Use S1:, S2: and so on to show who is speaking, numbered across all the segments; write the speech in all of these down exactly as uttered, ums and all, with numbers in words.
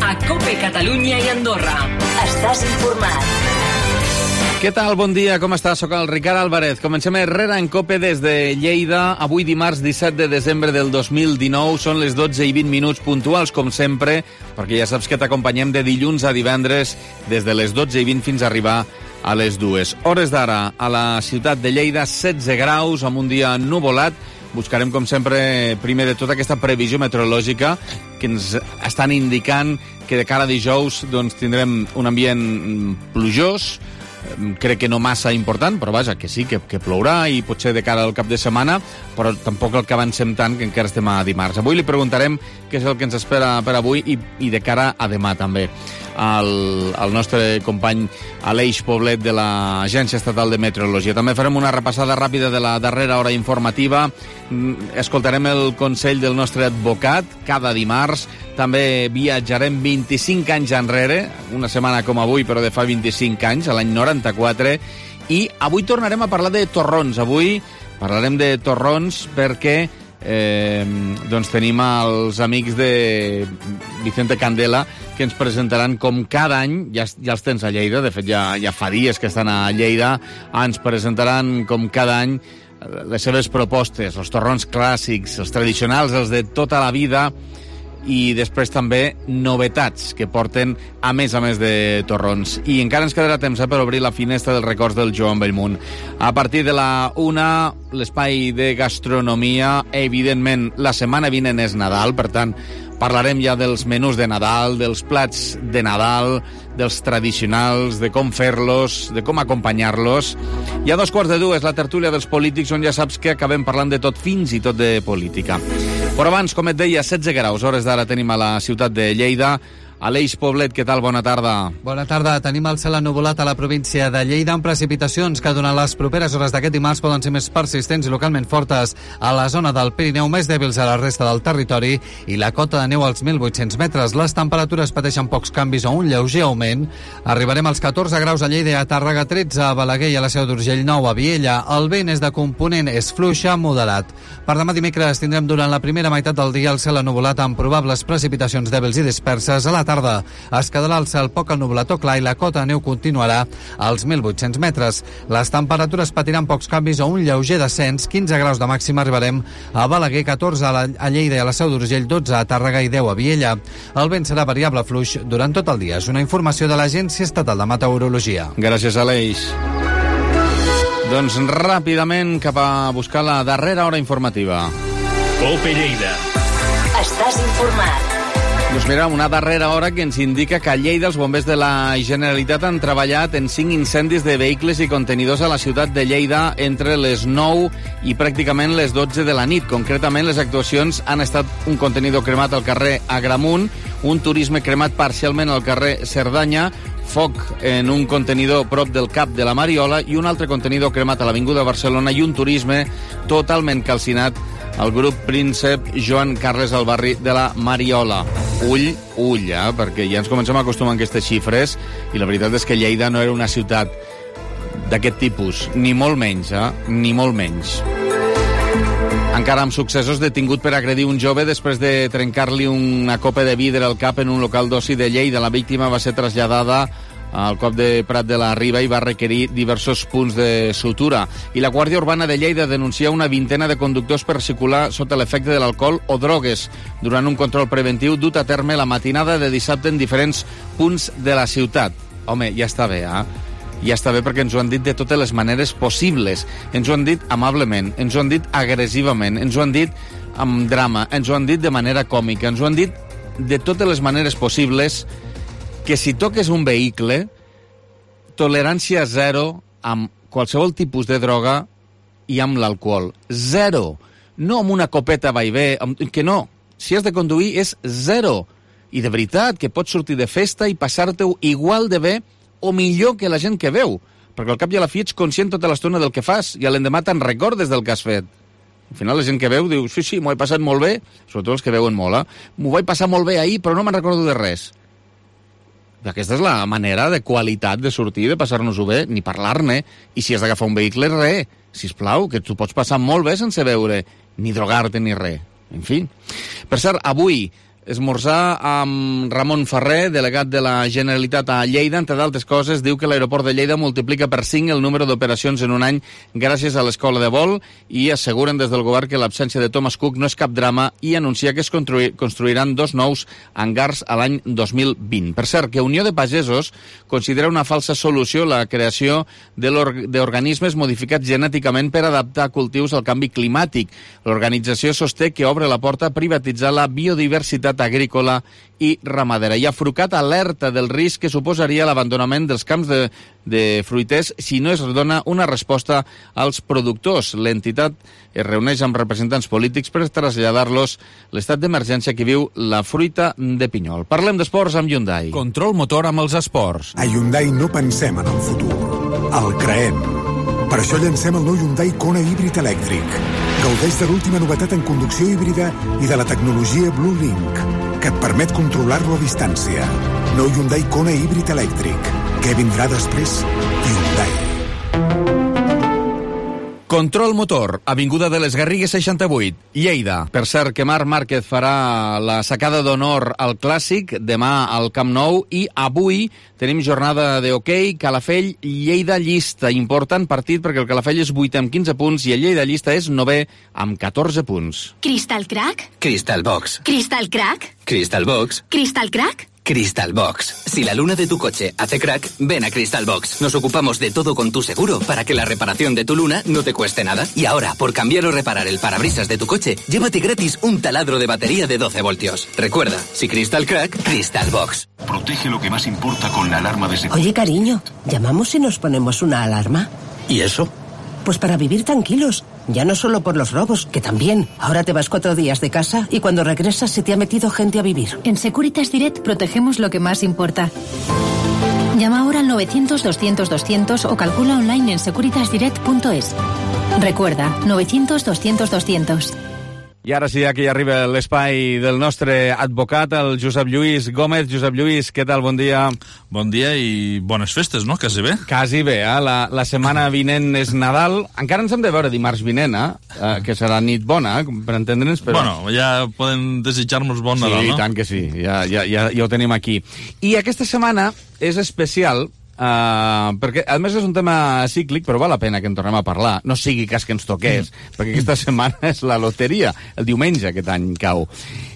S1: a COPE Catalunya i Andorra. Estàs informat.
S2: Què tal? Bon dia, com estàs? Soc el Ricard Álvarez. Comencem Herrera en COPE des de Lleida. Avui dimarts disset de desembre del dos mil dinou. Són les dotze i vint minuts puntuals, com sempre, perquè ja saps que t'acompanyem de dilluns a divendres des de les dotze i vint fins a arribar a les dues. Hores d'ara, a la ciutat de Lleida, setze graus, amb un dia nuvolat. Buscarem, com sempre, primer de tot aquesta previsió meteorològica que ens estan indicant que de cara a dijous doncs, tindrem un ambient plujós, crec que no massa important, però vaja, que sí, que, que plourà i potser de cara al cap de setmana, però tampoc el que avancem tant, que encara estem a dimarts. Avui li preguntarem què és el que ens espera per avui i, i de cara a demà també. El, el nostre company Aleix Poblet de l'Agència Estatal de Meteorologia. També farem una repassada ràpida de la darrera hora informativa. Escoltarem el consell del nostre advocat cada dimarts. També viatjarem vint-i-cinc anys enrere, una setmana com avui, però de fa vint-i-cinc anys, a l'any noranta-quatre, i avui tornarem a parlar de torrons. Avui parlarem de torrons perquè eh, doncs tenim els amics de Vicente Candela que ens presentaran com cada any, ja, ja els tens a Lleida, de fet ja, ja fa dies que estan a Lleida, ens presentaran com cada any les seves propostes, els torrons clàssics, els tradicionals, els de tota la vida, i després també novetats que porten a més a més de torrons. I encara ens quedarà temps eh, per obrir la finestra dels records del Joan Bellmunt. A partir de la una, l'espai de gastronomia, evidentment la setmana vinent és Nadal, per tant parlarem ja dels menús de Nadal, dels plats de Nadal, dels tradicionals, de com fer-los, de com acompanyar-los. I a dos quarts de dues, la tertúlia dels polítics, on ja saps que acabem parlant de tot, fins i tot de política. Però abans, com et deia, setze graus, hores d'ara tenim a la ciutat de Lleida. Aleix Poblet, què tal? Bona tarda.
S3: Bona tarda. Tenim el cel ennuvolat a la província de Lleida amb precipitacions que durant les properes hores d'aquest dimarts poden ser més persistents i localment fortes a la zona del Pirineu, més dèbils a la resta del territori i la cota de neu als mil vuit-cents metres. Les temperatures pateixen pocs canvis o un lleuger augment. Arribarem als catorze graus a Lleida i a Tàrrega, tretze a Balaguer i a la Seu d'Urgell, nou a Viella. El vent és de component és fluixa moderat. Per demà dimecres tindrem durant la primera meitat del dia el cel ennuvolat amb probables precipitacions dèbils i disperses. A la tarda es quedarà el cel poc ennublat o clar i la cota de neu continuarà als mil vuit-cents metres. Les temperatures patiran pocs canvis o un lleuger descens. quinze graus de màxima arribarem a Balaguer, catorze a, la, a Lleida i a la Seu d'Urgell, dotze a Tàrrega i deu a Viella. El vent serà variable fluix durant tot el dia. És una informació de l'Agència Estatal de Meteorologia.
S2: Gràcies, Aleix. Doncs ràpidament cap a buscar la darrera hora informativa.
S1: COPE Lleida. Estàs informat.
S2: Doncs mira, una darrera hora que ens indica que a Lleida els bombers de la Generalitat han treballat en cinc incendis de vehicles i contenidors a la ciutat de Lleida entre les nou i pràcticament les dotze de la nit. Concretament, les actuacions han estat un contenidor cremat al carrer Agramunt, un turisme cremat parcialment al carrer Cerdanya, foc en un contenidor prop del Cap de la Mariola i un altre contenidor cremat a l'Avinguda Barcelona i un turisme totalment calcinat al grup Príncep Joan Carles al barri de la Mariola. Ull, ull, eh? Perquè ja ens comencem a acostumar a aquestes xifres i la veritat és que Lleida no era una ciutat d'aquest tipus, ni molt menys, eh? Ni molt menys. Encara amb successos, detingut per agredir un jove després de trencar-li una copa de vidre al cap en un local d'oci de Lleida. La víctima va ser traslladada al cop de Prat de la Riba i va requerir diversos punts de sutura. I la Guàrdia Urbana de Lleida denuncia una vintena de conductors per circular sota l'efecte de l'alcohol o drogues durant un control preventiu dut a terme la matinada de dissabte en diferents punts de la ciutat. Home, ja està bé, eh? Ja està bé perquè ens ho han dit de totes les maneres possibles. Ens ho han dit amablement, ens ho han dit agressivament, ens ho han dit amb drama, ens ho han dit de manera còmica, ens ho han dit de totes les maneres possibles, que si toques un vehicle, tolerància zero amb qualsevol tipus de droga i amb l'alcohol. Zero. No amb una copeta va i ve, que no. Si has de conduir és zero. I de veritat que pots sortir de festa i passar-te-ho igual de bé o millor que la gent que veu, perquè al cap i a la fi ets conscient tota l'estona del que fas i a l'endemà te'n recordes del que has fet. Al final la gent que veu diu, sí, sí, m'ho he passat molt bé, sobretot els que veuen molt, eh? M'ho vaig passar molt bé ahir, però no me'n recordo de res. Aquesta és la manera de qualitat de sortir, de passar-nos-ho bé, ni parlar-ne. I si has d'agafar un vehicle, res. Sisplau, que tu pots passar molt bé sense veure, ni drogar-te ni res. En fi. Per cert, avui esmorzar amb Ramon Ferrer, delegat de la Generalitat a Lleida. Entre d'altres coses, diu que l'aeroport de Lleida multiplica per cinc el número d'operacions en un any gràcies a l'escola de vol i asseguren des del govern que l'absència de Thomas Cook no és cap drama i anuncia que es construir, construiran dos nous hangars a l'any dos mil vint. Per cert, que Unió de Pagesos considera una falsa solució la creació d'organismes modificats genèticament per adaptar cultius al canvi climàtic. L'organització sosté que obre la porta a privatitzar la biodiversitat agrícola i ramadera. I Afrucat alerta del risc que suposaria l'abandonament dels camps de, de fruiters si no es dona una resposta als productors. L'entitat es reuneix amb representants polítics per traslladar-los l'estat d'emergència que viu la fruita de pinyol. Parlem d'esports amb Hyundai.
S4: Control motor amb els esports.
S5: A Hyundai no pensem en el futur, el creem. Per això llancem el nou Hyundai Kona híbrid elèctric. Gaudeix de l'última novetat en conducció híbrida i de la tecnologia Blue Link, que et permet controlar-lo a distància. Nou Hyundai Kona híbrid elèctric. Què vindrà després? Hyundai.
S4: Control motor, avinguda de les Garrigues seixanta-vuit, Lleida.
S2: Per cert, que Marc Márquez farà la sacada d'honor al Clàssic demà al Camp Nou i avui tenim jornada de hoquei, Calafell, Lleida Llista. Important partit perquè el Calafell és vuitè amb quinze punts i el Lleida Llista és novè amb catorze punts.
S6: Crystal Crack?
S7: Crystal Box.
S6: Crystal Crack?
S7: Crystal Box.
S6: Crystal Crack?
S7: Crystal Box. Si la luna de tu coche hace crack, ven a Crystal Box. Nos ocupamos de todo con tu seguro para que la reparación de tu luna no te cueste nada. Y ahora, por cambiar o reparar el parabrisas de tu coche, llévate gratis un taladro de batería de doce voltios. Recuerda, si Crystal Crack, Crystal Box.
S8: Protege lo que más importa con la alarma de seguridad.
S9: Oye, cariño, ¿llamamos y nos ponemos una alarma?
S8: ¿Y eso?
S9: Pues para vivir tranquilos. Ya no solo por los robos, que también. Ahora te vas cuatro días de casa y cuando regresas se te ha metido gente a vivir.
S10: En Securitas Direct protegemos lo que más importa. Llama ahora al novecientos doscientos doscientos o calcula online en securitas direct punto es. Recuerda, novecientos doscientos doscientos.
S2: I ara sí, aquí arriba l'espai del nostre advocat, el Josep Lluís Gómez. Josep Lluís, què tal? Bon dia.
S11: Bon dia i bones festes, no? Quasi bé.
S2: Quasi bé, eh? La, la setmana vinent és Nadal. Encara ens hem de veure dimarts vinent, eh? eh que serà nit bona, eh? Per entendre'ns. Però...
S11: Bueno, ja poden desitjar-nos bon Nadal,
S2: sí,
S11: no?
S2: Sí, tant que sí. Ja, ja, ja, ja ho tenim aquí. I aquesta setmana és especial... Uh, perquè a més és un tema cíclic, però val la pena que en tornem a parlar, no sigui cas que ens toqués, mm. perquè aquesta setmana és la loteria, el diumenge aquest any cau.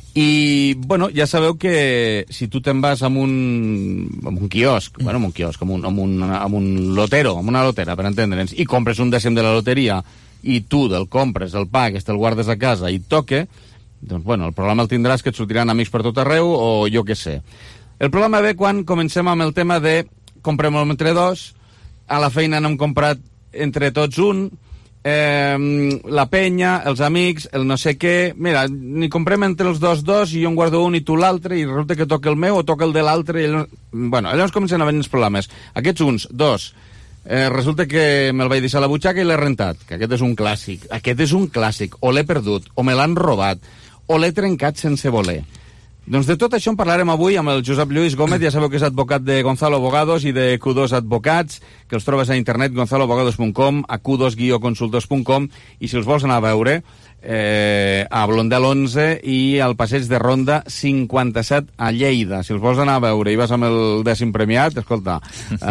S2: I, bueno, ja sabeu que si tu te'n vas amb un, amb un quiosc, mm. bueno, amb un quiosc, amb un, amb, un, amb un lotero, amb una lotera, per entendre'ns, i compres un dècim de la loteria, i tu del compres, el pagues, te'l guardes a casa i et toque, doncs, bueno, el problema el tindràs que et sortiran amics per tot arreu, o jo què sé. El problema ve quan comencem amb el tema de comprem-lo entre dos, a la feina n'hem comprat entre tots un, eh, la penya, els amics, el no sé què... Mira, ni comprem entre els dos dos i jo en guardo un i tu l'altre i resulta que toca el meu o toca el de l'altre i... El... Bueno, llavors comencen a venir els problemes. Aquests uns, dos, eh, resulta que me'l vaig deixar a la butxaca i l'he rentat, que aquest és un clàssic. Aquest és un clàssic. O l'he perdut, o me l'han robat, o l'he trencat sense voler. Doncs de tot això en parlarem avui amb el Josep Lluís Gómez. Ja sabeu que és advocat de Gonzalo Abogados i de Q dos Advocats, que els trobes a internet, gonzalo abogados punt com, a q dos consultors punt com, i si els vols anar a veure, eh, a Blondel onze i al Passeig de Ronda cinquanta-set a Lleida. Si els vols anar a veure i vas amb el dècim premiat, escolta,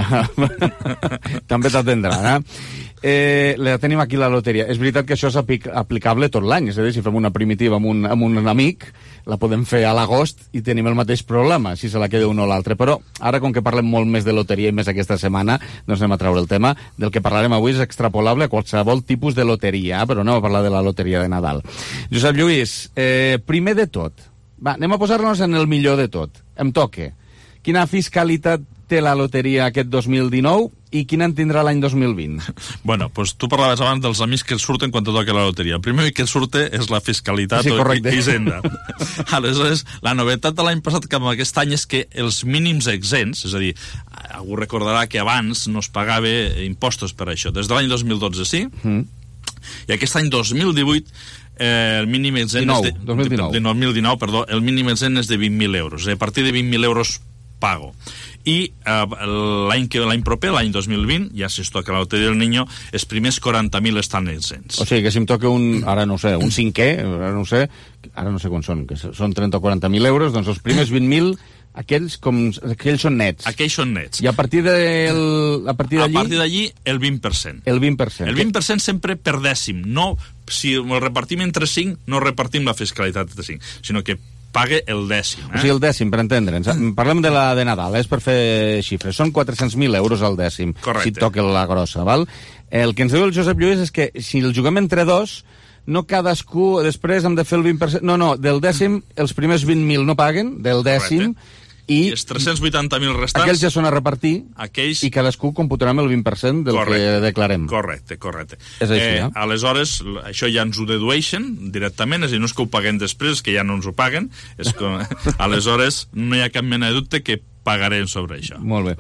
S2: també t'atendran, eh? Eh, la tenim aquí la loteria. És veritat que això és aplicable tot l'any, és a dir, si fem una primitiva amb un, amb un amic, la podem fer a l'agost i tenim el mateix problema, si se la queda un o l'altre. Però ara, com que parlem molt més de loteria i més aquesta setmana, doncs anem a treure el tema. Del que parlarem avui és extrapolable a qualsevol tipus de loteria, però anem a parlar de la loteria de Nadal. Josep Lluís, eh, primer de tot, va, anem a posar-nos en el millor de tot. Em toque. Quina fiscalitat té la loteria aquest dos mil dinou i quina en tindrà l'any dos mil vint?
S11: Bueno, pues tu parlaves abans dels amics que surten quan te toca la loteria. El primer que surte és la fiscalitat sí, o Hisenda. Aleshores, la novetat de l'any passat que amb aquest any és que els mínims exempts, és a dir, algú recordarà que abans no es pagava impostos per això. Des de l'any dos mil dotze sí, mm. i aquest any dos mil divuit eh, el mínim exempt
S2: dinou,
S11: és de...
S2: dos mil dinou.
S11: De dos mil dinou, perdó, el mínim exempt és de vint mil euros. A partir de vint mil euros pago. I eh, l'any que l'any proper, l'any dos mil vint, ja si es toca la loteria del Niño, els primers quaranta mil estan exempts.
S2: O sigui, que si em toca un, ara no sé, un cinquè, ara no sé, ara no sé quan són, que són trenta o quaranta mil euros, doncs els primers vint mil, aquells, com, aquells són nets.
S11: Aquells són nets.
S2: I a partir del, a partir d'allí...
S11: A partir d'allí, el vint per cent.
S2: El vint per cent.
S11: El vint per cent sempre per dècim. No, si el repartim entre cinc, no repartim la fiscalitat entre cinc, sinó que pague el dècim. Eh?
S2: O sigui, el dècim, per entendre'ns. Parlem de la de Nadal, és per fer xifres. Són quatre-cents mil euros al dècim.
S11: Correcte.
S2: Si et toca la grossa, val? El que ens diu el Josep Lluís és que si el juguem entre dos, no cadascú, després hem de fer el vint per cent... No, no, del dècim, els primers vint mil no paguen, del dècim...
S11: Correcte. I, I els tres-cents vuitanta mil restants...
S2: Aquells ja són a repartir,
S11: aquells...
S2: i cadascú computarà amb el vint per cent del correcte, que declarem.
S11: Correcte, correcte.
S2: És així, eh,
S11: eh? Aleshores, això ja ens ho dedueixen directament, és a dir, no és que ho paguen després, que ja no ens ho paguen, és que, aleshores no hi ha cap mena de dubte que pagarem sobre això.
S2: Molt bé.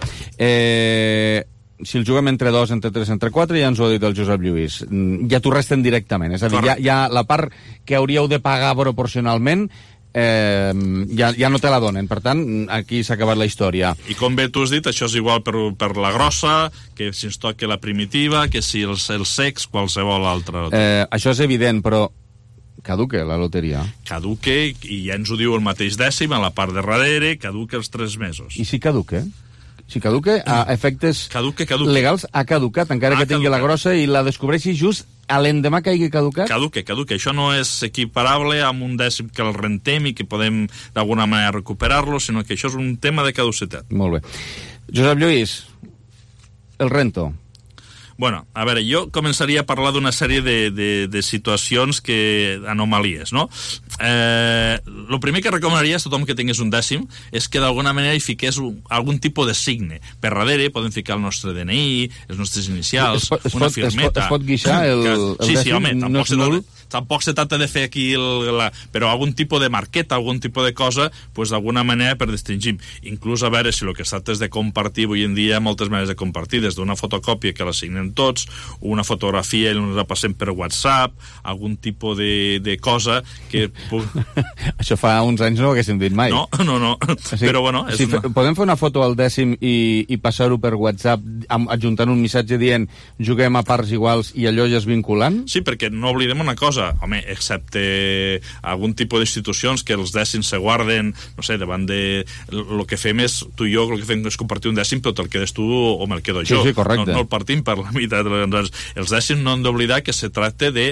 S2: Eh... Si el juguem entre dos, entre tres, entre quatre, ja ens ho ha dit el Josep Lluís. Ja t'ho resten directament. És a dir, ja, ja la part que hauríeu de pagar proporcionalment eh, ja, ja no te la donen. Per tant, aquí s'ha acabat la història.
S11: I com bé tu has dit, això és igual per, per la grossa, que si ens toca la primitiva, que si els, els secs, qualsevol altra.
S2: Eh, això és evident, però caduque la loteria.
S11: Caduque, i ja ens ho diu el mateix dècim, a la part de darrere, caduque els tres mesos.
S2: I si caduque? Si caduque, a efectes
S11: caduque, caduque.
S2: legals, ha caducat, encara ha que tingui caducat. La grossa i la descobreixi just a l'endemà que hagi caducat?
S11: Caduque, caduque. Això no és equiparable amb un dècim que el rentem i que podem d'alguna manera recuperar-lo, sinó que això és un tema de caducitat.
S2: Molt bé. Josep Lluís, el rento.
S11: Bueno, a veure, jo començaria a parlar d'una sèrie de, de, de situacions que... anomalies, no? Eh, el primer que recomanaria a tothom que tingués un dècim és que d'alguna manera hi fiqués un, algun tipus de signe. Per darrere podem ficar el nostre D N I, els nostres inicials,
S2: es pot, es
S11: una
S2: pot,
S11: firmeta...
S2: Es pot, es pot guixar el, el
S11: sí,
S2: dècim?
S11: Sí, home,
S2: no
S11: tampoc,
S2: és
S11: se
S2: nul?
S11: trata, tampoc se tracta de fer aquí el, la, però algun tipus de marqueta, algun tipus de cosa, pues d'alguna manera per distingir. Inclús a veure si el que es tracta és de compartir, avui en dia hi ha moltes maneres de compartir, des d'una fotocòpia que la signen tots, una fotografia i la passem per WhatsApp, algun tipus de, de cosa que...
S2: Això fa uns anys no ho haguéssim dit mai.
S11: No, no, no. O sigui, però bueno... És
S2: si
S11: una...
S2: Podem fer una foto al dècim i, i passar-ho per WhatsApp adjuntant un missatge dient juguem a parts iguals i allò ja és vinculant?
S11: Sí, perquè no oblidem una cosa, home, excepte algun tipus d'institucions que els dècims se guarden, no sé, davant de... El que fem és, tu i jo, el que fem és compartir un dècim, però te'l quedes tu o me'l quedo jo.
S2: Sí, sí, correcte.
S11: No, no el partim per la meitat. Doncs, els dècims no han d'oblidar que se tracta de...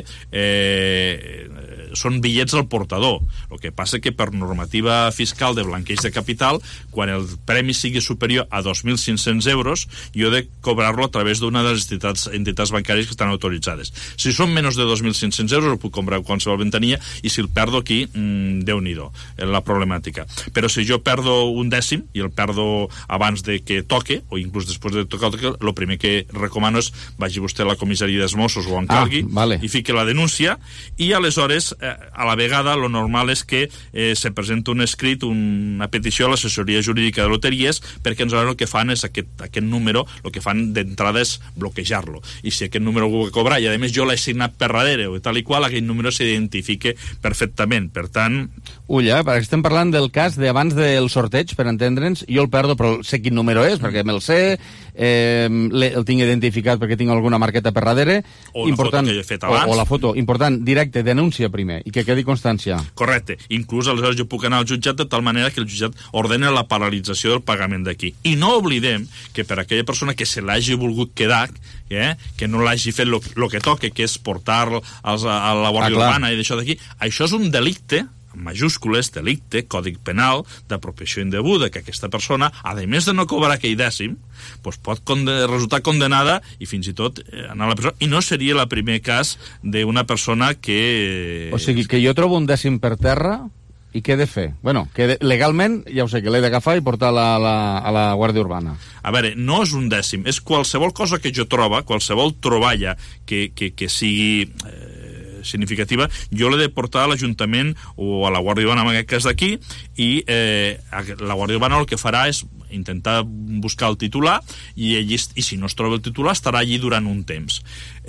S11: Eh, són bitllets al portador. El que passa que per normativa fiscal de blanqueig de capital, quan el premi sigui superior a dos mil cinc-cents euros, jo he de cobrar-lo a través d'una de les entitats, entitats bancàries que estan autoritzades. Si són menys de dos mil cinc-cents euros, el puc comprar qualsevol ventanilla, i si el perdo aquí, mmm, Déu-n'hi-do, la problemàtica. Però si jo perdo un dècim, i el perdo abans de que toque, o inclús després de tocar, el primer que recomano és vagi vostè a la comissaria dels Mossos o on calgui,
S2: ah, vale.
S11: i fiqui la denúncia, i aleshores eh, a la vegada lo normal és que eh, se presenta un escrit, una petició a l'assessoria jurídica de loteries, perquè ens el que fan és aquest, aquest número, el que fan d'entrada és bloquejar-lo, i si aquest número ho vull cobrar, i a més jo l'he signat per darrere o tal i qual, aquell número s'identifica perfectament, per tant...
S2: Ulla, perquè estem parlant del cas d'abans del sorteig, per entendre'ns, jo el perdo, però sé quin número és, perquè me'l sé, eh, el tinc identificat perquè tinc alguna marqueta per darrere,
S11: o una
S2: important,
S11: foto que he fet abans,
S2: o, o la foto, important, directe, denúncia primer, i que quedi constància.
S11: Correcte. Inclús aleshores jo puc anar al jutjat de tal manera que el jutjat ordena la paralització del pagament d'aquí. I no oblidem que per aquella persona que se l'hagi volgut quedar, eh, que no l'hagi fet el que toque, que és portar als, a la Guàrdia
S2: ah,
S11: Urbana i d'això d'aquí, això és un delicte, en majúscules, delicte, còdic penal, d'apropiació indeguda, que aquesta persona, a més de no cobrar aquell dècim, doncs pot conde resultar condenada i fins i tot eh, anar a la presó. I no seria el primer cas d'una persona que...
S2: O sigui, que jo trobo un dècim per terra i què he de fer? Bueno, que de, legalment, ja ho sé, que l'he d'agafar i portar a la, la, a la Guàrdia Urbana.
S11: A veure, no és un dècim, és qualsevol cosa que jo troba, qualsevol troballa que, que, que sigui... Eh, significativa, jo l'he de portar a l'Ajuntament o a la Guàrdia Urbana, en aquest cas d'aquí, i eh, la Guàrdia Urbana el que farà és intentar buscar el titular i, allí, i si no es troba el titular estarà allí durant un temps.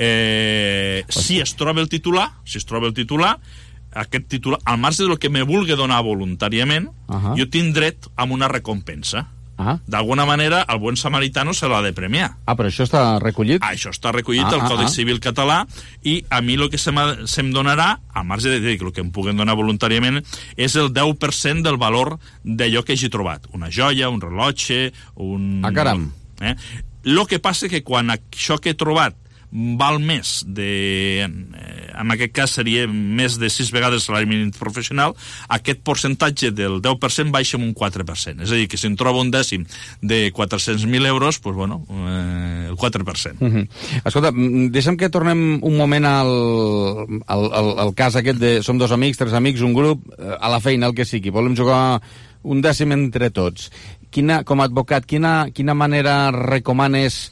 S11: Eh, si es troba el titular, si es troba el titular, aquest titular, al marge del que me vulgui donar voluntàriament, uh-huh. jo tinc dret a una recompensa.
S2: Ah.
S11: D'alguna manera, el buen samaritano se l'ha de premiar.
S2: Ah, però això està recollit?
S11: Ah, això està recollit
S2: ah,
S11: al
S2: ah,
S11: Codi
S2: ah.
S11: Civil català, i a mi el que se se'm donarà, a marge de dir que el que em puguen donar voluntàriament, és el deu per cent del valor d'allò que hagi trobat. Una joia, un rellotge, un...
S2: Ah, caram.
S11: Eh? El que passa que quan això que he trobat val més de... en aquest cas seria més de sis vegades el salari mínim professional, aquest percentatge del deu per cent baixa en un quatre per cent. És a dir, que si em trobo un dècim de quatre-cents mil euros, doncs, bueno, eh, el quatre per cent.
S2: Uh -huh. Escolta, deixa'm que tornem un moment al, al, al, al cas aquest de... Som dos amics, tres amics, un grup, a la feina, el que sigui. Volem jugar un dècim entre tots. Quina, com a advocat, quina, quina manera recomanes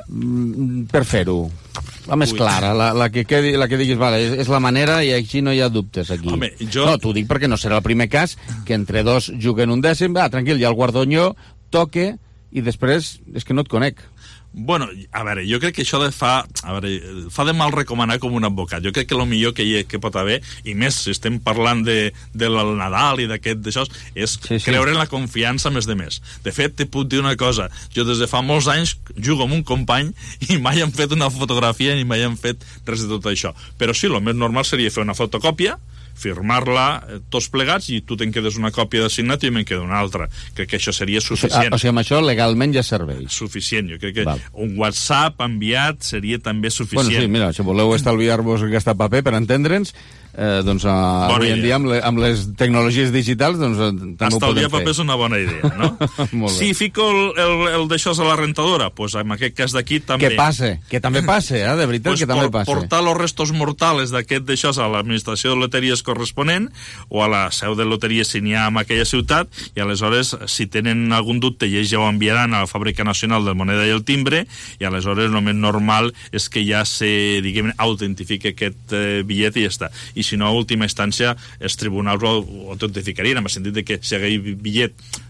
S2: per fer-ho? La més
S11: Ui.
S2: clara, la, la, que quedi, la que diguis, vale, és, és la manera i així no hi ha dubtes aquí.
S11: Home, jo...
S2: No, t'ho dic perquè no serà el primer cas que entre dos juguen un dècim, va, tranquil, hi ha el guardonyó, toque, i després és que no et conec.
S11: Bueno, a veure, jo crec que això de fa, a veure, fa de mal recomanar com un advocat. Jo crec que el millor que, hi, que pot haver, i més si estem parlant de, del Nadal i d'aquest d'això, és sí, sí. creure en la confiança més de més. De fet, te puc dir una cosa, jo des de fa molts anys jugo amb un company i mai hem fet una fotografia ni mai hem fet res de tot això. Però sí, el més normal seria fer una fotocòpia, firmar-la eh, tots plegats, i tu te'n quedes una còpia de signat i jo me'n quedo una altra. Crec que això seria suficient.
S2: O sigui, amb això legalment ja serveix.
S11: Suficient, jo crec que
S2: Val.
S11: un WhatsApp enviat seria també suficient.
S2: Bueno, sí, mira, si voleu estalviar-vos gastar paper per entendre'ns, eh, doncs uh, avui en dia amb, le, amb les tecnologies digitals doncs uh, també
S11: estalviar
S2: ho podem fer.
S11: paper és una bona idea, no? Si fico el, el, el d'això a la rentadora, doncs en aquest cas d'aquí també...
S2: Que passe, que també passe, eh? De veritat,
S11: pues
S2: que també
S11: por,
S2: passe.
S11: Portar els restos mortals d'aquest d'això a l'administració de loteries corresponent o a la seu de loteries si n'hi ha en aquella ciutat, i aleshores si tenen algun dubte ells ja ho enviaran a la Fàbrica Nacional del Moneda i el Timbre, i aleshores el més normal és que ja se, diguem, autentifique aquest eh, bitllet i ja està. I si no, a última instància els tribunals ho, ho autentificarien, en el sentit de que si aquell bitllet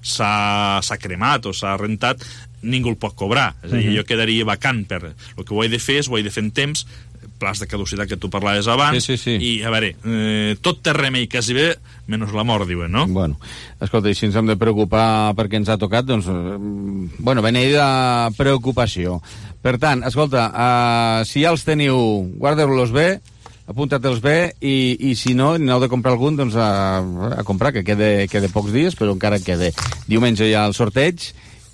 S11: s'ha cremat o s'ha rentat, ningú el pot cobrar. És a dir, jo quedaria vacant per... El que ho he de fer és, ho he de fer en temps, plans de caducitat que tu parlaves abans,
S2: sí, sí, sí.
S11: i a veure, eh, tot té remei quasi bé, menys la mort, diuen, no?
S2: Bueno, escolta, i si ens hem de preocupar perquè ens ha tocat, doncs, eh, bueno, beneïda preocupació. Per tant, escolta, eh, si ja els teniu, guardeu-los bé, apuntat-los bé, i, i si no, n'heu de comprar algun, doncs a, a comprar, que quede, quede pocs dies, però encara quede. Diumenge hi ha el sorteig,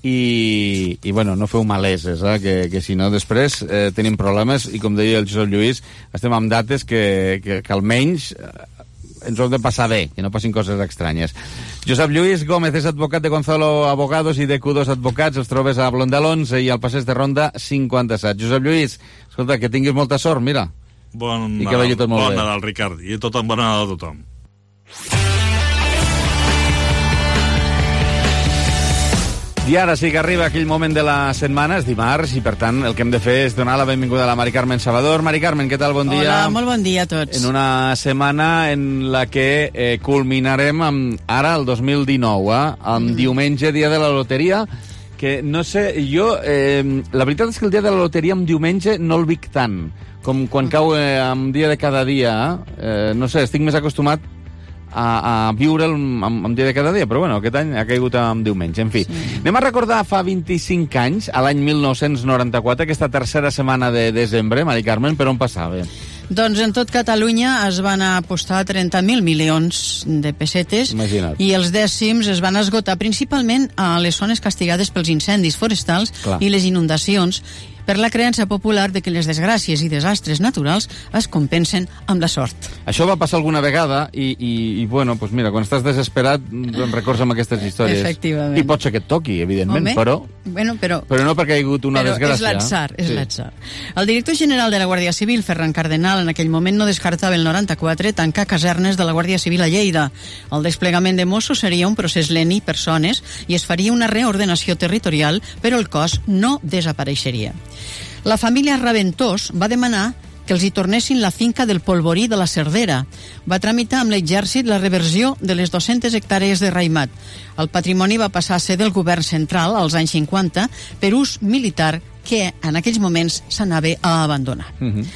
S2: i, i bueno, no feu maleses, eh? que, que si no després eh, tenim problemes, i com deia el Josep Lluís, estem amb dates que, que, que almenys eh, ens ho hem de passar bé, que no passin coses estranyes. Josep Lluís Gómez és advocat de Gonzalo Abogados i de Q dos Advocats, els trobes a Blondel onze i al passeig de Ronda cinquanta-set. Josep Lluís, escolta, que tinguis molta sort, mira.
S11: Bon
S2: I que vagi tot molt
S11: bon
S2: bé.
S11: Nadal, Ricard, i tot bon Nadal a tothom.
S2: I ara sí que arriba aquell moment de la setmana, és dimarts, i per tant el que hem de fer és donar la benvinguda a la Mari Carmen Salvador. Mari Carmen, què tal? Bon dia.
S12: Hola, molt bon dia a tots.
S2: En una setmana en la que eh, culminarem amb, ara el dos mil dinou, eh? amb mm. diumenge, dia de la loteria, que no sé, jo, eh, la veritat és que el dia de la loteria amb diumenge no el vic tant, com quan mm. cau eh, amb dia de cada dia, eh, no sé, estic més acostumat a, a viure'l amb, amb dia de cada dia, però bueno, aquest any ha caigut amb diumenge, en fi. Sí. Anem a recordar fa vint-i-cinc anys, a l'any mil nou-cents noranta-quatre, aquesta tercera setmana de desembre, Mari Carmen, per on passava?
S12: Doncs en tot Catalunya es van apostar trenta mil milions de pessetes.
S2: Imagina't.
S12: I els dècims es van esgotar principalment a les zones castigades pels incendis forestals
S2: Clar.
S12: i les inundacions, per la creença popular de que les desgràcies i desastres naturals es compensen amb la sort.
S2: Això va passar alguna vegada i, i, i bueno, doncs mira, quan estàs desesperat doncs records amb aquestes històries.
S12: Efectivament.
S2: I pot ser que et toqui, evidentment,
S12: Home,
S2: però,
S12: bueno, però...
S2: però no perquè hi ha hagut una
S12: però
S2: desgràcia.
S12: és l'atzar, és
S2: Sí.
S12: l'atzar. El director general de la Guàrdia Civil, Ferran Cardenal, en aquell moment no descartava el noranta-quatre tancar casernes de la Guàrdia Civil a Lleida. El desplegament de Mossos seria un procés lent i per zones i es faria una reordenació territorial, però el cos no desapareixeria. La família Raventós va demanar que els hi tornessin la finca del Polvorí de la Cerdera. Va tramitar amb l'exèrcit la reversió de les dues-centes hectàrees de raimat. El patrimoni va passar a ser del govern central als anys cinquanta per ús militar que en aquells moments s'anava a abandonar.
S2: Uh-huh.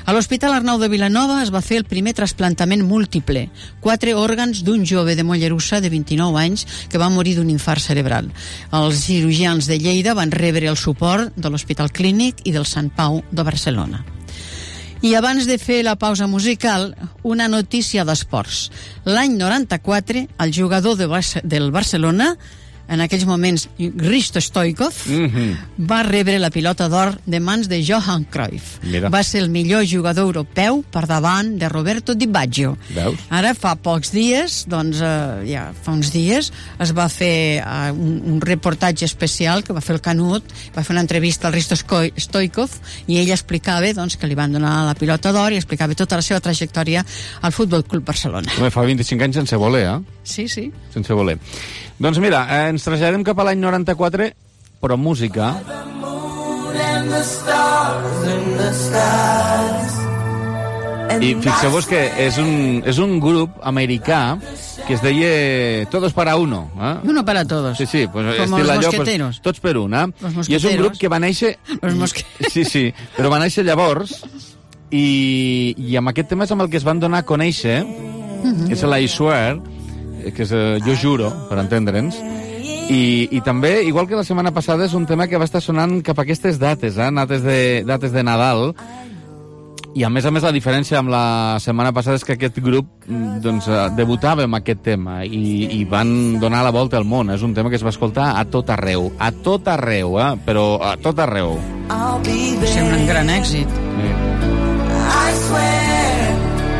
S12: A l'Hospital Arnau de Vilanova es va fer el primer trasplantament múltiple, quatre òrgans d'un jove de Mollerussa de vint-i-nou anys que va morir d'un infart cerebral. Els cirurgians de Lleida van rebre el suport de l'Hospital Clínic i del Sant Pau de Barcelona. I abans de fer la pausa musical, una notícia d'esports. L'any noranta-quatre, el jugador de Bar- del Barcelona, en aquells moments Hristo Stoichkov, mm-hmm. va rebre la pilota d'or de mans de Johan Cruyff. Mira. Va ser el millor jugador europeu per davant de Roberto Di Baggio. Veus? Ara, fa pocs dies, doncs, eh, ja fa uns dies, es va fer eh, un, un reportatge especial que va fer el Canut, va fer una entrevista al Hristo Stoichkov i ell explicava doncs, que li van donar la pilota d'or i explicava tota la seva trajectòria al Futbol Club Barcelona.
S2: Home, fa vint-i-cinc anys sense voler, eh?
S12: Sí, sí.
S2: Sense voler. Doncs mira, eh, ens traslladem cap a l'any noranta-quatre, però música. I fixeu-vos que és un, és un grup americà que es deia Todos para uno. Eh?
S12: Uno para todos.
S2: Sí, sí, pues
S12: com
S2: estil
S12: els
S2: allò,
S12: mosqueteros.
S2: Pues, tots per un, eh? I és un grup que va néixer...
S12: Los mosqueteros.
S2: Sí, sí, però va néixer llavors i, i amb aquest tema és amb el que es van donar a conèixer, mm-hmm. és l'I Swear, que és uh, Jo juro, per entendre'ns, i, i també, igual que la setmana passada, és un tema que va estar sonant cap a aquestes dates, eh? dates, de, dates de Nadal, i a més a més la diferència amb la setmana passada és que aquest grup doncs, debutava amb aquest tema i, i van donar la volta al món. És un tema que es va escoltar a tot arreu, a tot arreu, eh? però a tot arreu.
S12: Va ser un gran èxit. Sí. I swear,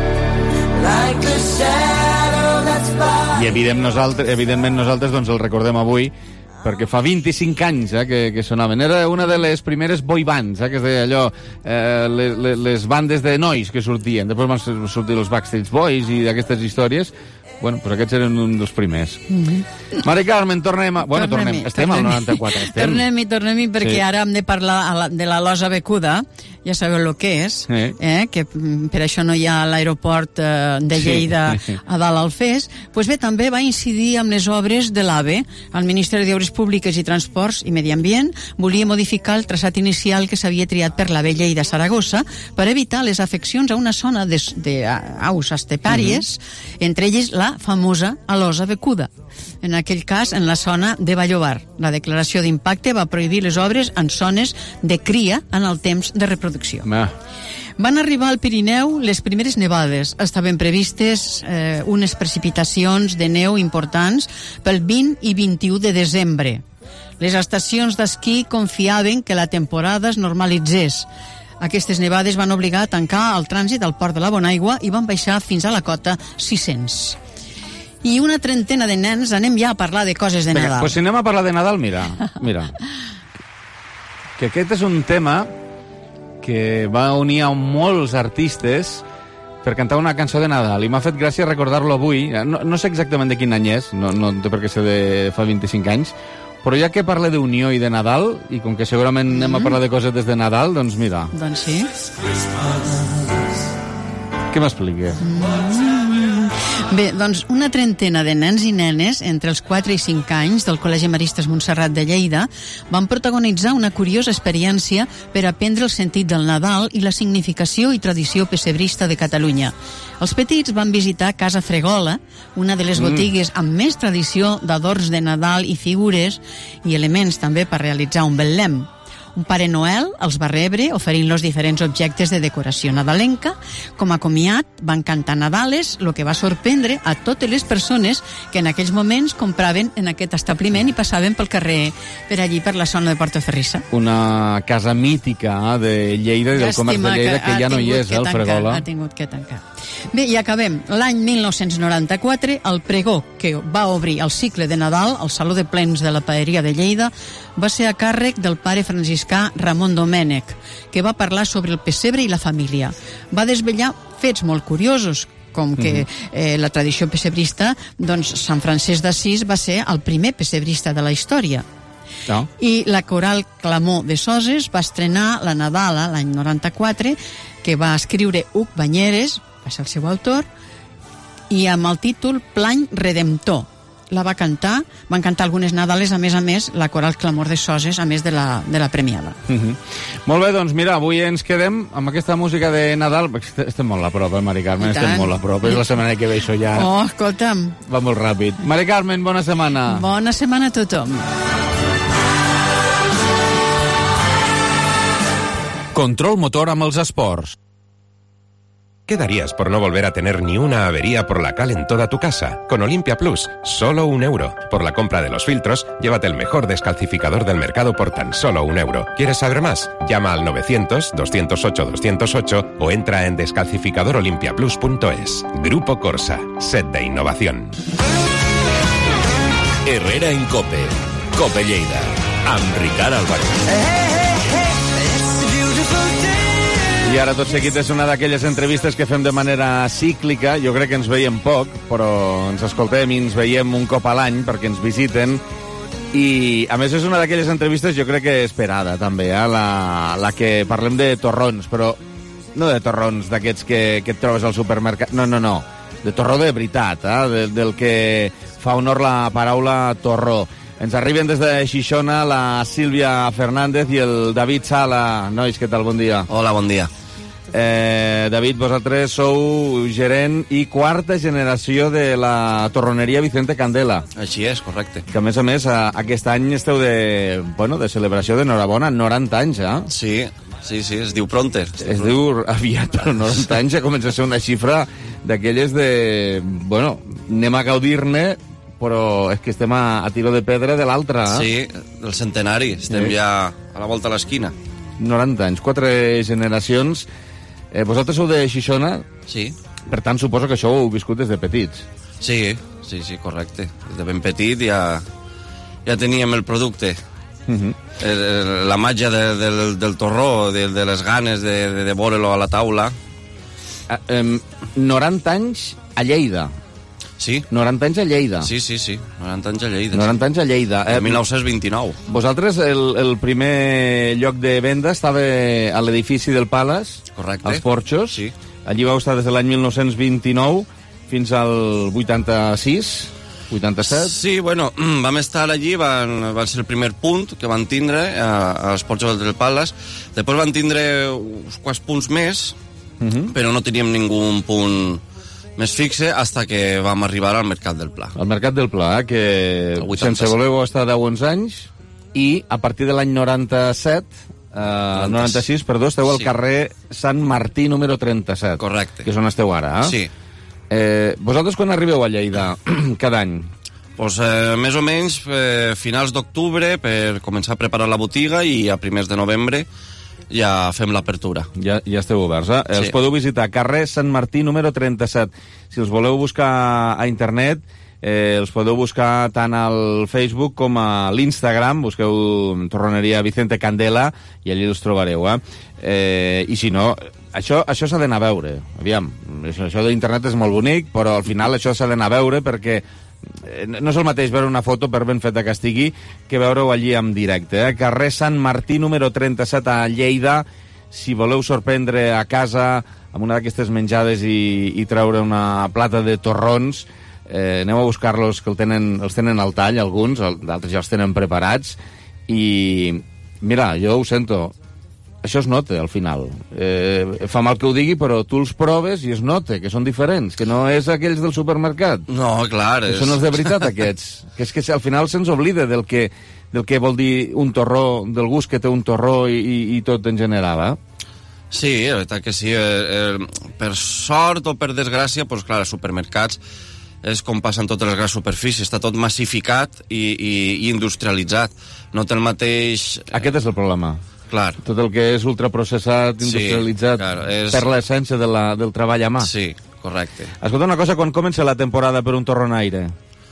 S2: like a shadow that's by... I evident nosaltres, evidentment nosaltres doncs, el recordem avui perquè fa vint-i-cinc anys eh, que, que sonaven. Era una de les primeres boy bands, eh, que es deia allò, eh, les, les bandes de nois que sortien. Després van sortir els Backstreet Boys i aquestes històries. Bueno, pues aquests eren un dels primers. Mm-hmm. Mari Carmen, tornem a... Bueno, tornem. tornem. Estem tornem. al noranta-quatre. Estem.
S12: Tornem-hi, tornem-hi, perquè sí. Ara hem de parlar de la losa becuda. Ja sabeu el que és, sí. eh? Que per això no hi ha l'aeroport eh, de Lleida sí. a dalt al Fes. Pues bé, també va incidir amb les obres de l'AVE. El Ministeri d'Obres Públiques i Transports i Medi Ambient volia modificar el traçat inicial que s'havia triat per l'AVE Lleida-Saragossa per evitar les afeccions a una zona d'aus estepàries, mm-hmm. entre elles la famosa alosa becuda. En aquell cas, en la zona de Vallobar. La declaració d'impacte va prohibir les obres en zones de cria en el temps de reproducció. Ah. Van arribar al Pirineu les primeres nevades. Estaven previstes eh, unes precipitacions de neu importants pel vint i vint-i-u de desembre. Les estacions d'esquí confiaven que la temporada es normalitzés. Aquestes nevades van obligar a tancar el trànsit al port de la Bonaigua i van baixar fins a la cota sis-cents. I una trentena de nens anem ja a parlar de coses de Nadal.
S2: Doncs pues si anem a parlar de Nadal, mira, mira. Que aquest és un tema que va unir a molts artistes per cantar una cançó de Nadal, i m'ha fet gràcia recordar-lo avui. No, no sé exactament de quin any és, no, no té per què ser de fa vint-i-cinc anys, però ja que parle d'unió i de Nadal, i com que segurament mm-hmm. anem a parlar de coses des de Nadal, doncs mira.
S12: Doncs sí.
S2: Què m'expliques?
S12: Mm-hmm. Bé, doncs una trentena de nens i nenes entre els quatre i cinc anys del Col·legi Maristes Montserrat de Lleida van protagonitzar una curiosa experiència per aprendre el sentit del Nadal i la significació i tradició pessebrista de Catalunya. Els petits van visitar Casa Fregola, una de les mm. botigues amb més tradició d'adorns de Nadal i figures i elements també per realitzar un Betlem. Un Pare Noel els va rebre oferint-los diferents objectes de decoració nadalenca. Com a comiat van cantar Nadales, el que va sorprendre a totes les persones que en aquells moments compraven en aquest establiment i passaven pel carrer per allí, per la zona de Portoferrissa.
S2: Una casa mítica de Lleida i del comerç de Lleida que, que ja no hi és, eh, el Fregola.
S12: Ha tingut que tancar. Bé, i acabem. L'any mil nou-cents noranta-quatre, el pregó que va obrir el cicle de Nadal al Saló de Plens de la Paeria de Lleida va ser a càrrec del pare franciscà Ramon Domènech, que va parlar sobre el pessebre i la família. Va desvetllar fets molt curiosos, com que eh, la tradició pessebrista, doncs Sant Francesc d'Assís va ser el primer pessebrista de la història. No. I la coral Clamor de Soses va estrenar la Nadala l'any noranta-quatre, que va escriure Huc Banyeres, va ser el seu autor, i amb el títol Plany Redemptor. la va cantar, van cantar algunes Nadales, a més a més, la coral Clamor de Soses, a més de la, de la premiada.
S2: Uh-huh. Molt bé, doncs mira, avui ens quedem amb aquesta música de Nadal. Estem molt a prop, eh, Mari Carmen? Estem molt a prop. És la setmana que ve, això ja...
S12: Oh, escolta'm.
S2: Va molt ràpid. Mari Carmen, bona setmana.
S12: Bona setmana a tothom.
S4: Control motor amb els esports.
S13: ¿Qué darías por no volver a tener ni una avería por la cal en toda tu casa? Con Olympia Plus, solo un euro. Por la compra de los filtros, llévate el mejor descalcificador del mercado por tan solo un euro. ¿Quieres saber más? Llama al novecientos, doscientos ocho, doscientos ocho o entra en descalcificador olympia plus punto es. Grupo Corsa, set de innovación.
S4: Herrera en Cope. Cope Lleida. Amb Ricard Álvarez.
S2: I ara tot seguit és una d'aquelles entrevistes que fem de manera cíclica. Jo crec que ens veiem poc, però ens escoltem i ens veiem un cop a l'any perquè ens visiten. I, a més, és una d'aquelles entrevistes jo crec que esperada, també, eh? la, la que parlem de torrons, però no de torrons d'aquests que, que et trobes al supermercat. No, no, no. De torró de veritat, eh? de, del que fa honor la paraula torró. Ens arriben des de Xixona la Sílvia Fernández i el David Sala. Nois, què tal? Bon dia.
S14: Hola, bon dia.
S2: Eh, David, vosaltres sou gerent i quarta generació de la torroneria Vicente Candela.
S14: Així és, correcte.
S2: Que, a més a més, a, aquest any esteu de, bueno, de celebració d'enhorabona, noranta anys, eh?
S14: Sí, sí, sí, es diu pronter.
S2: Es, es diu aviat, però noranta anys ja comença a ser una xifra d'aquelles de... Bueno, anem a gaudir-ne, però és que estem a, a tiro de pedra de l'altra, eh?
S14: Sí, del centenari, estem sí. ja a la volta a l'esquina.
S2: noranta anys, quatre generacions. Eh, vosaltres sou de Xixona?
S14: Sí.
S2: Per tant, suposo que això ho heu viscut des de petits.
S14: Sí, sí, sí, correcte. Des de ben petit ja, ja teníem el producte. Uh-huh. el, la màgia de, del, del torró, de, de les ganes de, de, de veure-lo a la taula.
S2: Ah, eh, noranta anys a Lleida.
S14: Sí.
S2: noranta anys a Lleida.
S14: Sí, sí, sí. noranta anys a Lleida.
S2: noranta anys a Lleida.
S14: Eh, mil nou-cents vint-i-nou.
S2: Vosaltres, el, el primer lloc de venda estava a l'edifici del Palace.
S14: Correcte.
S2: Als Porxos.
S14: Sí.
S2: Allí vau estar des de l'any mil nou-cents vint-i-nou fins al vuitanta-sis, vuitanta-set.
S14: Sí, bueno, vam estar allí, van, van ser el primer punt que van tindre a, als Porxos del Palace. Després van tindre uns quants punts més, uh-huh. però no teníem ningú punt més fixe hasta que vam arribar al Mercat del Pla.
S2: Al Mercat del Pla, eh, que sense voleu estar deu onze anys, i a partir de l'any noranta-set, eh, noranta-sis, perdó, esteu al sí. carrer Sant Martí número trenta-set.
S14: Correcte.
S2: Que és on esteu ara, eh?
S14: Sí.
S2: Eh, vosaltres quan arribeu a Lleida cada any?
S14: Pues, eh, més o menys eh, finals d'octubre per començar a preparar la botiga i a primers de novembre ja fem l'apertura.
S2: Ja, ja esteu oberts, eh? Sí. Els podeu visitar, carrer Sant Martí número trenta-set. Si els voleu buscar a internet, eh, els podeu buscar tant al Facebook com a l'Instagram, busqueu Torroneria Vicente Candela i allí els trobareu, eh? eh I si no, això, això s'ha d'anar a veure. Aviam, això, això d'internet és molt bonic, però al final això s'ha d'anar a veure perquè no és el mateix veure una foto, per ben feta que estigui, que veure-ho allí en directe. Eh? Carrer Sant Martí, número trenta-set, a Lleida. Si voleu sorprendre a casa amb una d'aquestes menjades i, i treure una plata de torrons, eh, aneu a buscar-los, que el tenen, els tenen al tall, alguns, d'altres ja els tenen preparats. I, mira, jo ho sento, això es nota al final. Eh, fa mal que ho digui, però tu els proves i es nota que són diferents, que no és aquells del supermercat.
S14: No, clar.
S2: És... Són els de veritat, aquests. Que és que al final se'ns oblida del que, del que vol dir un torró, del gust que té un torró i, i, i tot en general, eh?
S14: Sí, la veritat que sí. Eh, eh, per sort o per desgràcia, doncs clar, als supermercats és com passen totes les grans superfícies, està tot massificat i, i, i industrialitzat. No té el mateix...
S2: Aquest és el problema.
S14: Clar.
S2: Tot el que és ultraprocessat, industrialitzat, sí, clar, és... per l'essència de la, del treball a mà.
S14: Sí, correcte.
S2: Escolta una cosa, quan comença la temporada per un torronaire?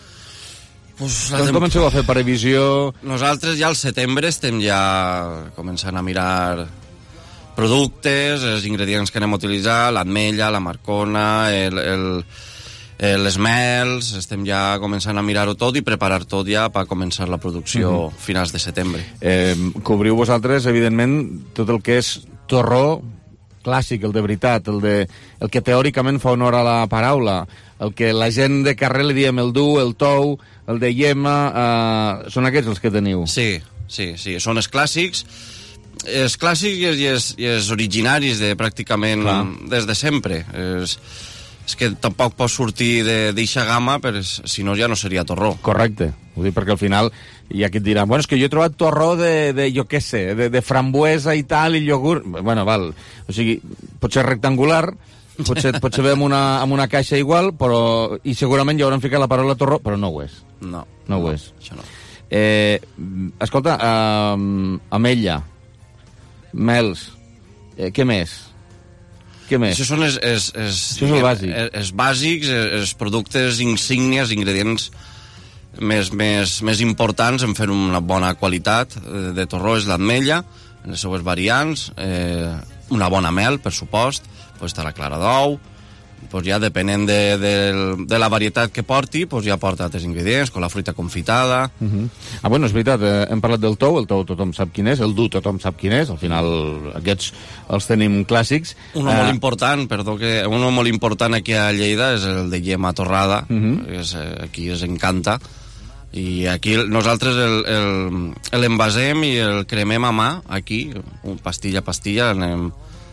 S14: Pues
S2: quan temp... comenceu a fer previsió?
S14: Nosaltres ja al setembre estem ja començant a mirar productes, els ingredients que anem a utilitzar, l'ametlla, la marcona, el... el les mels, estem ja començant a mirar-ho tot i preparar tot ja per començar la producció uh-huh. finals de setembre.
S2: Eh, cobriu vosaltres, evidentment, tot el que és torró clàssic, el de veritat, el, de, el que teòricament fa honor a la paraula. el que la gent de carrer li diem el dur, el tou, el de Yema, eh, són aquests els que teniu?
S14: Sí, sí, sí, són els clàssics, els clàssics i els, i els, i els originaris de pràcticament Clar. des de sempre. És, és que tampoc pots sortir d'eixa gamma, però si no ja no seria torró.
S2: Correcte, ho dic perquè al final hi ha qui et dirà, bueno, és que jo he trobat torró de, de jo què sé, de, de frambuesa i tal, i iogurt. Bueno, val, o sigui, pot ser rectangular, potser, potser ve amb una, amb una caixa igual, però, i segurament ja hauran ficat la paraula torró, però no ho és.
S14: No.
S2: No ho és.
S14: Això no.
S2: Eh, escolta, eh, ametlla, mels, eh, què més? Què més?
S14: Això són els, els, els,
S2: Això és el bàsic.
S14: els, els bàsics, els, els productes insígnies, ingredients més, més, més importants en fer una bona qualitat de, de torró és l'ametlla, en les seues variants, eh, una bona mel, per supost, pues està la clara d'ou, pues ja depenent de, de, de la varietat que porti, pues ja porta altres ingredients, com la fruita confitada.
S2: Uh -huh. Ah, bueno, és veritat, eh, hem parlat del tou, el tou tothom sap quin és, el dur tothom sap quin és, al final aquests els tenim clàssics.
S14: Uno uh, molt important, perdó, que uno molt important aquí a Lleida és el de Yema torrada, uh -huh. que és, aquí ens encanta, i aquí nosaltres l'envasem i el cremem a mà, aquí, pastilla a pastilla, anem...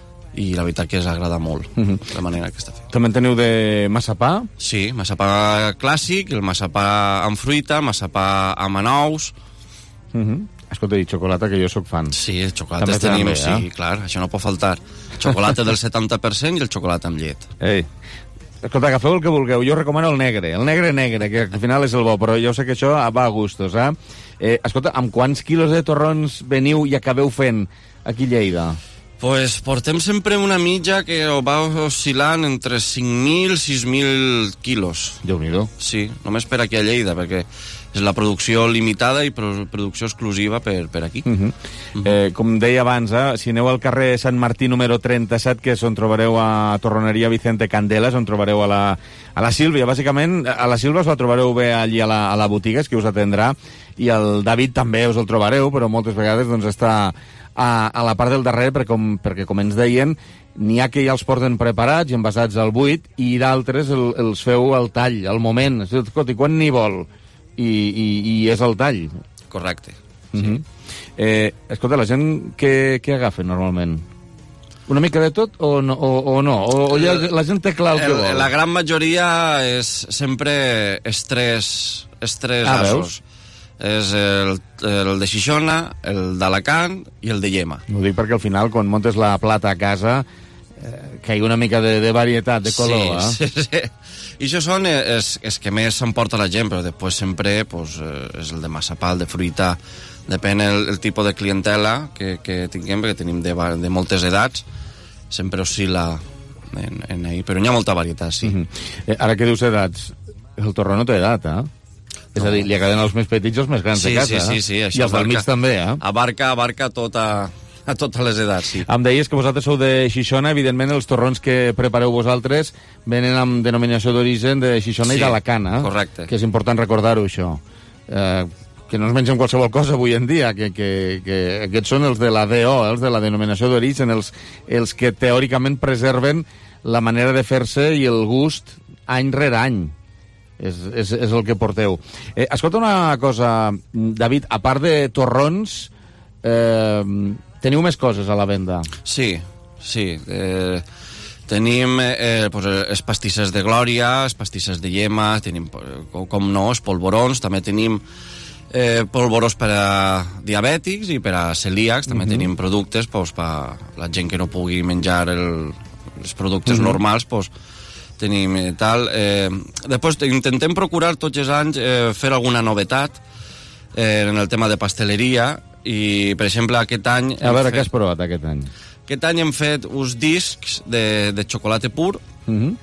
S14: i la veritat que ens agrada molt, uh -huh. la manera que està fet.
S2: També en teniu de massapà?
S14: Sí, massapà clàssic, el massapà amb fruita, massapà amb anous.
S2: Uh -huh. Escolta, i xocolata, que jo sóc fan.
S14: Sí, el xocolata tenim, bé, sí, eh? Clar, això no pot faltar. Xocolata del setanta per cent i el xocolata amb llet.
S2: Ei, escolta, agafeu el que vulgueu, jo recomano el negre, el negre negre, que al final és el bo, però jo sé que això va a gustos, eh? eh escolta, amb quants quilos de torrons veniu i acabeu fent aquí a Lleida?
S14: Pues portem sempre una mitja que va oscil·lant entre cinc mil i sis mil quilos.
S2: Déu-n'hi-do.
S14: Sí, només per aquí a Lleida, perquè és la producció limitada i producció exclusiva per, per aquí.
S2: Uh -huh. Uh -huh. Eh, com deia abans, eh, si aneu al carrer Sant Martí número trenta-set, que és on trobareu a Torroneria Vicente Candelas, on trobareu a la, a la Sílvia. Bàsicament, a la Sílvia us la trobareu bé allí a la, a la botiga, és que us atendrà, i el David també us el trobareu, però moltes vegades doncs està a, a la part del darrere, perquè com, perquè, com ens deien, n'hi ha que ja els porten preparats i envasats al buit, i d'altres el, els feu al tall, al moment. Escolta, i quan n'hi vol? I, i, i és el tall.
S14: Correcte.
S2: Uh -huh. Sí. Eh, escolta, la gent què, què agafa normalment? Una mica de tot o no? O, o, no? o, o ja la gent té clar el, el que vol?
S14: La gran majoria és sempre estrès, estrès
S2: ah,
S14: asos.
S2: Veus?
S14: És el, el de Xixona, el d'Alacant i el de Yema.
S2: Ho dic perquè al final, quan montes la plata a casa, eh, que hi ha una mica de, de varietat, de color,
S14: sí,
S2: eh?
S14: Sí, sí. I això són els, els que més s'emporta la gent, però després sempre pues, és el de massapà, el de fruita, depèn el, el tipus de clientela que, que tinguem, perquè tenim de, de moltes edats, sempre oscil·la en, en ahir, però hi ha molta varietat, sí.
S2: Uh-huh. eh, ara que dius edats, el torró no té edat, eh? És a dir, li agraden els més petits i els més grans
S14: sí,
S2: de casa.
S14: Sí, sí, sí.
S2: I els del mig també, eh?
S14: Abarca, abarca tota, a totes les edats, sí.
S2: Em deies que vosaltres sou de Xixona, evidentment els torrons que prepareu vosaltres venen amb denominació d'origen de Xixona sí, i d'Alacant, eh?
S14: Correcte.
S2: Que és important recordar-ho, això. Eh, que no ens mengem qualsevol cosa avui en dia, que, que, que aquests són els de la D O, els de la denominació d'origen, els, els que teòricament preserven la manera de fer-se i el gust any rere any. És, és, és el que porteu. Eh, escolta una cosa, David, a part de torrons, eh, teniu més coses a la venda?
S14: Sí, sí. Eh, tenim eh, pues, els pastisses de Glòria, els pastisses de Yema, tenim, com, com no, els polvorons, també tenim eh, polvorons per a diabètics i per a celíacs, també uh-huh. tenim productes pues, per a la gent que no pugui menjar el, els productes uh-huh. normals, pues, tenim eh, tal. Eh, després intentem procurar tots els anys eh, fer alguna novetat eh, en el tema de pasteleria i, per exemple, aquest any...
S2: A veure, fet, què has provat aquest any?
S14: Aquest any hem fet uns discs de, de xocolata pur
S2: uh-huh.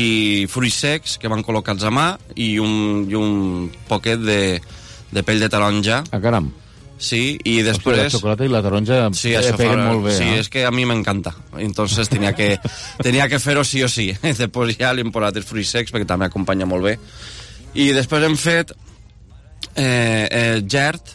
S14: i fruits secs que van col·locats a mà i un, i un poquet de, de pell de taronja.
S2: Ah, caram.
S14: Sí, y després...
S2: Hòstia, la xocolata i la taronja
S14: sí,
S2: eh, peguen molt bé.
S14: Sí,
S2: eh?
S14: és que a mi m'encanta. Entonces tenia que, tenia que fer-ho sí o sí. Després ja li hem posat els fruits secs perquè també acompanya molt bé. I després hem fet eh, el gert,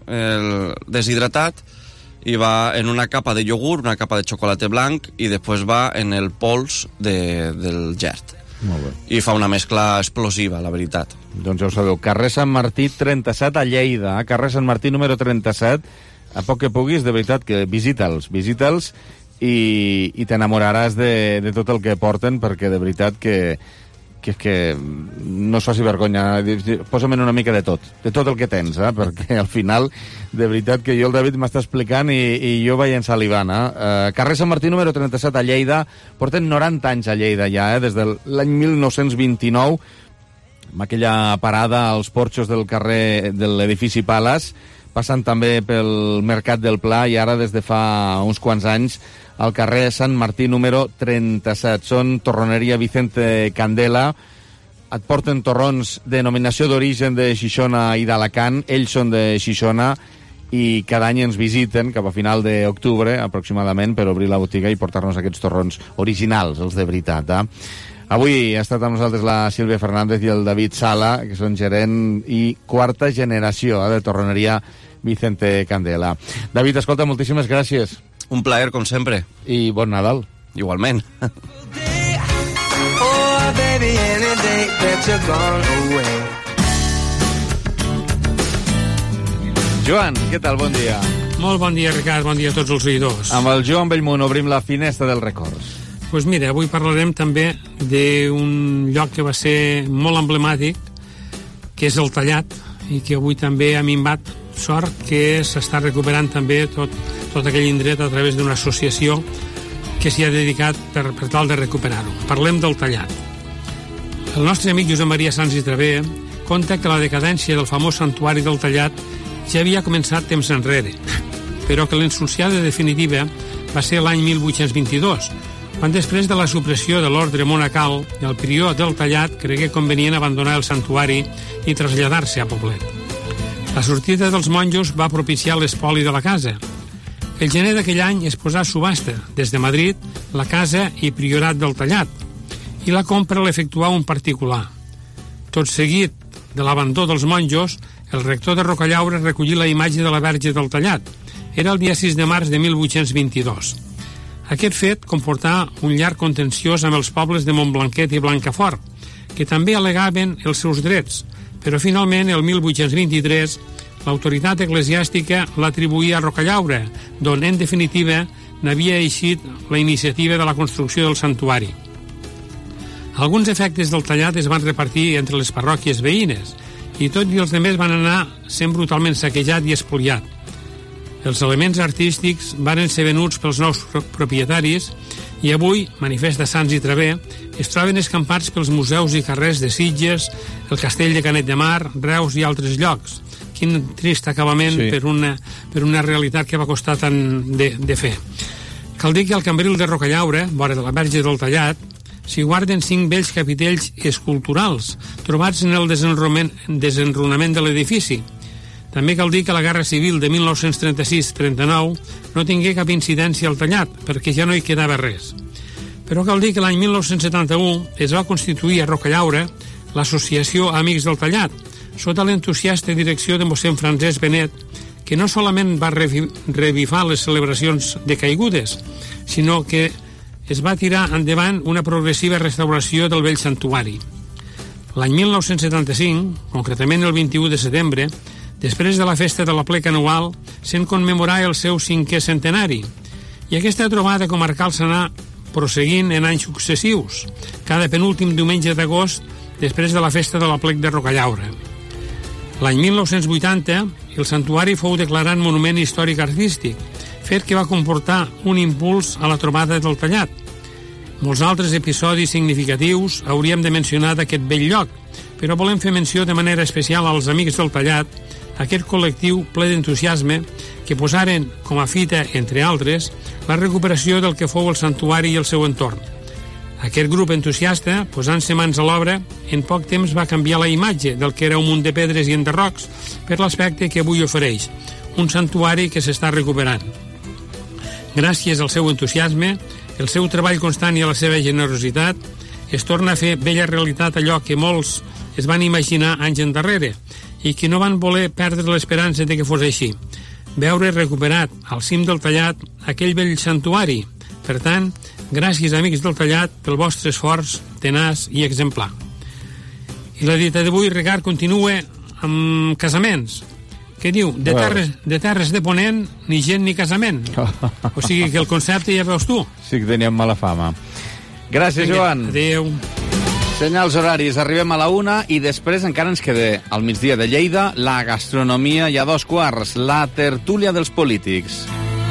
S14: el deshidratat, i va en una capa de iogurt, una capa de xocolata blanc, i després va en el pols de, del gert.
S2: Molt bé.
S14: I fa una mescla explosiva, la veritat.
S2: Doncs ja ho sabeu, carrer Sant Martí trenta-set a Lleida, eh? Carrer Sant Martí número trenta-set, a poc que puguis, de veritat, que visita'ls, visita'ls i, i t'enamoraràs de, de tot el que porten, perquè de veritat que, que, que no es faci vergonya. Posa'm una mica de tot, de tot el que tens, eh? Perquè al final, de veritat que jo el David m'està explicant i, i jo vaig ensalivant. Eh? Uh, carrer Sant Martí número trenta-set a Lleida, porten noranta anys a Lleida ja, eh? Des de l'any mil nou-cents vint-i-nou, amb aquella parada als porxos del carrer de l'edifici Palace, passant també pel Mercat del Pla i ara des de fa uns quants anys al carrer Sant Martí número trenta-set. Són torroneria Vicente Candela, et porten torrons de denominació d'origen de Xixona i d'Alacant, ells són de Xixona i cada any ens visiten cap a final d'octubre aproximadament per obrir la botiga i portar-nos aquests torrons originals, els de veritat. Eh? Avui ha estat amb nosaltres la Sílvia Fernández i el David Sala, que són gerent i quarta generació eh, de torroneria Vicente Candela. David, escolta, moltíssimes gràcies.
S14: Un plaer, com sempre.
S2: I bon Nadal.
S14: Igualment.
S2: Joan, què tal? Bon dia.
S15: Molt bon dia, Ricard. Bon dia a tots els oïdors.
S2: Amb el Joan Bellmunt obrim la finestra dels records.
S15: Doncs pues mira, avui parlarem també d'un lloc que va ser molt emblemàtic, que és el Tallat, i que avui també ha minvat. Sort que s'està recuperant també tot, tot aquell indret a través d'una associació que s'hi ha dedicat per, per tal de recuperar-ho. Parlem del Tallat. El nostre amic Josep Maria Sans i Travé conta que la decadència del famós santuari del Tallat ja havia començat temps enrere, però que l'ensulsiada definitiva va ser l'any mil vuit-cents vint-i-dos, quan després de la supressió de l'ordre monacal, el prior del Tallat cregué convenient abandonar el santuari i traslladar-se a Poblet. La sortida dels monjos va propiciar l'espoli de la casa. El gener d'aquell any es posà a subhasta, des de Madrid, la casa i priorat del Tallat, i la compra l'efectuà un particular. Tot seguit de l'abandó dels monjos, el rector de Rocallaura recollí la imatge de la Verge del Tallat. Era el dia sis de març de mil vuit-cents vint-i-dos. Aquest fet comportà un llarg contenciós amb els pobles de Montblanquet i Blancafort, que també al·legaven els seus drets, però finalment, el mil vuit-cents vint-i-tres, l'autoritat eclesiàstica l'atribuïa a Rocallaura, d'on, en definitiva, n'havia eixit la iniciativa de la construcció del santuari. Alguns efectes del Tallat es van repartir entre les parròquies veïnes, i tot i els demés van anar sent brutalment saquejat i espoliat. Els elements artístics varen ser venuts pels nous propietaris i avui, manifest de Sans i Travé, es troben escampats pels museus i carrers de Sitges, el castell de Canet de Mar, Reus i altres llocs. Quin trist acabament sí. per, una, per una realitat que va costar tant de, de fer. Cal dir que al Cambril de Rocallaura, vora de la Verge del Tallat, s'hi guarden cinc vells capitells esculturals, trobats en el desenrunament de l'edifici. També cal dir que la Guerra Civil de mil nou-cents trenta-sis trenta-nou no tingué cap incidència al Tallat, perquè ja no hi quedava res. Però cal dir que l'any mil nou-cents setanta-u es va constituir a Rocallaura l'Associació Amics del Tallat, sota l'entusiasta direcció de mossèn Francesc Benet, que no solament va revifar les celebracions de caigudes, sinó que es va tirar endavant una progressiva restauració del vell santuari. L'any mil nou-cents setanta-cinc, concretament el vint-i-u de setembre, després de la festa de la plec anual, se'n commemorà el seu cinquè centenari, i aquesta trobada comarcal s'anà prosseguint en anys successius, cada penúltim diumenge d'agost després de la festa de la plec de Rocallaura. L'any mil nou-cents vuitanta, el santuari fou declarat monument històric artístic, fet que va comportar un impuls a la trobada del Tallat. Molts altres episodis significatius hauríem de mencionar d'aquest bell lloc, però volem fer menció de manera especial als Amics del Tallat, aquest col·lectiu ple d'entusiasme que posaren com a fita, entre altres, la recuperació del que fou el santuari i el seu entorn. Aquest grup entusiasta, posant-se mans a l'obra, en poc temps va canviar la imatge del que era un munt de pedres i enderrocs per l'aspecte que avui ofereix, un santuari que s'està recuperant. Gràcies al seu entusiasme, el seu treball constant i a la seva generositat, es torna a fer bella realitat allò que molts es van imaginar anys endarrere, i que no van voler perdre l'esperança de que fos així. Veure recuperat al cim del Tallat aquell vell santuari. Per tant, Gràcies, amics del Tallat, pel vostre esforç tenaç i exemplar. I la dita d'avui, Ricard, continua amb casaments. Què diu? De terres, de terres de Ponent, ni gent ni casament. O sigui que el concepte ja veus tu.
S2: Sí que teníem mala fama. Gràcies,
S15: Vinga,
S2: Joan.
S15: Adéu.
S2: Senyals horaris, arribem a la una i després encara ens queda al migdia de Lleida la gastronomia i a dos quarts la tertúlia dels polítics.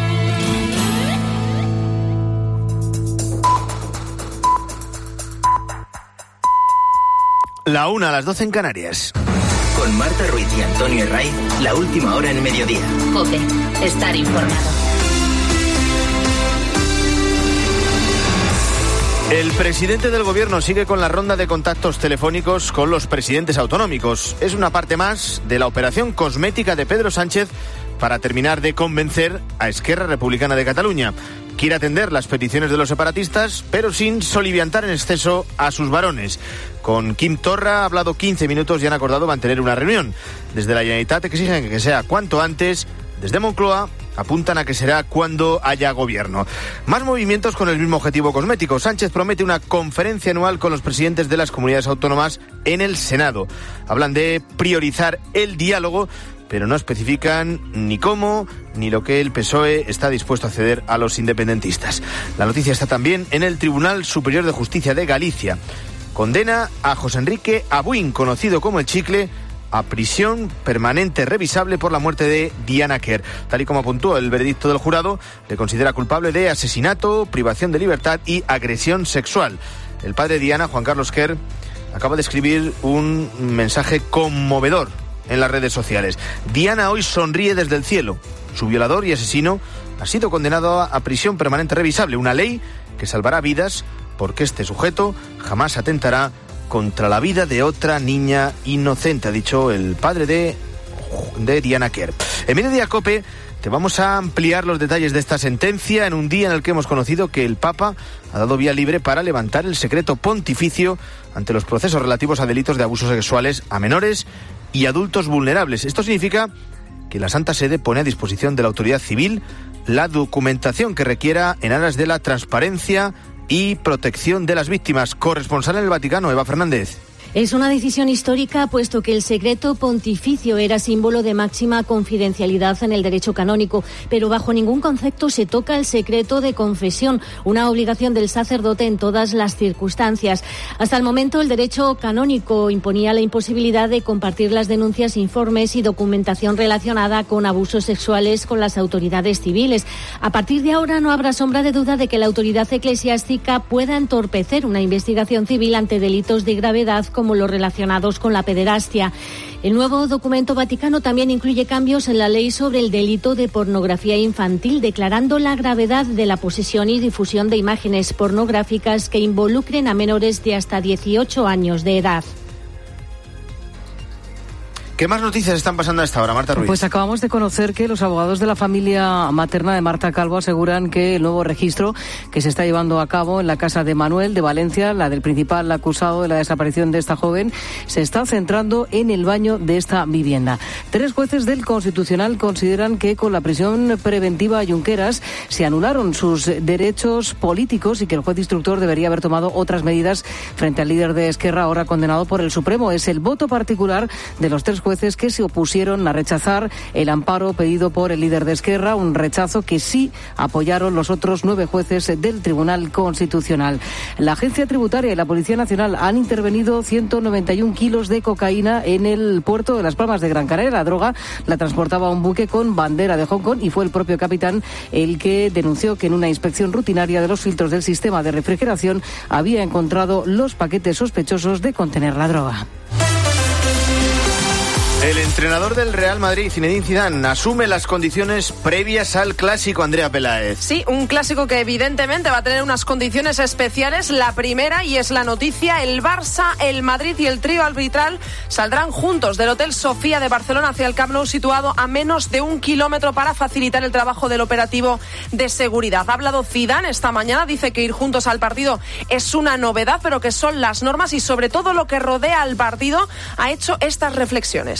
S16: La una a las doce en Canarias.
S1: Con Marta Ruiz y Antonio Herraiz, la última hora en mediodía.
S6: COPE. Estar informado.
S16: El presidente del gobierno sigue con la ronda de contactos telefónicos con los presidentes autonómicos. Es una parte más de la operación cosmética de Pedro Sánchez para terminar de convencer a Esquerra Republicana de Cataluña. Quiere atender las peticiones de los separatistas, pero sin soliviantar en exceso a sus varones. Con Quim Torra ha hablado quince minutos y han acordado mantener una reunión. Desde la Generalitat exigen que sea cuanto antes. Desde Moncloa apuntan a que será cuando haya gobierno. Más movimientos con el mismo objetivo cosmético. Sánchez promete una conferencia anual con los presidentes de las comunidades autónomas en el Senado. Hablan de priorizar el diálogo, pero no especifican ni cómo ni lo que el P S O E está dispuesto a ceder a los independentistas. La noticia está también en el Tribunal Superior de Justicia de Galicia. Condena a José Enrique Abuin, conocido como El Chicle, a prisión permanente revisable por la muerte de Diana Kerr. Tal y como apuntó el veredicto del jurado, le considera culpable de asesinato, privación de libertad y agresión sexual. El padre de Diana, Juan Carlos Kerr, acaba de escribir un mensaje conmovedor en las redes sociales. Diana hoy sonríe desde el cielo. Su violador y asesino ha sido condenado a prisión permanente revisable, una ley que salvará vidas porque este sujeto jamás atentará contra la vida de otra niña inocente, ha dicho el padre de, de Diana Kerr. En Mediodía COPE te vamos a ampliar los detalles de esta sentencia en un día en el que hemos conocido que el Papa ha dado vía libre para levantar el secreto pontificio ante los procesos relativos a delitos de abusos sexuales a menores y adultos vulnerables. Esto significa que la Santa Sede pone a disposición de la autoridad civil la documentación que requiera en aras de la transparencia y protección de las víctimas. Corresponsal en el Vaticano, Eva Fernández.
S17: Es una decisión histórica, puesto que el secreto pontificio era símbolo de máxima confidencialidad en el derecho canónico, pero bajo ningún concepto se toca el secreto de confesión, una obligación del sacerdote en todas las circunstancias. Hasta el momento, el derecho canónico imponía la imposibilidad de compartir las denuncias, informes y documentación relacionada con abusos sexuales con las autoridades civiles. A partir de ahora no habrá sombra de duda de que la autoridad eclesiástica pueda entorpecer una investigación civil ante delitos de gravedad como los relacionados con la pederastia. El nuevo documento vaticano también incluye cambios en la ley sobre el delito de pornografía infantil, declarando la gravedad de la posesión y difusión de imágenes pornográficas que involucren a menores de hasta dieciocho años de edad.
S16: ¿Qué más noticias están pasando a esta hora, Marta Ruiz?
S18: Pues acabamos de conocer que los abogados de la familia materna de Marta Calvo aseguran que el nuevo registro que se está llevando a cabo en la casa de Manuel de Valencia, la del principal acusado de la desaparición de esta joven, se está centrando en el baño de esta vivienda. Tres jueces del Constitucional consideran que con la prisión preventiva a Junqueras se anularon sus derechos políticos y que el juez instructor debería haber tomado otras medidas frente al líder de Esquerra, ahora condenado por el Supremo. Es el voto particular de los tres jueces jueces que se opusieron a rechazar el amparo pedido por el líder de Esquerra, un rechazo que sí apoyaron los otros nueve jueces del Tribunal Constitucional. La Agencia Tributaria y la Policía Nacional han intervenido ciento noventa y un kilos de cocaína en el puerto de Las Palmas de Gran Canaria. La droga la transportaba un buque con bandera de Hong Kong y fue el propio capitán el que denunció que en una inspección rutinaria de los filtros del sistema de refrigeración había encontrado los paquetes sospechosos de contener la droga.
S16: El entrenador del Real Madrid, Zinedine Zidane, asume las condiciones previas al clásico, Andrea Peláez.
S19: Sí, un clásico que evidentemente va a tener unas condiciones especiales. La primera, y es la noticia, el Barça, el Madrid y el trío arbitral saldrán juntos del Hotel Sofía de Barcelona hacia el Camp Nou, situado a menos de un kilómetro, para facilitar el trabajo del operativo de seguridad. Ha hablado Zidane esta mañana, dice que ir juntos al partido es una novedad, pero que son las normas y sobre todo lo que rodea al partido. Ha hecho estas reflexiones.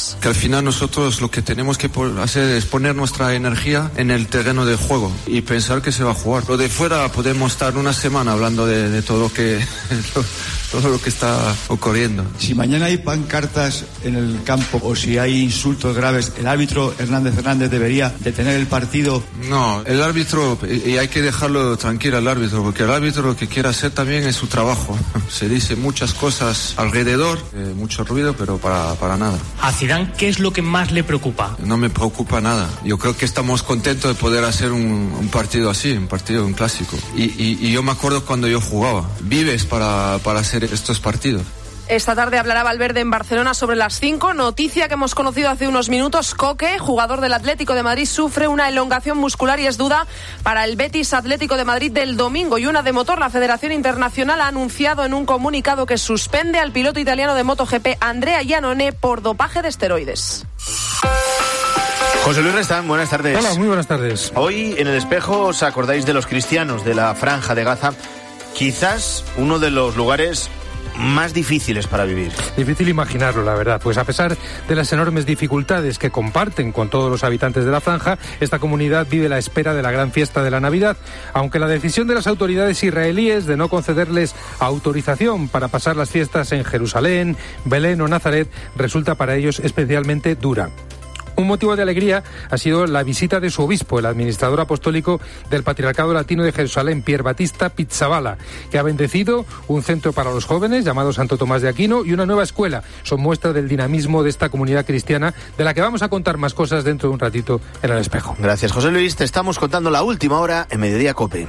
S19: Ribas.
S20: Que al final nosotros lo que tenemos que hacer es poner nuestra energía en el terreno de juego y pensar que se va a jugar. Lo de fuera podemos estar una semana hablando de, de todo lo que todo lo que está ocurriendo.
S21: Si mañana hay pancartas en el campo o si hay insultos graves, ¿el árbitro Hernández Hernández debería detener el partido?
S20: No, el árbitro, y hay que dejarlo tranquilo al árbitro, porque el árbitro lo que quiere hacer también es su trabajo. Se dice muchas cosas alrededor, eh, mucho ruido, pero para, para nada.
S22: A Zidane, ¿qué es lo que más le preocupa?
S20: No me preocupa nada. Yo creo que estamos contentos de poder hacer un, un partido así, un partido, un clásico. Y, y, y yo me acuerdo cuando yo jugaba. Vives para, para hacer estos partidos.
S19: Esta tarde hablará Valverde en Barcelona sobre las cinco. Noticia que hemos conocido hace unos minutos. Coque, jugador del Atlético de Madrid, sufre una elongación muscular y es duda para el Betis Atlético de Madrid del domingo. Y una de motor. La Federación Internacional ha anunciado en un comunicado que suspende al piloto italiano de MotoGP Andrea Iannone por dopaje de esteroides.
S16: José Luis Restán, buenas tardes.
S23: Hola, muy buenas tardes.
S16: Hoy en El Espejo os acordáis de los cristianos de la Franja de Gaza. Quizás uno de los lugares más difíciles para vivir.
S23: Difícil imaginarlo, la verdad, pues a pesar de las enormes dificultades que comparten con todos los habitantes de la franja, esta comunidad vive la espera de la gran fiesta de la Navidad, aunque la decisión de las autoridades israelíes de no concederles autorización para pasar las fiestas en Jerusalén, Belén o Nazaret resulta para ellos especialmente dura. Un motivo de alegría ha sido la visita de su obispo, el administrador apostólico del Patriarcado Latino de Jerusalén, Pier Battista Pizzaballa, que ha bendecido un centro para los jóvenes llamado Santo Tomás de Aquino y una nueva escuela. Son muestra del dinamismo de esta comunidad cristiana, de la que vamos a contar más cosas dentro de un ratito en El Espejo.
S16: Gracias, José Luis. Te estamos contando la última hora en Mediodía COPE.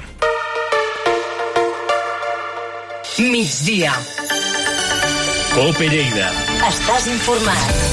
S1: Migdia.
S4: COPE Lleida.
S1: Estàs informat.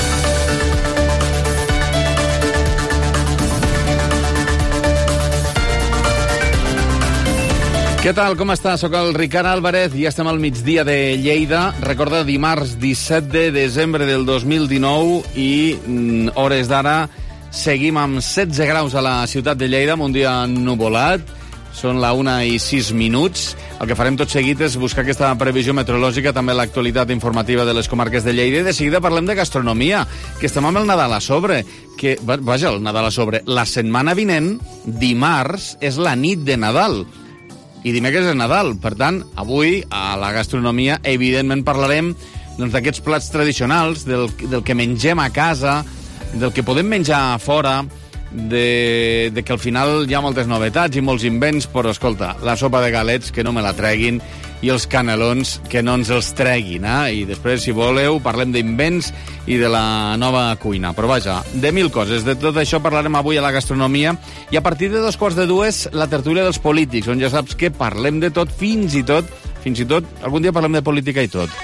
S2: Què tal, com està? Soc el Ricard Álvarez i ja estem al migdia de Lleida. Recorda, dimarts disset de desembre del dos mil dinou i mm, hores d'ara seguim amb setze graus a la ciutat de Lleida, amb un dia nuvolat. Són la una i sis minuts. El que farem tot seguit és buscar aquesta previsió meteorològica, també l'actualitat informativa de les comarques de Lleida. I de seguida parlem de gastronomia, que estem amb el Nadal a sobre. Que, vaja, el Nadal a sobre. La setmana vinent, dimarts, és la nit de Nadal. I dimecres és Nadal. Per tant, avui, a la gastronomia, evidentment parlarem doncs, d'aquests plats tradicionals, del, del que mengem a casa, del que podem menjar a fora, de, de que al final hi ha moltes novetats i molts invents, però, escolta, la sopa de galets, que no me la treguin, i els canelons, que no ens els treguin, eh? I després, si voleu, parlem d'invents i de la nova cuina. Però vaja, de mil coses. De tot això parlarem avui a la gastronomia, i a partir de dos quarts de dues, la tertúlia dels polítics, on ja saps que parlem de tot, fins i tot, fins i tot, algun dia parlem de política i tot.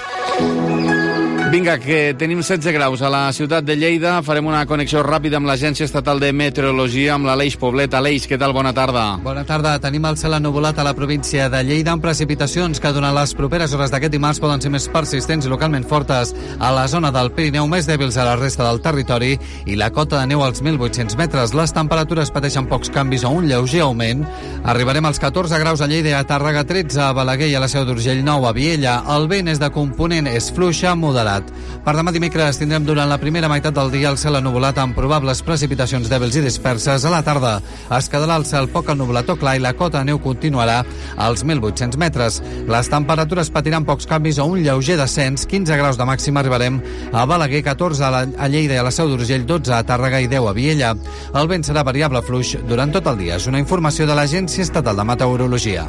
S2: Vinga, que tenim setze graus a la ciutat de Lleida. Farem una connexió ràpida amb l'Agència Estatal de Meteorologia, amb l'Aleix Poblet. Aleix, què tal? Bona tarda.
S3: Bona tarda. Tenim el cel ennuvolat a la província de Lleida amb precipitacions que durant les properes hores d'aquest dimarts poden ser més persistents i localment fortes a la zona del Pirineu, més dèbils a la resta del territori, i la cota de neu als mil vuit-cents metres. Les temperatures pateixen pocs canvis o un lleuger augment. Arribarem als catorze graus a Lleida i a Tàrrega, tretze a Balaguer i a la Seu d'Urgell, nou a Viella. El vent és de component és fluixa moderat. Per demà dimecres tindrem durant la primera meitat del dia el cel ennuvolat amb probables precipitacions dèbils i disperses. A la tarda es quedarà el cel poc ennuvolat o clar i la cota de neu continuarà als mil vuit-cents metres. Les temperatures patiran pocs canvis o un lleuger descens. quinze graus de màxima arribarem a Balaguer, catorze a, la, a Lleida i a la Seu d'Urgell, dotze a Tàrrega i deu a Viella. El vent serà variable fluix durant tot el dia. És una informació de l'Agència Estatal de Meteorologia.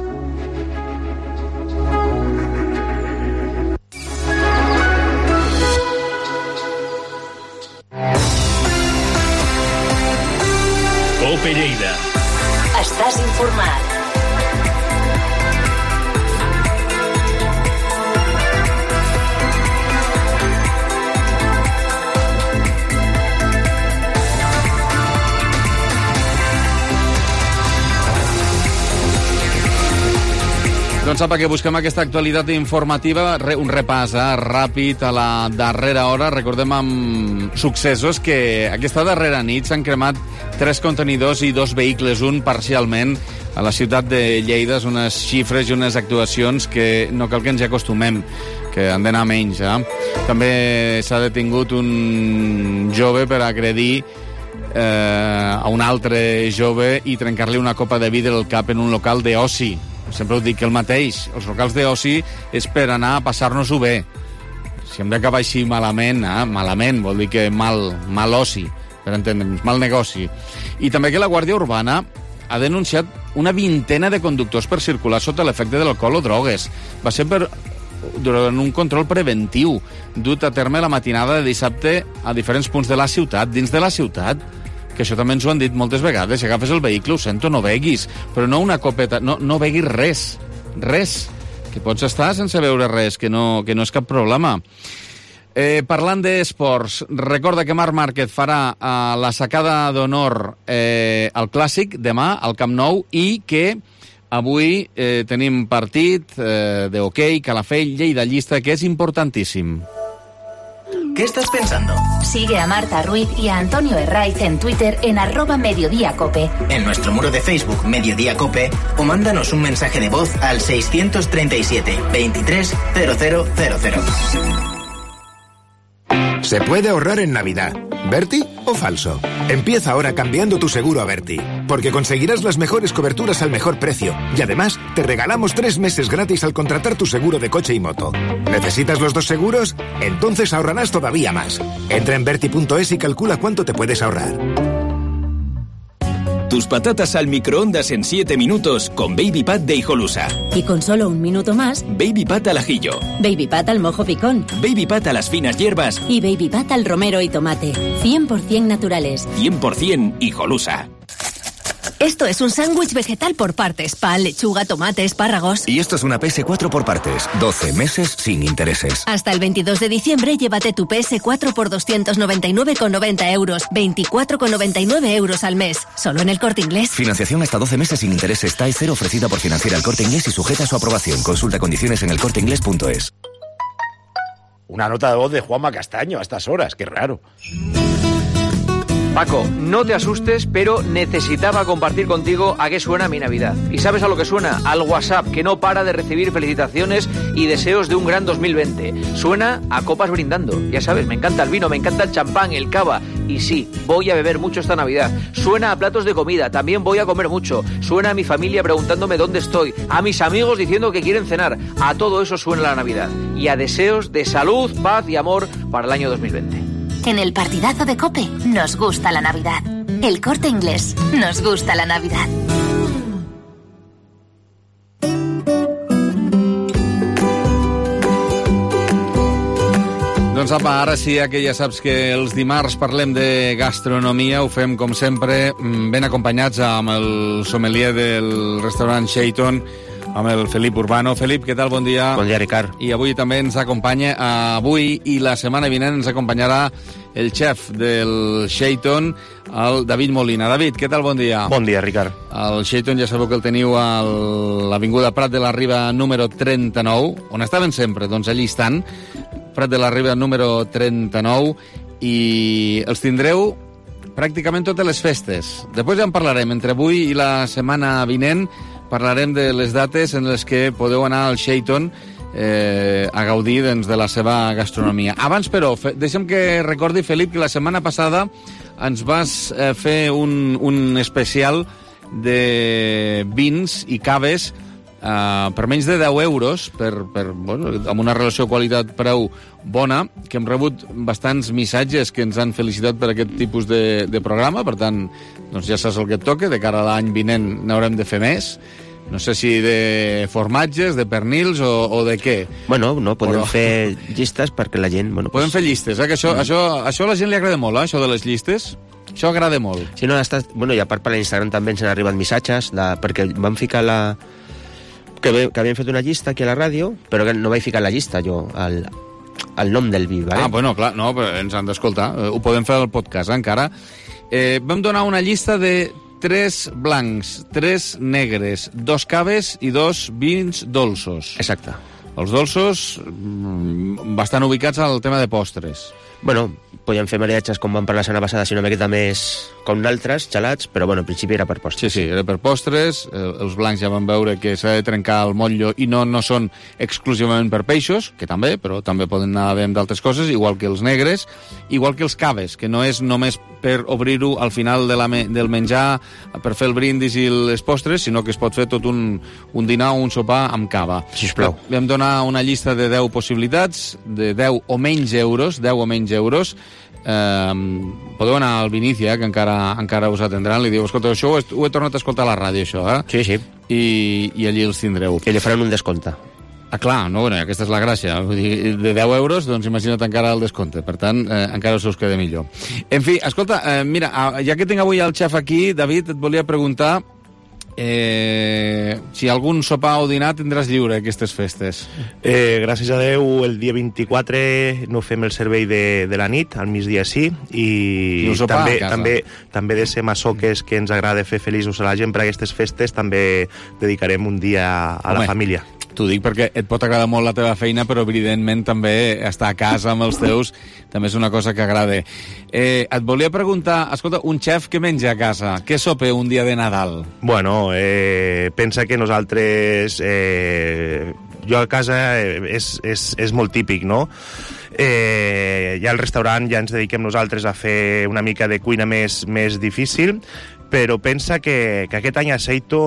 S4: COPE Lleida.
S1: Estàs informat.
S2: Doncs apa, que busquem aquesta actualitat informativa, un repàs eh, ràpid a la darrera hora. Recordem amb successos que aquesta darrera nit s'han cremat tres contenidors i dos vehicles, un parcialment, a la ciutat de Lleida. És unes xifres i unes actuacions que no cal que ens hi acostumem, que han d'anar menys. Eh? També s'ha detingut un jove per agredir eh, a un altre jove i trencar-li una copa de vidre al cap en un local d'oci. Sempre ho dic el mateix, els locals d'oci és per anar a passar-nos-ho bé. Si hem d'acabar així malament, eh? malament, vol dir que mal, mal oci, per entendre'ns, mal negoci. I també que la Guàrdia Urbana ha denunciat una vintena de conductors per circular sota l'efecte de l'alcohol o drogues. Va ser per, durant un control preventiu dut a terme la matinada de dissabte a diferents punts de la ciutat, dins de la ciutat, que això també ens ho han dit moltes vegades. Si agafes el vehicle, ho sento, no beguis, però no una copeta, no, no beguis res, res, que pots estar sense beure res, que no, que no és cap problema. Eh, parlant d'esports, recorda que Marc Márquez farà eh, la sacada d'honor eh, al Clàssic demà al Camp Nou i que avui eh, tenim partit eh, d'hoquei, Calafell, Lleida Llista, que és importantíssim.
S1: ¿Qué estás pensando?
S6: Sigue a Marta Ruiz y a Antonio Herraiz en Twitter en arroba Mediodía Cope.
S1: En nuestro muro de Facebook Mediodía Cope o mándanos un mensaje de voz al seiscientos treinta y siete, veintitrés, cero cero cero cero.
S5: Se puede ahorrar en Navidad. ¿Berti o falso? Empieza ahora cambiando tu seguro a Berti, porque conseguirás las mejores coberturas al mejor precio y además te regalamos tres meses gratis al contratar tu seguro de coche y moto. ¿Necesitas los dos seguros? Entonces ahorrarás todavía más. Entra en berti punto es y calcula cuánto te puedes ahorrar.
S7: Tus patatas al microondas en siete minutos con Baby Pat de Hijolusa.
S8: Y con solo un minuto más,
S7: Baby Pat al ajillo.
S8: Baby Pat al mojo picón.
S7: Baby Pat a las finas hierbas.
S8: Y Baby Pat al romero y tomate. cien por ciento naturales.
S7: cien por ciento Hijolusa.
S24: Esto es un sándwich vegetal por partes. Pan, lechuga, tomate, espárragos.
S25: Y esto es una P S cuatro por partes. doce meses sin intereses.
S24: Hasta el veintidós de diciembre llévate tu P S cuatro por doscientos noventa y nueve con noventa euros. veinticuatro con noventa y nueve euros al mes. Solo en El Corte Inglés.
S25: Financiación hasta doce meses sin intereses. T A E cero ofrecida por Financiera El Corte Inglés y sujeta a su aprobación. Consulta condiciones en el corte inglés punto es.
S26: Una nota de voz de Juanma Castaño a estas horas. Qué raro.
S27: Paco, no te asustes, pero necesitaba compartir contigo a qué suena mi Navidad. ¿Y sabes a lo que suena? Al WhatsApp, que no para de recibir felicitaciones y deseos de un gran dos mil veinte. Suena a copas brindando. Ya sabes, me encanta el vino, me encanta el champán, el cava. Y sí, voy a beber mucho esta Navidad. Suena a platos de comida, también voy a comer mucho. Suena a mi familia preguntándome dónde estoy. A mis amigos diciendo que quieren cenar. A todo eso suena la Navidad. Y a deseos de salud, paz y amor para el año dos mil veinte.
S6: En el partidazo de COPE nos gusta la Navidad. El Corte Inglés nos gusta la Navidad.
S2: Doncs apa, ara sí, que ja saps que els dimarts parlem de gastronomia, ho fem com sempre ben acompanyats amb el sommelier del restaurant Shaiton, amb el Felip Urbano. Felip, què tal? Bon dia.
S28: Bon dia, Ricard.
S2: I avui també ens acompanya, avui i la setmana vinent ens acompanyarà el xef del Shaiton, el David Molina. David, què tal? Bon dia.
S28: Bon dia, Ricard.
S2: El Shaiton ja sabeu que el teniu a l'Avinguda Prat de la Riba número trenta-nou, on estaven sempre, doncs allí estan, Prat de la Riba número trenta-nou, i els tindreu pràcticament totes les festes. Després ja en parlarem, entre avui i la setmana vinent, parlarem de les dates en les que podeu anar al Shaiton eh, a gaudir doncs, de la seva gastronomia. Abans, però, fe, deixa'm que recordi, Felip, que la setmana passada ens vas eh, fer un, un especial de vins i caves eh, per menys de deu euros, per, per, bueno, amb una relació qualitat-preu bona, que hem rebut bastants missatges que ens han felicitat per aquest tipus de, de programa. Per tant, doncs ja saps el que et toca, de cara a l'any vinent n'haurem de fer més. No sé si de formatges, de pernils o, o de què.
S28: Bueno, no, podem
S2: Però...
S28: fer llistes perquè la gent... Bueno,
S2: podem
S28: pues...
S2: fer llistes, eh? Que això, mm. això, això a la gent li agrada molt, eh? Això de les llistes. Això agrada molt.
S28: Sí, no, estàs... Bueno, i a part per l'Instagram també ens han arribat missatges, de... perquè vam ficar la... Que, ve... que havíem fet una llista aquí a la ràdio, però que no vaig ficar la llista, jo, el, el nom del vi, vale?
S2: Ah, bueno, clar, no, però ens han d'escoltar. Ho podem fer al podcast, eh, encara. Eh, vam donar una llista de tres blancs, tres negres, dos caves i dos vins dolços.
S28: Exacte.
S2: Els dolços bastant ubicats al tema de postres.
S28: Bueno, podíem fer mariatges com vam parlar la setmana passada, si una miqueta més com d'altres, gelats, però bueno, en principi era per postres.
S2: Sí, sí, era per postres. Els blancs ja van veure que s'ha de trencar el motllo i no no són exclusivament per peixos, que també, però també poden anar bé amb d'altres coses, igual que els negres, igual que els caves, que no és només per obrir-ho al final de la me del menjar, per fer el brindis i les postres, sinó que es pot fer tot un, un dinar o un sopar amb cava.
S28: Sisplau.
S2: Vam donar una llista de deu possibilitats, de deu o menys euros, deu o menys euros. Eh, podeu anar al Vinícia, que encara encara us atendran, li diu, escolta, això ho he, ho he tornat a escoltar a la ràdio, això, eh?
S28: Sí, sí.
S2: I, i allí els tindreu.
S28: I li faran un descompte.
S2: Ah, clar, no, bueno, aquesta és la gràcia. Vull dir, de deu euros, doncs imagina't encara el descompte. Per tant, eh, encara se us queda millor. En fi, escolta, eh, mira, ja que tinc avui el xef aquí, David, et volia preguntar eh, si algun sopar o dinar tindràs lliure aquestes festes.
S9: Eh, gràcies a Déu, el dia vint-i-quatre no fem el servei de, de la nit, al migdia sí, i,
S2: I
S9: també, també, també de ser masoques que ens agrada fer feliços a la gent per a aquestes festes, també dedicarem un dia a
S2: Home,
S9: la família.
S2: T'ho dic perquè et pot agradar molt la teva feina, però evidentment també estar a casa amb els teus també és una cosa que agrada. Eh, et volia preguntar, escolta, un xef que menja a casa, què sope un dia de Nadal?
S9: Bueno, eh, pensa que nosaltres... Eh, jo a casa és, és, és molt típic, no? Eh, ja al restaurant ja ens dediquem nosaltres a fer una mica de cuina més, més difícil, però pensa que, que aquest any a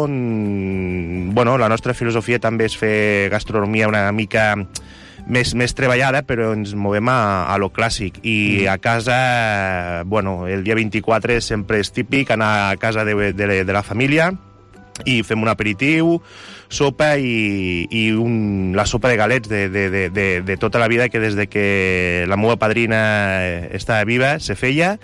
S9: Seiton, bueno, la nostra filosofia també és fer gastronomia una mica més, més treballada, però ens movem a, a lo clàssic. I a casa, bueno, el dia vint-i-quatre sempre és típic anar a casa de, de, de la família i fem un aperitiu, sopa i, i un, la sopa de galets de, de, de, de, de tota la vida, que des de que la meva padrina estava viva se feia,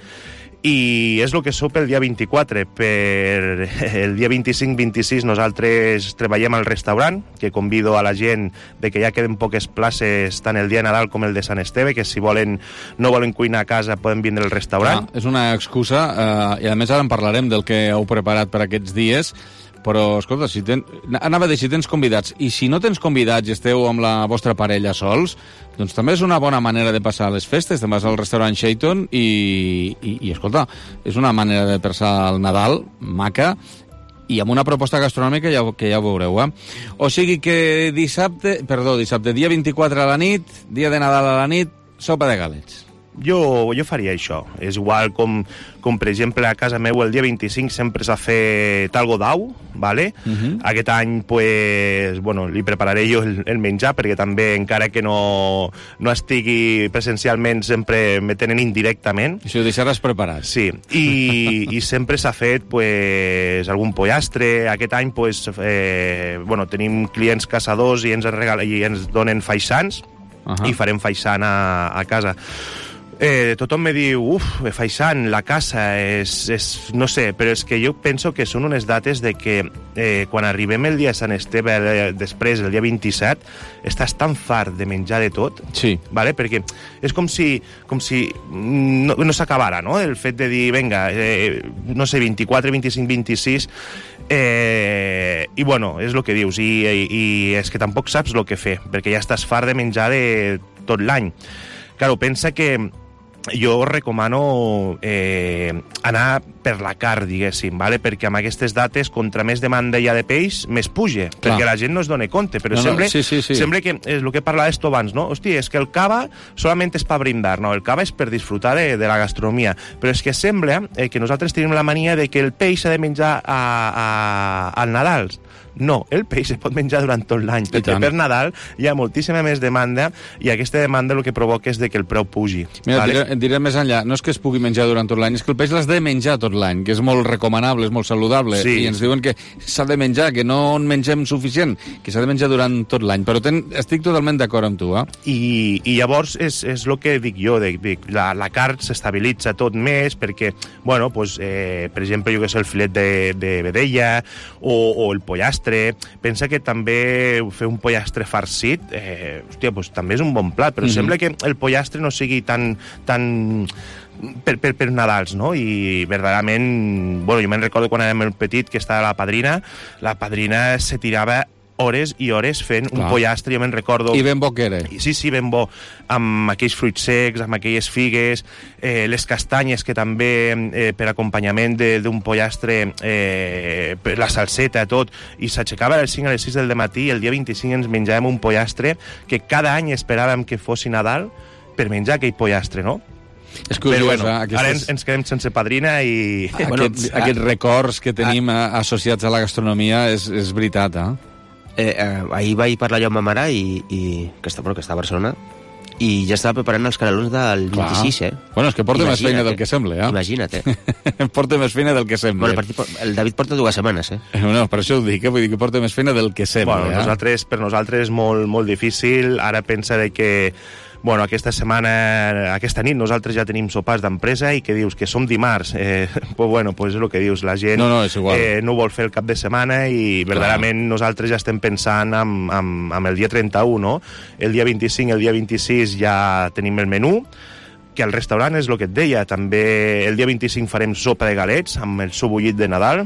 S9: i és el que sopa el dia vint-i-quatre. Per el dia vint-i-cinc vint-i-sis nosaltres treballem al restaurant, que convido a la gent de que ja queden poques places tant el dia de Nadal com el de Sant Esteve, que si volen no volen cuinar a casa poden vindre al restaurant.
S2: Ah, és una excusa, eh, i a més ara en parlarem del que heu preparat per aquests dies, però, escolta, si ten... anava a dir si tens convidats, i si no tens convidats i esteu amb la vostra parella sols, doncs també és una bona manera de passar les festes. Te'n vas al restaurant Seiton i, i, i, escolta, és una manera de passar el Nadal maca i amb una proposta gastronòmica ja, que ja ho veureu, eh? O sigui que dissabte, perdó, dissabte, dia vint-i-quatre a la nit, dia de Nadal a la nit, sopa de galets.
S9: Jo, jo faria això. És igual com, com, per exemple, a casa meu el dia vint-i-cinc sempre s'ha fet algo d'au, ¿vale? Uh-huh. Aquest any, pues, bueno, li prepararé jo el, el menjar, perquè també, encara que no, no estigui presencialment, sempre me tenen indirectament.
S2: Això ho deixaràs preparat.
S9: Sí, i, i sempre s'ha fet, pues, algun pollastre. Aquest any, pues, eh, bueno, tenim clients caçadors i ens, regalen, i ens donen faisans, uh-huh. i farem faisán a, a casa. Eh, tothom me diu, uf, faisán, la casa, és, és, no sé, però és que jo penso que són unes dates de que eh, quan arribem el dia de Sant Esteve, eh, després, el dia vint-i-set, estàs tan fart de menjar de tot,
S2: sí.
S9: ¿vale? Perquè és com si, com si no, no s'acabara, no?, el fet de dir, venga, eh, no sé, vint-i-quatre, vint-i-cinc, vint-i-sis... Eh, i bueno, és el que dius, i, i, i és que tampoc saps el que fer, perquè ja estàs fart de menjar de tot l'any. Claro, pensa que jo recomano eh, anar per la car, diguéssim, ¿vale? Perquè amb aquestes dates, contra més demanda hi ha de peix, més puja, clar, perquè la gent no es dona compte, però no, sembla, no, sí, sí, sí. sembla que és el que parlaves tu abans, no? Hòstia, és que el cava solament és per brindar, no? El cava és per disfrutar de, de la gastronomia, però és que sembla eh, que nosaltres tenim la mania de que el peix s'ha de menjar a, a, al Nadal. No, el peix es pot menjar durant tot l'any, perquè per Nadal hi ha moltíssima més demanda i aquesta demanda el que provoca és de que el preu pugi.
S2: Mira,
S9: vale?
S2: diré, diré més enllà, no és que es pugui menjar durant tot l'any, és que el peix l'has de menjar tot l'any, que és molt recomanable, és molt saludable, sí. I ens diuen que s'ha de menjar, que no en mengem suficient, que s'ha de menjar durant tot l'any, però ten, estic totalment d'acord amb tu, eh?
S9: I, i llavors és, és el que dic jo, de, de, la, la carn s'estabilitza tot més, perquè, bueno, pues, eh, per exemple, jo que sé, el filet de, de vedella o, o el pollastre. Pensa que també fer un pollastre farcit, eh, hòstia, pues, també és un bon plat, però mm-hmm. sembla que el pollastre no sigui tan, tan, per, per, per Nadals, no? I verdaderament, bueno, jo me'n recordo quan érem el petit que estava la padrina, la padrina se tirava hores i hores fent Clar. un pollastre, jo me'n recordo...
S2: I ben bo que era.
S9: Sí, sí, ben bo, amb aquells fruits secs, amb aquelles figues, eh, les castanyes que també eh, per acompanyament d'un pollastre, eh, la salseta, tot, i s'aixecava a les cinc a les sis del matí i el dia vint-i-cinc ens menjàvem un pollastre que cada any esperàvem que fos Nadal per menjar aquell pollastre, no?
S2: És curiós,
S9: Però, bueno,
S2: eh? Aquestes...
S9: ara ens, ens quedem sense padrina i...
S2: Aquests, bueno, aquests records que tenim a... associats a la gastronomia és, és veritat, eh?
S28: Eh, eh, ahir vaig parlar jo amb ma mare i, i, que, està, bueno, que està a Barcelona i ja estava preparant els canelons del Clar. vint-i-sis, eh?
S2: Bueno, és que porta Imagina't, més feina del que sembla, eh?
S28: Imagina't, eh?
S2: Porta més feina del que sembla.
S28: Bueno, el, partit, el David porta dues setmanes, eh?
S2: No, per això ho dic, eh? Vull dir que porta més feina del que sembla,
S9: bueno,
S2: eh?
S9: Nosaltres, per nosaltres és molt, molt difícil. Ara pensa de que bueno, aquesta setmana, aquesta nit, nosaltres ja tenim sopars d'empresa i que dius que som dimarts. Eh, pues bueno, pues és el que dius. La gent
S2: no, no, és igual.
S9: Eh, no vol fer el cap de setmana i verdaderament nosaltres ja estem pensant amb, amb, amb el dia trenta-u, no? El dia vint-i-cinc, el dia vint-i-sis ja tenim el menú, que al restaurant és el que et deia. També el dia vint-i-cinc farem sopa de galets amb el seu bullit de Nadal,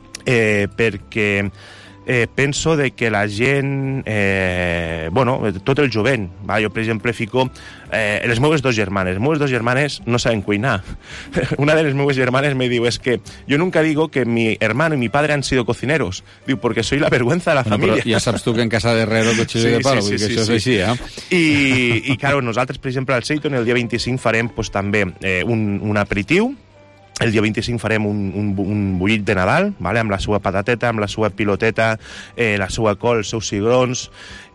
S9: eh, perquè... Eh, penso de que la gent, eh, bueno, tot el jovent, va? Jo, per exemple, fico eh, les meves dos germanes. Les meves dos germanes no saben cuinar. Una de les meves germanes me diu, es que yo nunca digo que mi hermano y mi padre han sido cocineros. Diu, porque soy la vergüenza de la
S2: bueno,
S9: familia.
S2: Però ja saps tu que en casa de Herrero cuchillo sí, de palo, sí, sí, vull dir que sí, això sí. és així, eh?
S9: I, i claro, nosaltres, per exemple, al Seiton, el dia vint-i-cinc farem pues, també eh, un, un aperitiu. El dia vint-i-cinc farem un, un, un bullit de Nadal, vale? Amb la seva patateta, amb la seva piloteta, eh, la seva col, els seus cigrons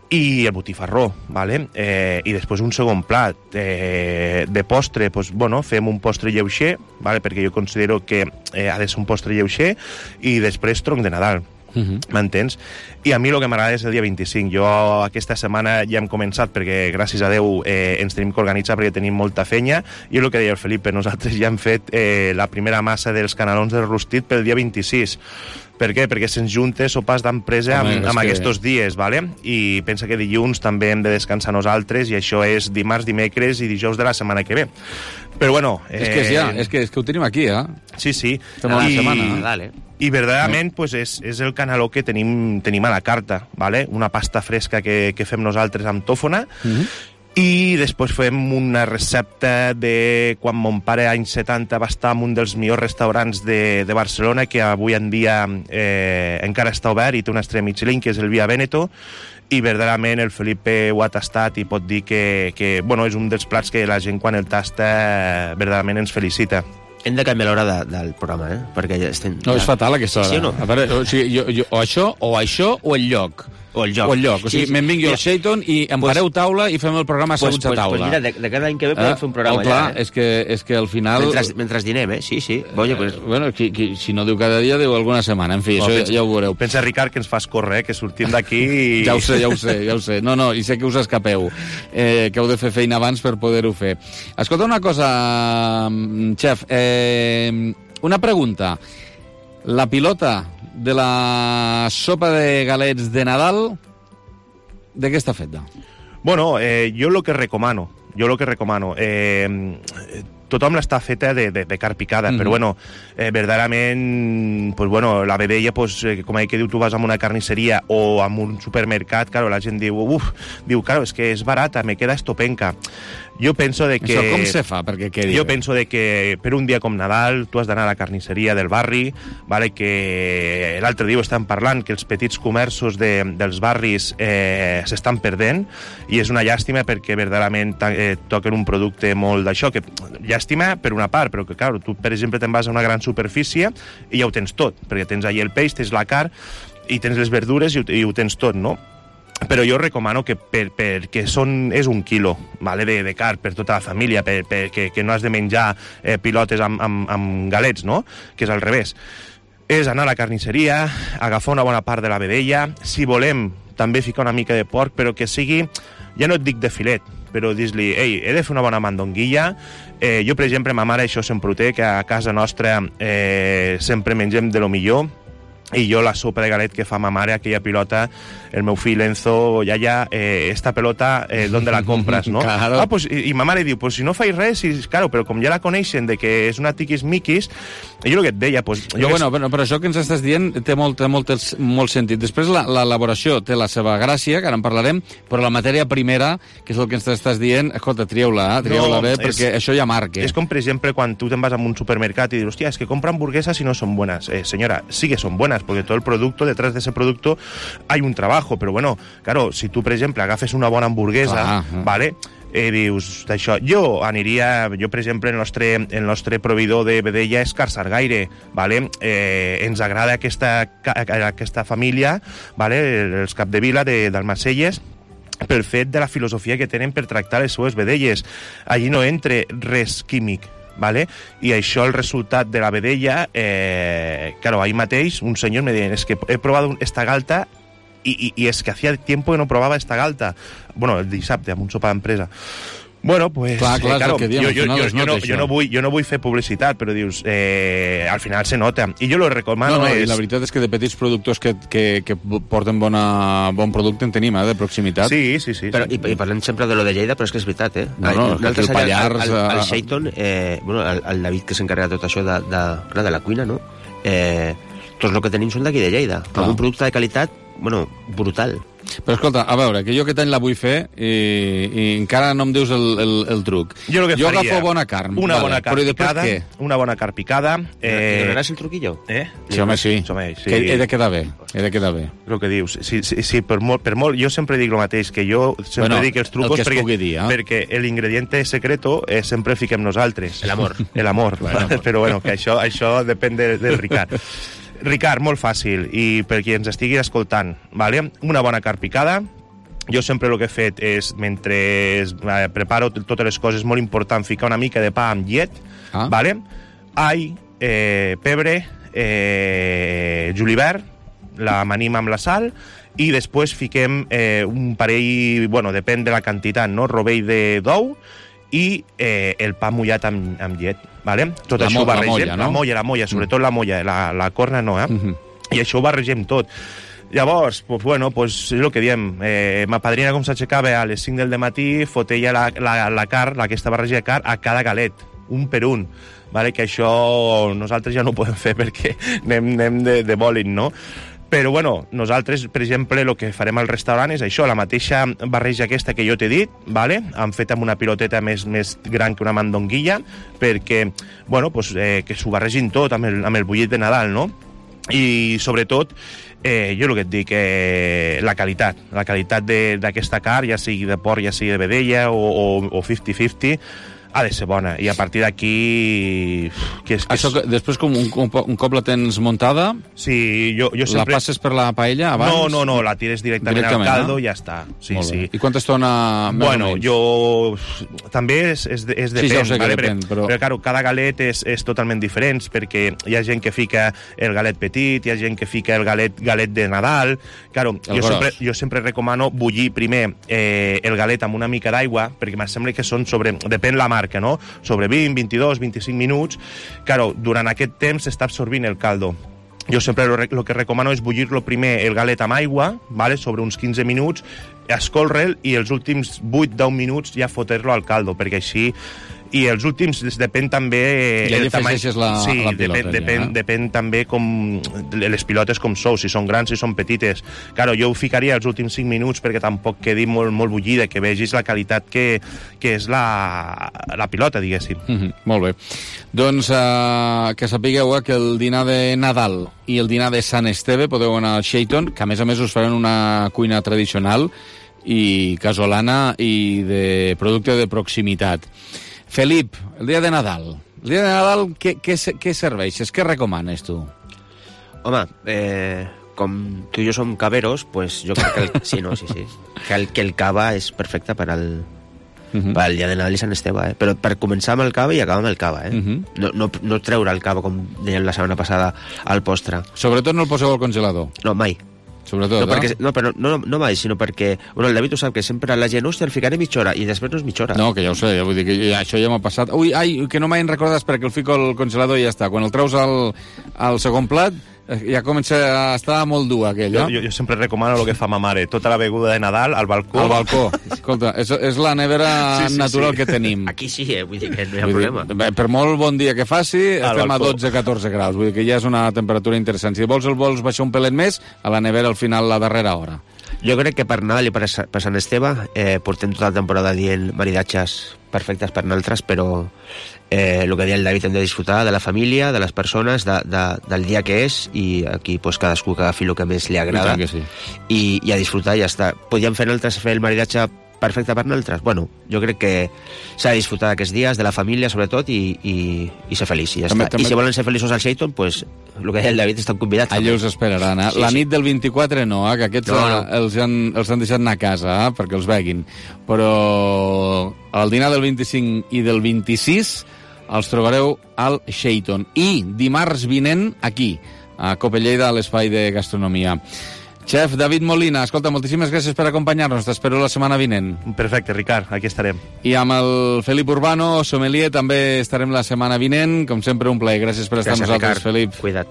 S9: i el botifarró, vale? Eh, i després un segon plat eh, de postre, pues, bueno, fem un postre lleuger, vale? Perquè jo considero que eh, ha de ser un postre lleuger, i després tronc de Nadal. Uh-huh. M'entens? I a mi el que m'agrada és el dia vint-i-cinc. Jo aquesta setmana ja hem començat perquè gràcies a Déu eh, ens tenim que organitzar perquè tenim molta fenya, i el que deia el Felipe, nosaltres ja hem fet eh, la primera massa dels canelons del rostit pel dia vint-i-sis. Per què? Perquè se'ns junta sopars d'empresa amb, amb que... aquests dies, vale? I pensa que dilluns també hem de descansar nosaltres, i això és dimarts, dimecres i dijous de la setmana que ve. Però bueno...
S2: Eh... És que és ja, és que, és que ho tenim aquí, eh?
S9: Sí, sí.
S2: Estem a la
S9: I...
S2: setmana.
S28: Vale.
S9: I verdaderament pues, és, és el caneló que tenim, tenim a la carta, vale? Una pasta fresca que, que fem nosaltres amb tòfona, mm-hmm. i després fem una recepta de quan mon pare anys setanta va estar en un dels millors restaurants de, de Barcelona, que avui en dia eh, encara està obert i té una estrella Michelin, que és el Via Veneto, i verdaderament el Felipe ho ha tastat i pot dir que, que bueno, és un dels plats que la gent quan el tasta verdaderament ens felicita.
S28: Hem de canviar l'hora de, del programa, eh? Perquè ja estem...
S2: No, ja... és fatal aquesta hora.
S28: Sí o no?
S2: A veure, o, sigui, jo, jo, o això, o això, o el lloc.
S28: O el lloc.
S2: O el lloc. O sigui, sí, sí. me'n vingui al Shaiton i em
S28: pues,
S2: pareu taula i fem el programa asseguts
S28: pues, pues,
S2: a taula.
S28: Pues mira, de, de cada any que ve podem eh? fer un programa.
S2: Oh, clar,
S28: allà, eh?
S2: és, que, és que al final...
S28: Mentre, mentre dinem, eh? Sí, sí. Oye, pues...
S2: eh, bueno, qui, qui, si no diu cada dia, diu alguna setmana. En fi, oh, això pensa, ja ho veureu.
S9: Pensa, Ricard, que ens fas córrer, eh? Que sortim d'aquí i...
S2: Ja ho sé, ja ho sé, ja ho sé. No, no, i sé que us escapeu, eh, que heu de fer feina abans per poder-ho fer. Escolta una cosa, xef, eh, una pregunta. La pilota de la sopa de galets de Nadal, de què està feta?
S9: Bueno, eh, jo el que recomano, jo el que recomano, eh, tothom l'està feta de, de, de carn picada, mm-hmm. però bueno, eh, verdaderament, pues bueno, la vedella, pues, eh, com que diu, tu vas a una carnisseria o a un supermercat, claro, la gent diu, uf, diu, claro, és que és barata, me queda estopenca. Jo penso de que...
S2: Això com se fa? Perquè què
S9: jo penso de que per un dia com Nadal tu has d'anar a la carnisseria del barri, vale? Que l'altre dia estan parlant que els petits comerços de, dels barris eh, s'estan perdent, i és una llàstima perquè verdaderament eh, toquen un producte molt d'això, que llàstima per una part, però que clar, tu per exemple te'n vas a una gran superfície i ja ho tens tot, perquè tens allà el peix, tens la carn i tens les verdures i ho, i ho tens tot, no? Però jo recomano que per, perquè són, és un quilo, vale, de, de carn per tota la família, per, per, que, que no has de menjar eh, pilotes amb, amb, amb galets, no? Que és al revés. És anar a la carnisseria, agafar una bona part de la vedella, si volem també ficar una mica de porc, però que sigui, ja no et dic de filet, però dis-li, ei, he de fer una bona mandonguilla. Eh, jo, per exemple, ma mare això sempre ho té, que a casa nostra eh, sempre mengem de lo millor, i jo la sopa de galet que fa ma mare, aquella pilota, el meu fill Enzo, ja, ja, eh, esta pelota, eh, ¿dónde la compras, no?
S2: Claro.
S9: Ah, pues, i, i ma mare diu, pues si no faig res, i, claro, però com ja la coneixen de que és una tiquis-miquis, jo el que et deia, pues...
S2: Jo, bueno, però, però això que ens estàs dient té molt, té molt, molt sentit. Després l'elaboració té la seva gràcia, que ara en parlarem, però la matèria primera, que és el que ens estàs dient, escolta, trieu-la, eh? trieu-la no, bé, és, perquè això ja marca.
S9: És com, per exemple, quan tu te'n vas a un supermercat i dius, hòstia, és que compra hamburguesas i no són buenas. Eh, senyora, sí que són buenas, porque todo el producto, detrás de ese producto hay un trabajo, pero bueno, claro, si tu, per exemple, agafes una bona hamburguesa, ah, ah. ¿vale?, eh, dius, això, jo aniria, jo, per exemple, el nostre, el nostre proveïdor de vedella és Car Sargaire, ¿vale? Eh, ens agrada aquesta, aquesta família, ¿vale?, els Capdevila de, del Marcelles, pel fet de la filosofia que tenen per tractar les seues vedelles. Allí no entra res químic, ¿vale? Y això, el resultat de la vedella, eh, claro, ahí mateix un senyor me dice, es que he probado esta galta y, y, y es que hacía tiempo que no probaba esta galta. Bueno, el dissabte, amb un sopar d'empresa. Bueno, pues,
S2: clar, clar,
S9: eh, claro,
S2: diem,
S9: jo, jo, jo,
S2: jo,
S9: no, jo, no vull, jo no vull fer publicitat, però dius, eh, al final se nota. I jo lo recomano.
S2: No, no,
S9: és...
S2: i la veritat és que de petits productors que, que, que porten bona, bon producte en tenim, eh, de proximitat.
S9: Sí, sí, sí.
S28: Però,
S9: sí.
S28: I, I parlem sempre de lo de Lleida, però és que és veritat, eh?
S2: No, no,
S28: el,
S2: el Pallars...
S28: El, el, el Shaiton, eh, bueno, el, el David, que s'encarrega de tot això de, de, clar, de la cuina, no? Eh, tots el que tenim són d'aquí de Lleida, clar. Amb un producte de qualitat, bueno, brutal.
S2: Però escolta, a veure, que jo aquest any la vull fer i, i encara no em dius el, el, el truc.
S9: Jo, el que
S2: jo
S9: faria,
S2: agafo bona carn.
S9: Una
S2: vale,
S9: bona carn picada.
S2: Què?
S9: Una bona carn picada.
S28: Eh... ¿Le donaràs el truquillo?
S9: Eh?
S2: Sí, home, sí.
S9: Home, sí.
S2: Que he de quedar bé. He de quedar bé.
S9: El que dius. Sí, sí, sí, per, molt, per molt... Jo sempre dic el mateix, que jo sempre
S2: bueno,
S9: dic els trucos
S2: el que
S9: perquè,
S2: dir, eh?
S9: perquè l'ingrediente secreto eh, sempre fiquem nosaltres.
S28: El amor.
S9: El amor. Bueno, però bueno, que això, això depèn de, del Ricard. Ricard, molt fàcil, i per qui ens estigui escoltant, vale? Una bona carn picada. Jo sempre el que he fet és, mentre eh, preparo totes les coses, molt important, ficar una mica de pa amb llet, ah. vale? All, eh, pebre, eh, julivert, l'amanim amb la sal, i després fiquem eh, un parell, bueno, depèn de la quantitat, no? Rovell de d'ou i eh, el pa mullat amb, amb llet, vale? Tot
S2: la
S9: això ho barregem.
S2: La molla, no?
S9: La molla, la molla, sobretot mm. la molla, la, la corna no, eh? Mm-hmm. I això ho barregem tot. Llavors, pues, bueno, pues, és el que diem. Eh, ma padrina, com s'aixecava a les cinc del matí, fotella la, la, la carn, aquesta barreja de carn, a cada galet, un per un. Vale? Que això nosaltres ja no ho podem fer perquè anem, anem de, de bòlit, no? Però, bueno, nosaltres, per exemple, el que farem al restaurant és això, la mateixa barreja aquesta que jo t'he dit, vale? Han fet amb una piloteta més, més gran que una mandonguilla, perquè, bueno, pues, eh, que s'ho barregin tot amb el, amb el bullit de Nadal, no? I, sobretot, eh, jo el que et dic, eh, la qualitat, la qualitat d'aquesta carn, ja sigui de porc, ja sigui de vedella o cinquanta cinquanta, ha de ser bona. I a partir d'aquí... Que és, que
S2: Això, que, després, com un, un cop la tens muntada,
S9: sí, jo, jo sempre...
S2: la passes per la paella abans?
S9: No, no, no, la tires directament, directament al caldo i no? Ja està. Sí, sí.
S2: I quanta estona més
S9: bueno,
S2: o menys?
S9: Jo... També és, és, és depèn.
S2: Sí, ja ho sé que
S9: vale?
S2: depèn, però...
S9: Però, claro, cada galet és, és totalment diferent, perquè hi ha gent que fica el galet petit, hi ha gent que fica el galet, galet de Nadal... Claro, jo sempre, jo sempre recomano bullir primer eh, el galet amb una mica d'aigua, perquè em sembla que són sobre... Depèn la marca, no? Sobre vint, vint-i-dos, vint-i-cinc minuts. Claro, durant aquest temps s'està absorbint el caldo. Jo sempre el que recomano és bullir-lo primer el galet amb aigua, vale? Sobre uns quinze minuts, escolre'l i els últims vuit a deu minuts ja fotre-lo al caldo, perquè així... I els últims depèn també...
S2: I allà afegeixes la,
S9: sí,
S2: la pilota.
S9: Depèn, depèn,
S2: ja.
S9: depèn també com les pilotes com sou, si són grans, si són petites. Claro, jo ho ficaria els últims cinc minuts perquè tampoc quedi molt, molt bullida, que vegis la qualitat que, que és la, la pilota, diguéssim.
S2: Mm-hmm, molt bé. Doncs uh, que sapigueu eh, que el dinar de Nadal i el dinar de Sant Esteve podeu anar al Shaiton, que a més a més us faran una cuina tradicional i casolana i de producte de proximitat. Felip, el dia de Nadal. El dia de Nadal, què, què, què serveixes? Què recomanes, tu?
S28: Home, eh, com tu i jo som caveros, pues jo crec que el, sí, no, sí, sí, que el, que el cava és perfecte per al, uh-huh. per al dia de Nadal i Sant Esteve, eh? Però per començar amb el cava i acabar amb el cava, eh? Uh-huh. no, no, no treure el cava, com dèiem la setmana passada, al postre.
S2: Sobretot no el poseu al congelador.
S28: No, mai.
S2: Sobretot,
S28: no, perquè,
S2: eh?
S28: no, però no, no mai, sinó perquè... Bueno, el David ho sap, que sempre la gent, hòstia, el ficaré mitja hora, i després no és mitja hora.
S2: No, que ja ho sé, ja vull dir que ja, això ja m'ha passat. Ui, ai, que no m'hai recordat perquè el fico al congelador i ja està. Quan el treus al, al segon plat, Ja comença a estar molt dur, aquell,
S9: jo,
S2: eh?
S9: jo, jo sempre recomano el que fa ma mare. Tota la beguda de Nadal al balcó.
S2: Al balcó. Escolta, és, és la nevera sí, sí, natural sí. que tenim.
S28: Aquí sí, eh? Vull dir que no hi ha
S2: vull
S28: problema.
S2: Dir, per molt bon dia que faci, al estem balcó. A dotze a catorze graus. Vull dir que ja és una temperatura interessant. Si vols el vols baixar un pelet més, a la nevera al final, la darrera hora.
S28: Jo crec que per Nadal i per, per Sant Esteve eh, portem tota la temporada dient maridatges perfectes per nosaltres, però eh, el que deia el David, hem de disfrutar de la família, de les persones, de, de, del dia que és, i aquí pues, cadascú que agafi el que més li agrada,
S2: que sí.
S28: i, i a disfrutar i ja està. Podríem fer nosaltres fer el maridatge perfecte per nosaltres? Bueno, jo crec que s'ha de disfrutar d'aquests dies, de la família sobretot, i, i, i ser feliç, i ja també, està. També... I si volen ser feliços al Sheraton, pues, el que deia el David, estan convidats.
S2: Allà us esperaran, eh? Sí, la nit del vint-i-quatre no, eh? Que aquests no, no. Els, han, els han deixat anar a casa, eh? Perquè els veguin. Però el dinar del vint-i-cinc i del vint-i-sis els trobareu al Sheraton. I dimarts vinent aquí, a Cope Lleida, a l'espai de gastronomia. Xef David Molina, escolta, moltíssimes gràcies per acompanyar-nos. T'espero la setmana vinent.
S9: Perfecte, Ricard, aquí estarem.
S2: I amb el Felip Urbano, sommelier, també estarem la setmana vinent. Com sempre, un plaer. Gràcies per estar amb nosaltres, Felip.
S28: Cuida't.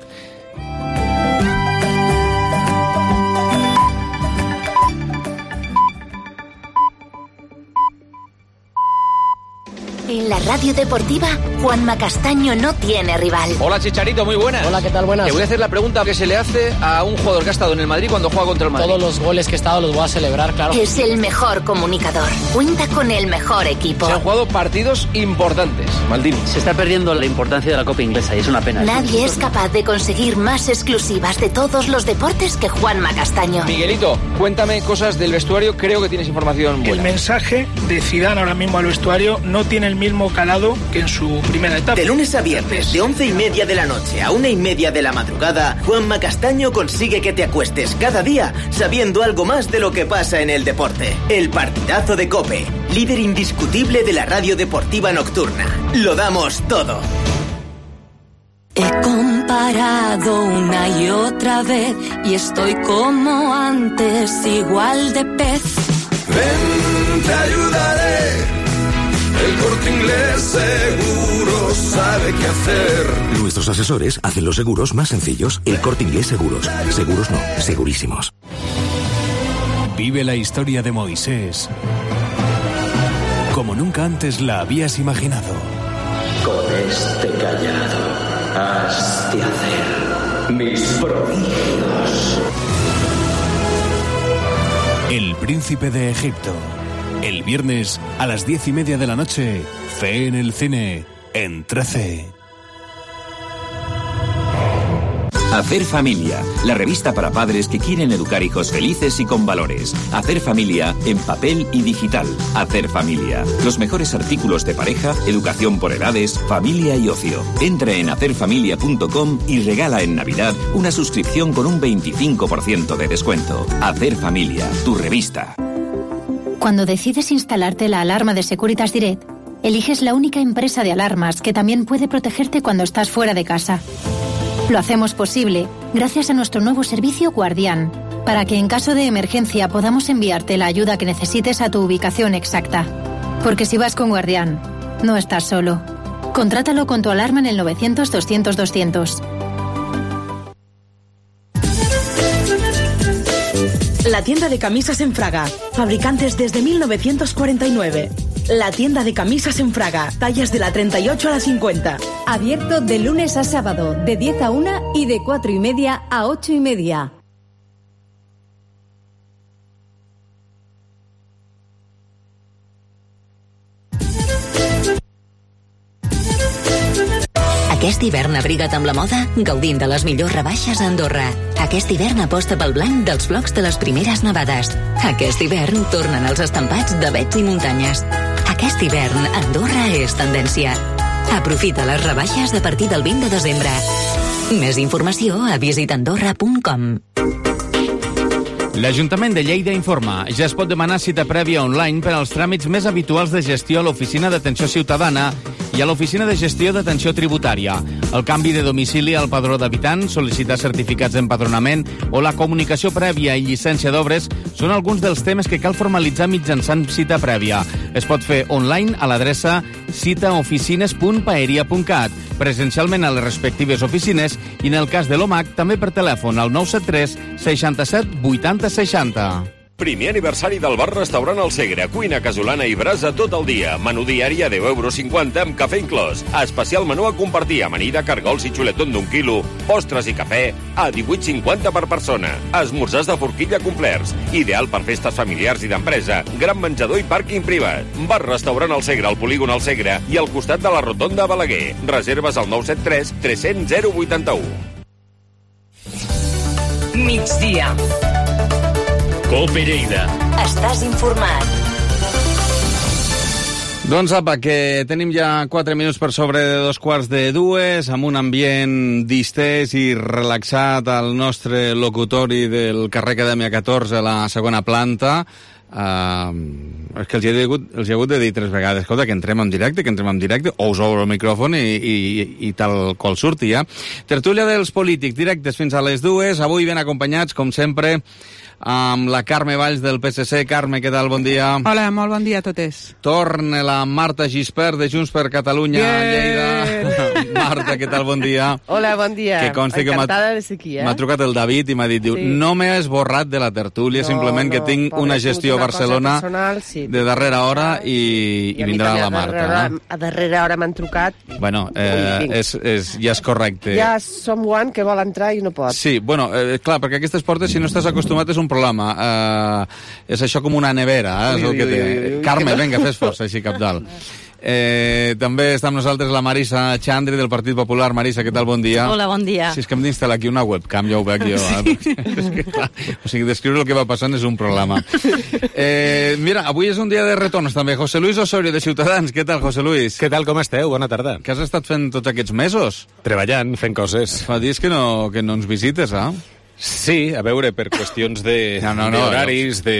S6: En la radio deportiva, Juanma Castaño no tiene rival.
S27: Hola, Chicharito, muy buenas.
S10: Hola, ¿qué tal? Buenas.
S27: Te voy a hacer la pregunta que se le hace a un jugador que ha estado en el Madrid cuando juega contra el Madrid.
S10: Todos los goles que he estado los voy a celebrar, claro.
S6: Es el mejor comunicador. Cuenta con el mejor equipo.
S27: Se han jugado partidos importantes. Maldini.
S10: Se está perdiendo la importancia de la Copa Inglesa y es una pena.
S6: Nadie es capaz de conseguir más exclusivas de todos los deportes que Juanma Castaño.
S27: Miguelito, cuéntame cosas del vestuario. Creo que tienes información buena.
S11: El mensaje de Zidane ahora mismo al vestuario no tiene el mismo calado que en su primera etapa.
S1: De lunes a viernes, de once y media de la noche a una y media de la madrugada, Juanma Castaño consigue que te acuestes cada día sabiendo algo más de lo que pasa en el deporte. El partidazo de COPE, líder indiscutible de la radio deportiva nocturna. Lo damos todo.
S12: He comparado una y otra vez y estoy como antes, igual de pez.
S13: Ven, te ayudaré. El Corte Inglés Seguros sabe qué hacer.
S25: Nuestros asesores hacen los seguros más sencillos. El Corte Inglés Seguros. Seguros no, segurísimos.
S14: Vive la historia de Moisés como nunca antes la habías imaginado.
S15: Con este callado has de hacer mis prodigios.
S14: El Príncipe de Egipto. El viernes a las diez y media de la noche, Fe en el Cine, en trece.
S17: Hacer Familia, la revista para padres que quieren educar hijos felices y con valores. Hacer Familia en papel y digital. Hacer Familia. Los mejores artículos de pareja, educación por edades, familia y ocio. Entra en hacer familia punto com y regala en Navidad una suscripción con un veinticinco por ciento de descuento. Hacer Familia, tu revista.
S18: Cuando decides instalarte la alarma de Securitas Direct, eliges la única empresa de alarmas que también puede protegerte cuando estás fuera de casa. Lo hacemos posible gracias a nuestro nuevo servicio Guardián, para que en caso de emergencia podamos enviarte la ayuda que necesites a tu ubicación exacta. Porque si vas con Guardián, no estás solo. Contrátalo con tu alarma en el novecientos doscientos doscientos.
S29: La tienda de camisas en Fraga, fabricantes desde mil novecientos cuarenta y nueve. La tienda de camisas en Fraga, tallas de la treinta y ocho a la cincuenta.
S30: Abierto de lunes a sábado, de diez a una y de cuatro y media a ocho y media.
S31: Aquest hivern abriga't amb la moda, gaudint de les millors rebaixes a Andorra. Aquest hivern aposta pel blanc dels blocs de les primeres nevades. Aquest hivern tornen els estampats de vets i muntanyes. Aquest hivern, Andorra és tendència. Aprofita les rebaixes a partir del vint de desembre. Més informació a visit andorra punt com.
S2: L'Ajuntament de Lleida informa. Ja es pot demanar cita prèvia online per als tràmits més habituals de gestió a l'Oficina d'Atenció Ciutadana i a l'Oficina de Gestió d'Atenció Tributària. El canvi de domicili al padró d'habitants, sol·licitar certificats d'empadronament o la comunicació prèvia i llicència d'obres són alguns dels temes que cal formalitzar mitjançant cita prèvia. Es pot fer online a l'adreça cita oficines punt paeria punt cat. presencialment a les respectives oficines i, en el cas de l'O M A C, també per telèfon al nou set tres seixanta-set vuitanta seixanta.
S3: Primer aniversari del bar restaurant El Segre, cuina casolana i brasa tot el dia. Menú diari a deu euros cinquanta amb cafè inclòs. Especial menú a compartir, amanida, cargols i xuletón d'un quilo, postres i cafè a divuit cinquanta per persona. Esmorzars de forquilla complerts, ideal per festes familiars i d'empresa. Gran menjador i pàrquing privat. Bar restaurant El Segre, al polígon El Segre i al costat de la rotonda Balaguer. Reserves al nou set tres tres zero zero vuitanta u.
S4: Migdia.
S14: Cope Lleida.
S4: Estàs informat.
S2: Doncs apa, que tenim ja quatre minuts per sobre de dos quarts de dues, amb un ambient distès i relaxat al nostre locutori del carrer Acadèmia catorze, a la segona planta. Uh, és que els hi, he hagut, els hi he hagut de dir tres vegades, escolta, que entrem en directe, que entrem en directe, o us obro el micròfon i, i, i tal qual surti ja. Tertúlia dels polítics, directes fins a les dues, avui ben acompanyats, com sempre, amb la Carme Valls del P S C. Carme, què tal? Bon dia.
S5: Hola, molt bon dia a totes.
S2: Torna la Marta Gispert de Junts per Catalunya a Lleida. Marta, què tal? Bon dia.
S7: Hola, bon dia.
S2: Que consti que m'ha
S7: eh?
S2: trucat el David i m'ha dit, diu,
S7: sí.
S2: no m'he esborrat de la tertúlia, no, simplement no, que tinc una gestió a Barcelona
S7: personal, sí.
S2: de darrera hora i, i, i vindrà la Marta.
S7: A,
S2: no?
S7: a darrera hora m'han trucat.
S2: Bueno, eh, és, és, ja és correcte.
S7: Ja som one que vol entrar i no pot.
S2: Sí, bueno, eh, clar, perquè aquestes portes, si no estàs acostumat, és un problema. Eh, és això com una nevera, eh? És el que té. Carme, vinga, fes força, així cap dalt. Eh, també està amb nosaltres la Marisa Xandri del Partit Popular. Marisa, què tal? Bon dia.
S8: Hola, bon dia.
S2: Si és que hem d'instal·lar aquí una webcam, ja ho veig jo. Sí. Eh? És que, clar, o sigui, descriure el que va passant és un problema. Eh, mira, avui és un dia de retorns també. José Luis Osorio, de Ciutadans. Què tal, José Luis?
S16: Què tal, com esteu? Bona tarda.
S2: Què has estat fent tots aquests mesos?
S16: Treballant, fent coses.
S2: Fa dies que no, que no ens visites, eh?
S16: Sí, a veure, per qüestions de,
S2: no, no, no,
S16: d'horaris, de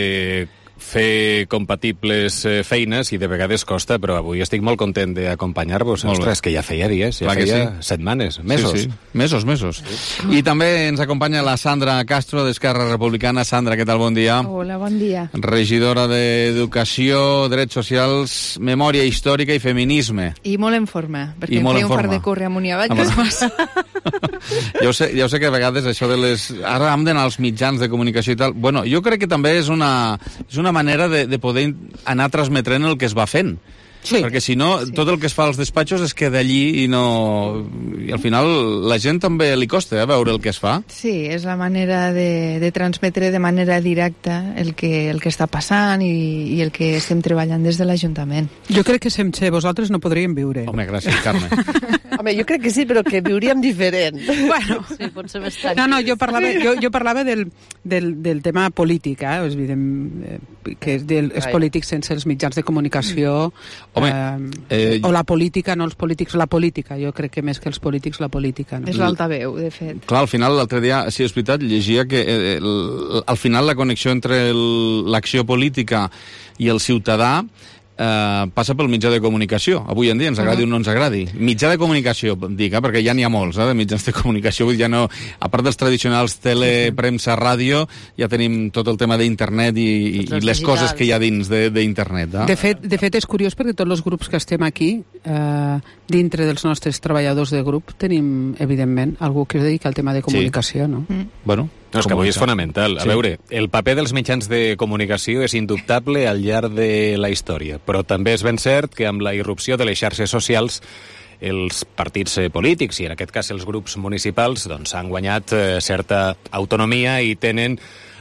S16: fer compatibles eh, feines, i de vegades costa, però avui estic molt content d'acompanyar-vos. Ostres, que ja feia dies, ja
S2: Clar
S16: feia
S2: sí.
S16: setmanes, mesos.
S2: Sí, sí. Mesos, mesos. Sí. I també ens acompanya la Sandra Castro, d'Esquerra Republicana. Sandra, què tal? Bon dia.
S19: Hola, bon dia.
S2: Regidora d'Educació, Drets Socials, Memòria Històrica i Feminisme.
S19: I molt en forma, perquè
S2: I
S19: em feia un
S2: forma.
S19: fart de córrer amunt i avall, que és massa.
S2: Ja ho sé, ja ho sé que a vegades això de les... Ara hem d'anar als mitjans de comunicació i tal. Bueno, jo crec que també és una, és una manera de, de poder anar transmetent el que es va fent. Sí. Perquè si no, sí. tot el que es fa als despatxos es queda allí i no... I al final la gent també li costa eh, veure el que es fa.
S19: Sí, és la manera de, de transmetre de manera directa el que, el que està passant i, i el que estem treballant des de l'Ajuntament.
S5: Jo crec que sense vosaltres no podríem viure.
S2: Home, gràcies, Carme.
S7: Home, jo crec que sí, però que viuríem diferent.
S19: Bueno, sí, pot ser bastant.
S5: No, no, jo parlava, jo, jo parlava del, del, del tema polític, eh? És evident que del, els polítics sense els mitjans de comunicació...
S2: Home,
S5: eh, o la política, no els polítics, la política. Jo crec que més que els polítics, la política. No?
S19: És l'altaveu, de fet.
S2: Clar, al final, l'altre dia, sí, és veritat, llegia que eh, el, al final la connexió entre l'acció política i el ciutadà eh, passa pel mitjà de comunicació. Avui en dia, ens agradi uh -huh. o no ens agradi. Mitjà de comunicació, dic, eh, perquè ja n'hi ha molts, eh, de mitjans de comunicació. Ja no, a part dels tradicionals tele, premsa, ràdio, ja tenim tot el tema d'internet i, i, i les digitals. Coses que hi ha dins d'internet. Eh?
S5: De, fet, de fet, és curiós perquè tots els grups que estem aquí, eh, dintre dels nostres treballadors de grup, tenim, evidentment, algú que es dedica al tema de comunicació,
S16: sí.
S5: no?
S16: Mm. Bueno, no, és que avui és fonamental. A sí. veure, el paper dels mitjans de comunicació és indubtable al llarg de la història, però també és ben cert que amb la irrupció de les xarxes socials els partits polítics, i en aquest cas els grups municipals, doncs han guanyat eh, certa autonomia i tenen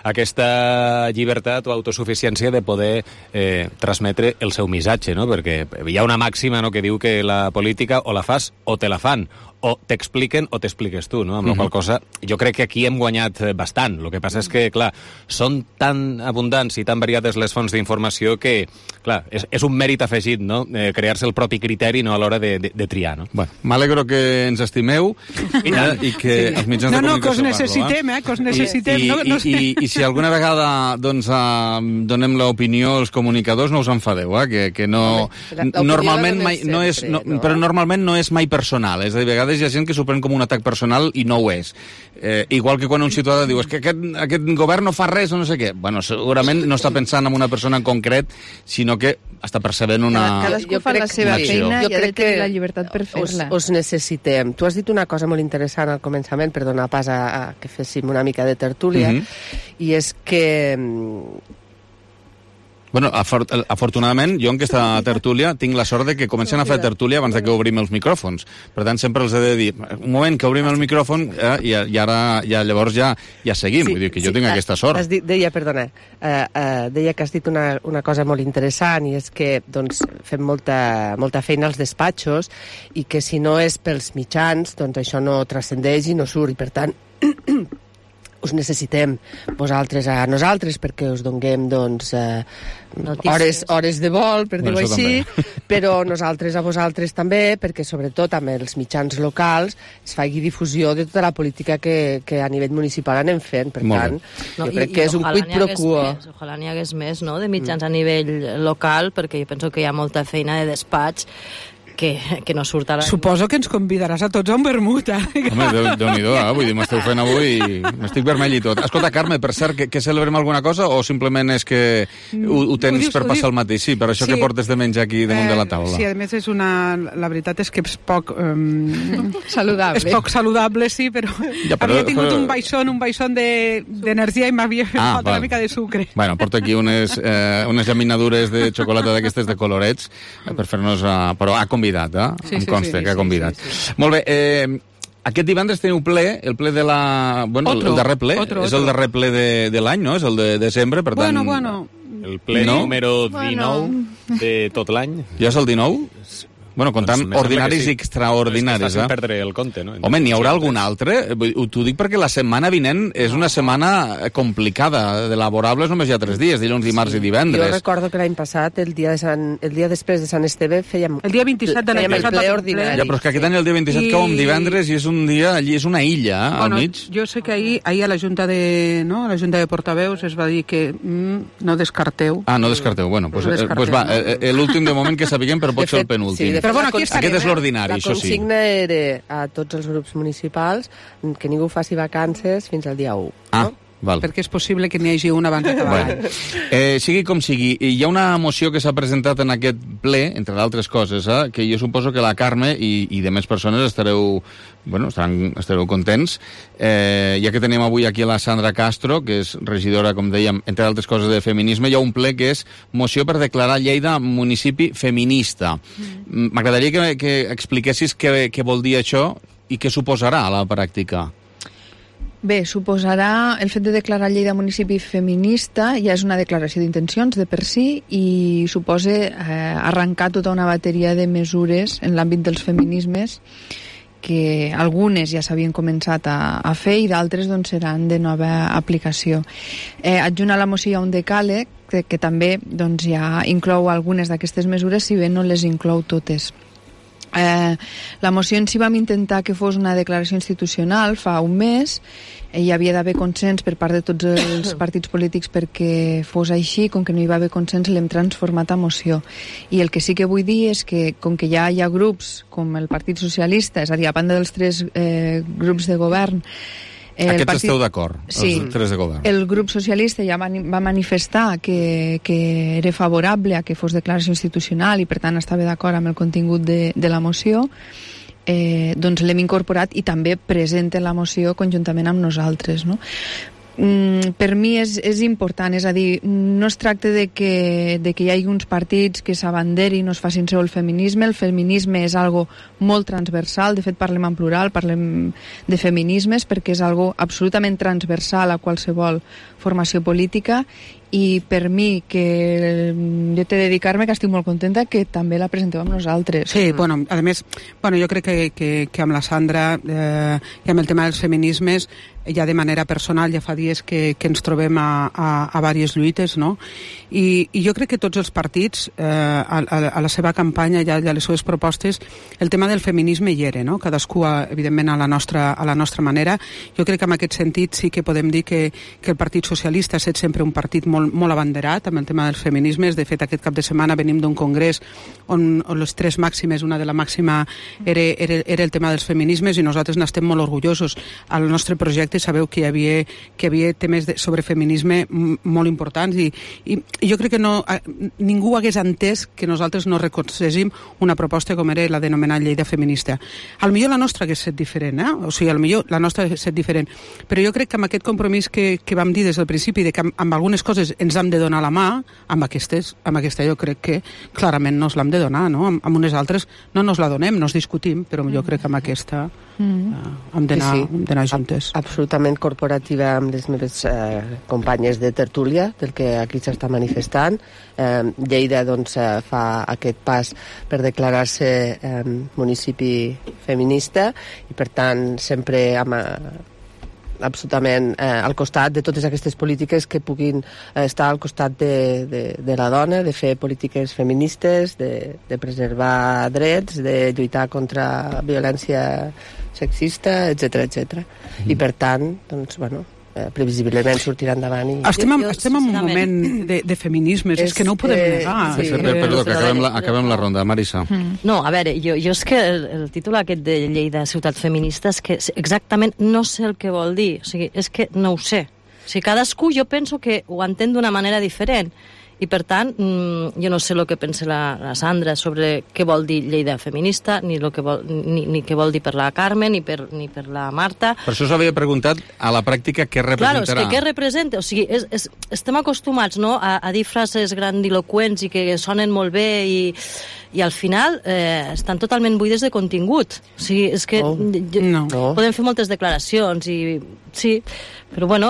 S16: aquesta llibertat o autosuficiència de poder eh, transmetre el seu missatge, no? Perquè hi ha una màxima, no?, que diu que la política o la fas o te la fan, o t'expliquen o t'expliques tu, no? Amb uh-huh. la qual cosa jo crec que aquí hem guanyat bastant. El que passa és que, clar, són tan abundants i tan variades les fonts d'informació que, clar, és, és un mèrit afegit, no?, eh, crear-se el propi criteri, no?, a l'hora de, de, de triar, no?
S2: Bueno, m'alegro que ens estimeu i, i que sí. els mitjans
S5: no,
S2: de comunicació...
S5: No, no, que us necessitem, eh, que us necessitem.
S2: I,
S5: no, no
S2: i, i, i si alguna vegada doncs, uh, donem l'opinió als comunicadors, no us enfadeu, eh? que, que no...
S7: Home,
S2: normalment mai, no és, no, no? Però normalment no és mai personal. És a dir, a vegades hi ha gent que s'ho pren com un atac personal i no ho és. Eh, igual que quan un ciutadà diu és que aquest, aquest govern no fa res o no sé què. Bueno, segurament no està pensant en una persona en concret, sinó que està percebent una...
S19: Cadascú fa la seva feina i ha de tenir la llibertat per fer-la.
S7: Us, us necessitem. Tu has dit una cosa molt interessant al començament, per donar pas a, a que féssim una mica de tertúlia, mm-hmm. i és que...
S2: Bueno, afort afortunadament, jo en aquesta tertúlia tinc la sort de que comencen a fer tertúlia abans de que obrim els micròfons. Per tant, sempre els he de dir, un moment que obrim el micròfon eh, i, i ara ja, llavors ja, ja seguim. Sí, vull dir que jo sí, tinc aquesta sort.
S7: Has dit, deia, perdona, uh, uh, deia que has dit una, una cosa molt interessant i és que doncs, fem molta, molta feina als despatxos i que si no és pels mitjans, doncs això no transcendeix i no surt. I per tant... us necessitem vosaltres a nosaltres perquè us donguem doncs, eh, hores, hores de vol, per dir-ho així, però nosaltres a vosaltres també, perquè sobretot amb els mitjans locals es faci difusió de tota la política que, que a nivell municipal anem fent. Per
S2: Molt
S7: tant,
S6: no,
S7: jo crec
S6: i,
S7: que
S6: i
S7: és un quid pro quo.
S6: Més, ojalà n'hi hagués més, no?, de mitjans mm. a nivell local, perquè jo penso que hi ha molta feina de despatx que, que no surt a la...
S5: Suposo que ens convidaràs a tots a un vermut, eh?
S2: Home, Déu-n'hi-do, eh? Vull dir, m'esteu fent avui i m'estic vermell i tot. Escolta, Carme, per cert, que, que celebrem alguna cosa o simplement és que ho, ho tens ho dius, per passar el matí? Sí, per això sí. Que portes de menjar aquí damunt eh, de la taula.
S5: Sí, a més és una... La veritat és que és poc... Um,
S19: saludable.
S5: És poc saludable, sí, però, ja, però havia tingut però... un baixón, un baixón d'energia de, i m'havia fet ah, falta una mica de sucre.
S2: Bueno, porto aquí unes, eh, unes llaminadures de xocolata d'aquestes de colorets eh, per fer-nos... Uh, però ha convidat, eh? Sí, em sí, consta sí, que ha convidat. Sí, sí, sí. Molt bé, eh, aquest divendres teniu ple, el ple de la... Bueno, otro, el darrer ple, otro, és otro. El darrer ple de, de l'any, no? És el de desembre, per tant...
S5: Bueno, bueno.
S16: El ple
S2: no?
S16: número dinou bueno. de tot l'any.
S2: Ja és el dinou? Bueno, comptant doncs ordinaris sí. i extraordinaris.
S16: No és que és perdre el compte, no?
S2: Home, n'hi haurà algun altre? T'ho dic perquè la setmana vinent és una setmana complicada. De laborables només hi ha tres dies, dilluns, dimarts sí. i divendres.
S7: Jo recordo que l'any passat, el dia, de Sant, el dia després de Sant Esteve, fèiem...
S5: El dia vint-i-set de l'any passat...
S7: el ple ordinari.
S2: Ja, però és que aquest any el dia vint-i-set I... cau un divendres i és un dia... Allí és una illa, eh,
S5: bueno,
S2: al mig.
S5: Jo sé que ahir, ahir a la Junta de... No? A la Junta de Portaveus es va dir que mm, no descarteu.
S2: Ah, no descarteu. Bueno, pues, no descarteu, pues va, no? eh, l'últim de moment que sapiguem, però pot ser el penúltim. Sí,
S5: però bueno, aquí estarem,
S2: l'ordinari, això sí.
S7: La consigna era a tots els grups municipals que ningú faci vacances fins al dia u.
S2: Ah,
S7: no?
S2: val.
S5: Perquè és possible que n'hi hagi una abans d'acabar l'any.
S2: Bueno. Eh, sigui com sigui, hi ha una moció que s'ha presentat en aquest ple, entre d'altres coses, eh, que jo suposo que la Carme i, i de més persones estareu, bueno, estaran, estareu contents. Eh, ja que tenim avui aquí a la Sandra Castro, que és regidora, com dèiem, entre d'altres coses de feminisme, hi ha un ple que és moció per declarar Lleida municipi feminista. M'agradaria que, que expliquessis què, què vol dir això i què suposarà a la pràctica.
S19: Bé, suposarà el fet de declarar Lleida municipi feminista, ja és una declaració d'intencions de per si i suposa eh, arrencar tota una bateria de mesures en l'àmbit dels feminismes que algunes ja s'havien començat a, a fer i d'altres doncs, seran de nova aplicació. Eh, adjunt a la moció hi ha un decàleg que, que també doncs, ja inclou algunes d'aquestes mesures, si bé no les inclou totes. Eh, la moció en si vam intentar que fos una declaració institucional fa un mes, eh, hi havia d'haver consens per part de tots els partits polítics perquè fos així, com que no hi va haver consens l'hem transformat a moció. I el que sí que vull dir és que com que ja hi ha grups com el Partit Socialista, és a dir, a banda dels tres eh, grups de govern,
S2: Eh, Aquests partit... esteu d'acord,
S19: sí,
S2: els tres de govern.
S19: El grup socialista ja va manifestar que, que era favorable a que fos declaració institucional i per tant estava d'acord amb el contingut de, de la moció. Eh, doncs l'hem incorporat i també presenta la moció conjuntament amb nosaltres, no? Mm, per mi és, és important, és a dir, no es tracta de que, de que hi hagi uns partits que s'abanderin o es facin seu el feminisme. El feminisme és algo molt transversal, de fet parlem en plural, parlem de feminismes perquè és algo absolutament transversal a qualsevol formació política i per mi, que jo t'he de dedicar-me, que estic molt contenta que també la presenteu amb nosaltres.
S5: Sí, bueno, a més, bueno, jo crec que, que, que amb la Sandra eh, i amb el tema dels feminismes ja de manera personal ja fa dies que, que ens trobem a, a, a diverses lluites, no? I, i jo crec que tots els partits eh, a, a, a la seva campanya i a, a les seves propostes el tema del feminisme hi era, no? Cadascú evidentment a la nostra, a la nostra manera. Jo crec que en aquest sentit sí que podem dir que, que el Partit Socialista ha estat sempre un partit molt, molt abanderat amb el tema dels feminismes. De fet, aquest cap de setmana venim d'un congrés on, on les tres màximes, una de la màxima era, era, era el tema dels feminismes, i nosaltres n'estem molt orgullosos. Al nostre projecte sabeu que hi havia, que hi havia temes de, sobre feminisme molt importants, i, i jo crec que no, ningú hagués entès que nosaltres no recolzéssim una proposta com era la denominada llei de feminista. Al millor la nostra hagués estat diferent, eh? O sigui, al millor la nostra hagués estat diferent, però jo crec que amb aquest compromís que, que vam dir des del principi de que amb, amb algunes coses ens hem de donar la mà, amb, aquestes, amb aquesta jo crec que clarament no ens l'hem de donar, no? Amb, amb unes altres no nos la donem, no ens discutim, però jo crec que amb aquesta mm. uh, hem d'anar
S7: sí, sí.
S5: d'anar juntes.
S7: Absolutament corporativa amb les meves eh, companyes de tertúlia, del que aquí s'està manifestant. Eh, Lleida doncs, eh, fa aquest pas per declarar-se eh, municipi feminista, i per tant sempre amb, eh, absolutament eh, al costat de totes aquestes polítiques que puguin eh, estar al costat de, de, de la dona, de fer polítiques feministes, de, de preservar drets, de lluitar contra violència sexista, etcètera, etcètera. Mm. I per tant, doncs, bueno, eh, previsiblement sortirà endavant. I...
S5: Estem, en, estem en un moment de, de feminismes, és, és que no ho podem eh, negar.
S2: Sí. Eh, perdó, que acabem la, acabem la ronda. Marisa.
S6: Mm. No, a veure, jo, jo és que el, el títol aquest de llei de ciutat feminista és que exactament no sé el que vol dir. O sigui, és que no ho sé. O sigui, cadascú jo penso que ho entén d'una manera diferent. I per tant, jo no sé el que pensa la, la Sandra sobre què vol dir llei de feminista, ni, lo que vol, ni, ni què vol dir per la Carmen, ni per, ni per la Marta.
S2: Per això s'havia preguntat a la pràctica què representarà.
S6: Claro, és que què representa? O sigui, és, és, estem acostumats, no?, a, a dir frases grandiloquents i que sonen molt bé, i, i al final eh, estan totalment buides de contingut. O sigui, és que oh, no. podem fer moltes declaracions, i sí, però bueno,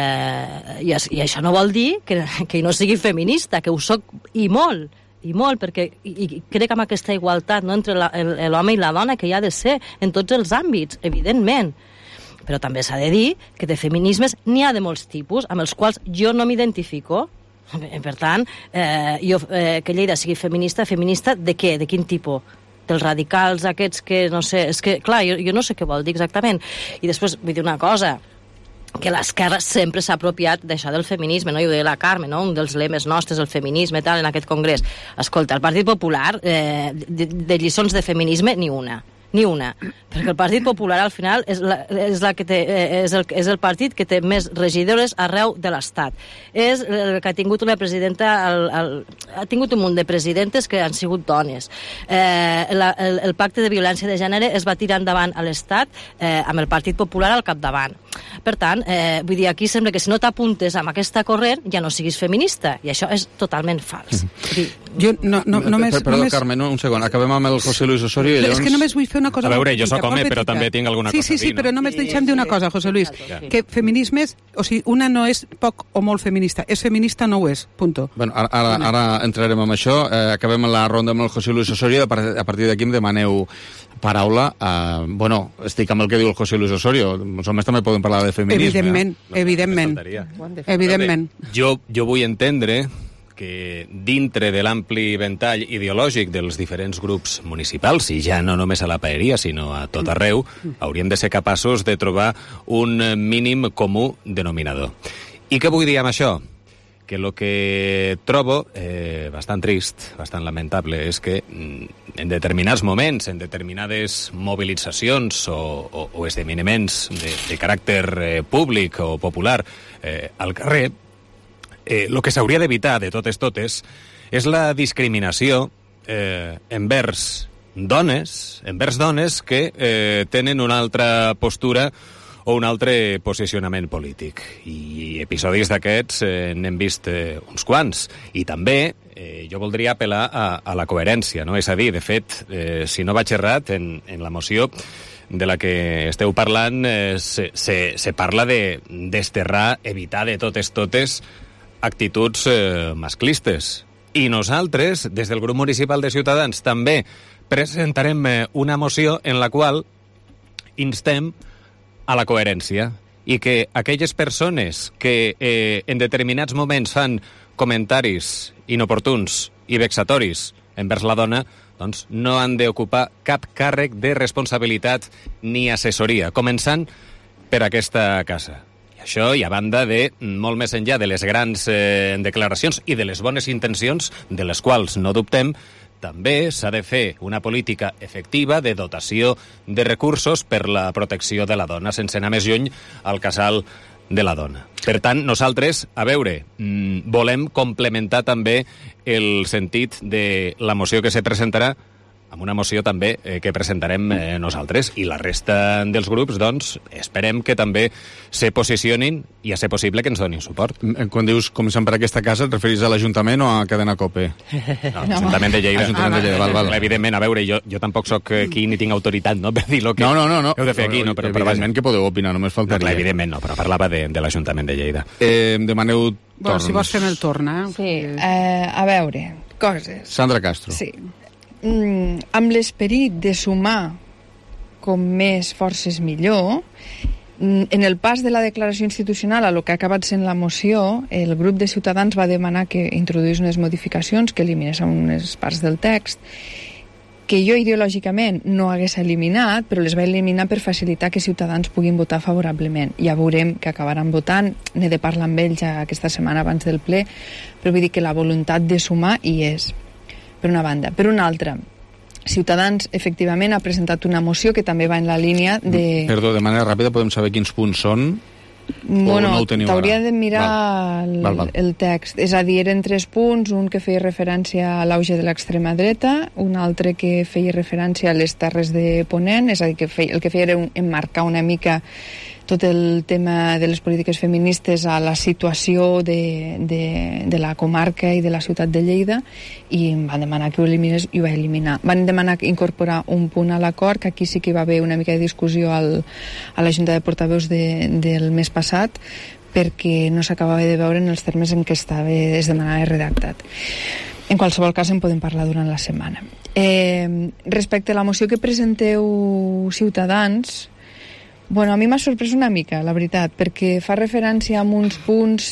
S6: eh, i, i això no vol dir que, que no sigui feminista, que ho soc i molt, i molt, perquè i, i crec que amb aquesta igualtat, no?, entre l'home i la dona, que hi ha de ser en tots els àmbits, evidentment. Però també s'ha de dir que de feminismes n'hi ha de molts tipus, amb els quals jo no m'identifico. Per tant, eh, jo, eh, que Lleida sigui feminista, feminista de què? De quin tipus? Dels radicals aquests que, no sé, és que, clar, jo, jo no sé què vol dir exactament. I després vull dir una cosa, que l'esquerra sempre s'ha apropiat d'això del feminisme, no? I ho deia la Carme, no? Un dels lemes nostres, el feminisme, tal, en aquest congrés. Escolta, el Partit Popular, eh, de, de lliçons de feminisme, ni una. Ni una. Perquè el Partit Popular, al final, és, la, és, la que té, és, el, és el partit que té més regidores arreu de l'Estat. És el que ha tingut una presidenta... El, el, ha tingut un munt de presidentes que han sigut dones. Eh, la, el, el pacte de violència de gènere es va tirar endavant a l'Estat eh, amb el Partit Popular al capdavant. Per tant, eh, vull dir, aquí sembla que si no t'apuntes amb aquesta corrent ja no siguis feminista, i això és totalment fals.
S5: Mm-hmm. Jo no, no, només,
S2: Perdó,
S5: només...
S2: Carme, no, un segon. Acabem amb el José Luis Osorio. I llavors...
S5: És que només vull fer una cosa...
S16: A veure, jo sóc home, però també tinc alguna
S5: sí,
S16: cosa
S5: sí, sí,
S16: a dir, no?
S5: però només deixem dir una cosa, José Luis, que feminismes, o sigui, una no és poc o molt feminista, és feminista, no ho és, punto.
S2: Bueno, ara, ara, ara entrarem amb això, eh, acabem la ronda amb el José Luis Osorio, a partir d'aquí em demaneu paraula. Uh, bueno, estic amb el que diu el José Luis Osorio, els homes també poden parlar de feminisme.
S5: Evidentment,
S2: eh?
S5: evidentment, evidentment.
S16: Jo, jo vull entendre que dintre de l'ampli ventall ideològic dels diferents grups municipals, i ja no només a la Paeria, sinó a tot arreu, hauríem de ser capaços de trobar un mínim comú denominador. I què vull dir amb això? Que el que trobo eh, bastant trist, bastant lamentable, és que en determinats moments, en determinades mobilitzacions o, o, o esdeveniments de, de caràcter eh, públic o popular eh, al carrer, Eh, el que s'hauria d'evitar de totes totes és la discriminació eh, envers dones, envers dones que eh, tenen una altra postura o un altre posicionament polític. I episodis d'aquests eh, n'hem vist eh, uns quants. I també eh, jo voldria apel·lar a, a la coherència, no? És a dir, de fet, eh, si no vaig errat, en, en la moció de la que esteu parlant eh, se, se, se parla de desterrar, evitar de totes totes actituds eh, masclistes. I nosaltres, des del grup municipal de Ciutadans, també presentarem eh, una moció en la qual instem a la coherència i que aquelles persones que eh, en determinats moments fan comentaris inoportuns i vexatoris envers la dona, doncs no han d'ocupar cap càrrec de responsabilitat ni assessoria, començant per aquesta casa. I això, i a banda de, molt més enllà de les grans eh, declaracions i de les bones intencions, de les quals no dubtem, també s'ha de fer una política efectiva de dotació de recursos per la protecció de la dona, sense anar més lluny al casal de la dona. Per tant, nosaltres, a veure, mmm, volem complementar també el sentit de la moció que se presentarà amb una moció també eh, que presentarem eh, nosaltres, i la resta dels grups, doncs, esperem que també se posicionin i, a ser possible, que ens donin suport.
S2: Quan dius començant per aquesta casa, et referís a l'Ajuntament o a Cadena COPE?
S16: No, l'Ajuntament de Lleida.
S2: Ajuntament de Lleida, val, val.
S16: Evidentment, a veure, jo, jo tampoc sóc aquí ni tinc autoritat, no?, per dir lo que
S2: no, no, no, no.
S16: heu de fer aquí, no? Però, però
S2: evidentment que podeu opinar, només faltaria.
S16: No, clar, evidentment no, però parlava de, de l'Ajuntament de Lleida.
S2: Eh, demaneu torns.
S5: Bueno, si vols fem el torn, eh?
S19: Sí, eh, a veure, coses.
S2: Sandra Castro.
S19: Sí. Mm, amb l'esperit de sumar com més forces millor, en el pas de la declaració institucional a lo que ha acabat sent la moció, el grup de Ciutadans va demanar que introduís unes modificacions, que eliminés unes parts del text, que jo ideològicament no hagués eliminat, però les va eliminar per facilitar que Ciutadans puguin votar favorablement. Ja veurem que acabaran votant, n'he de parlar amb ells aquesta setmana abans del ple, però vull dir que la voluntat de sumar hi és, per una banda. Per una altra, Ciutadans efectivament ha presentat una moció que també va en la línia de...
S2: Perdó, de manera ràpida podem saber quins punts són?
S19: Bueno,
S2: no
S19: t'hauria de mirar el,
S2: val, val.
S19: el text. És a dir, eren tres punts, un que feia referència a l'auge de l'extrema dreta, un altre que feia referència a les terres de Ponent, és a dir, que feia, el que feia era un, emmarcar una mica tot el tema de les polítiques feministes a la situació de, de, de la comarca i de la ciutat de Lleida, i em van demanar que ho eliminés i ho va eliminar. Van demanar incorporar un punt a l'acord, que aquí sí que hi va haver una mica de discussió al, a la Junta de Portaveus de, del mes passat, perquè no s'acabava de veure en els termes en què estava, es demanava redactat. En qualsevol cas en podem parlar durant la setmana. Eh, respecte a la moció que presenteu Ciutadans, bueno, a mi m'ha sorprès una mica, la veritat, perquè fa referència a uns punts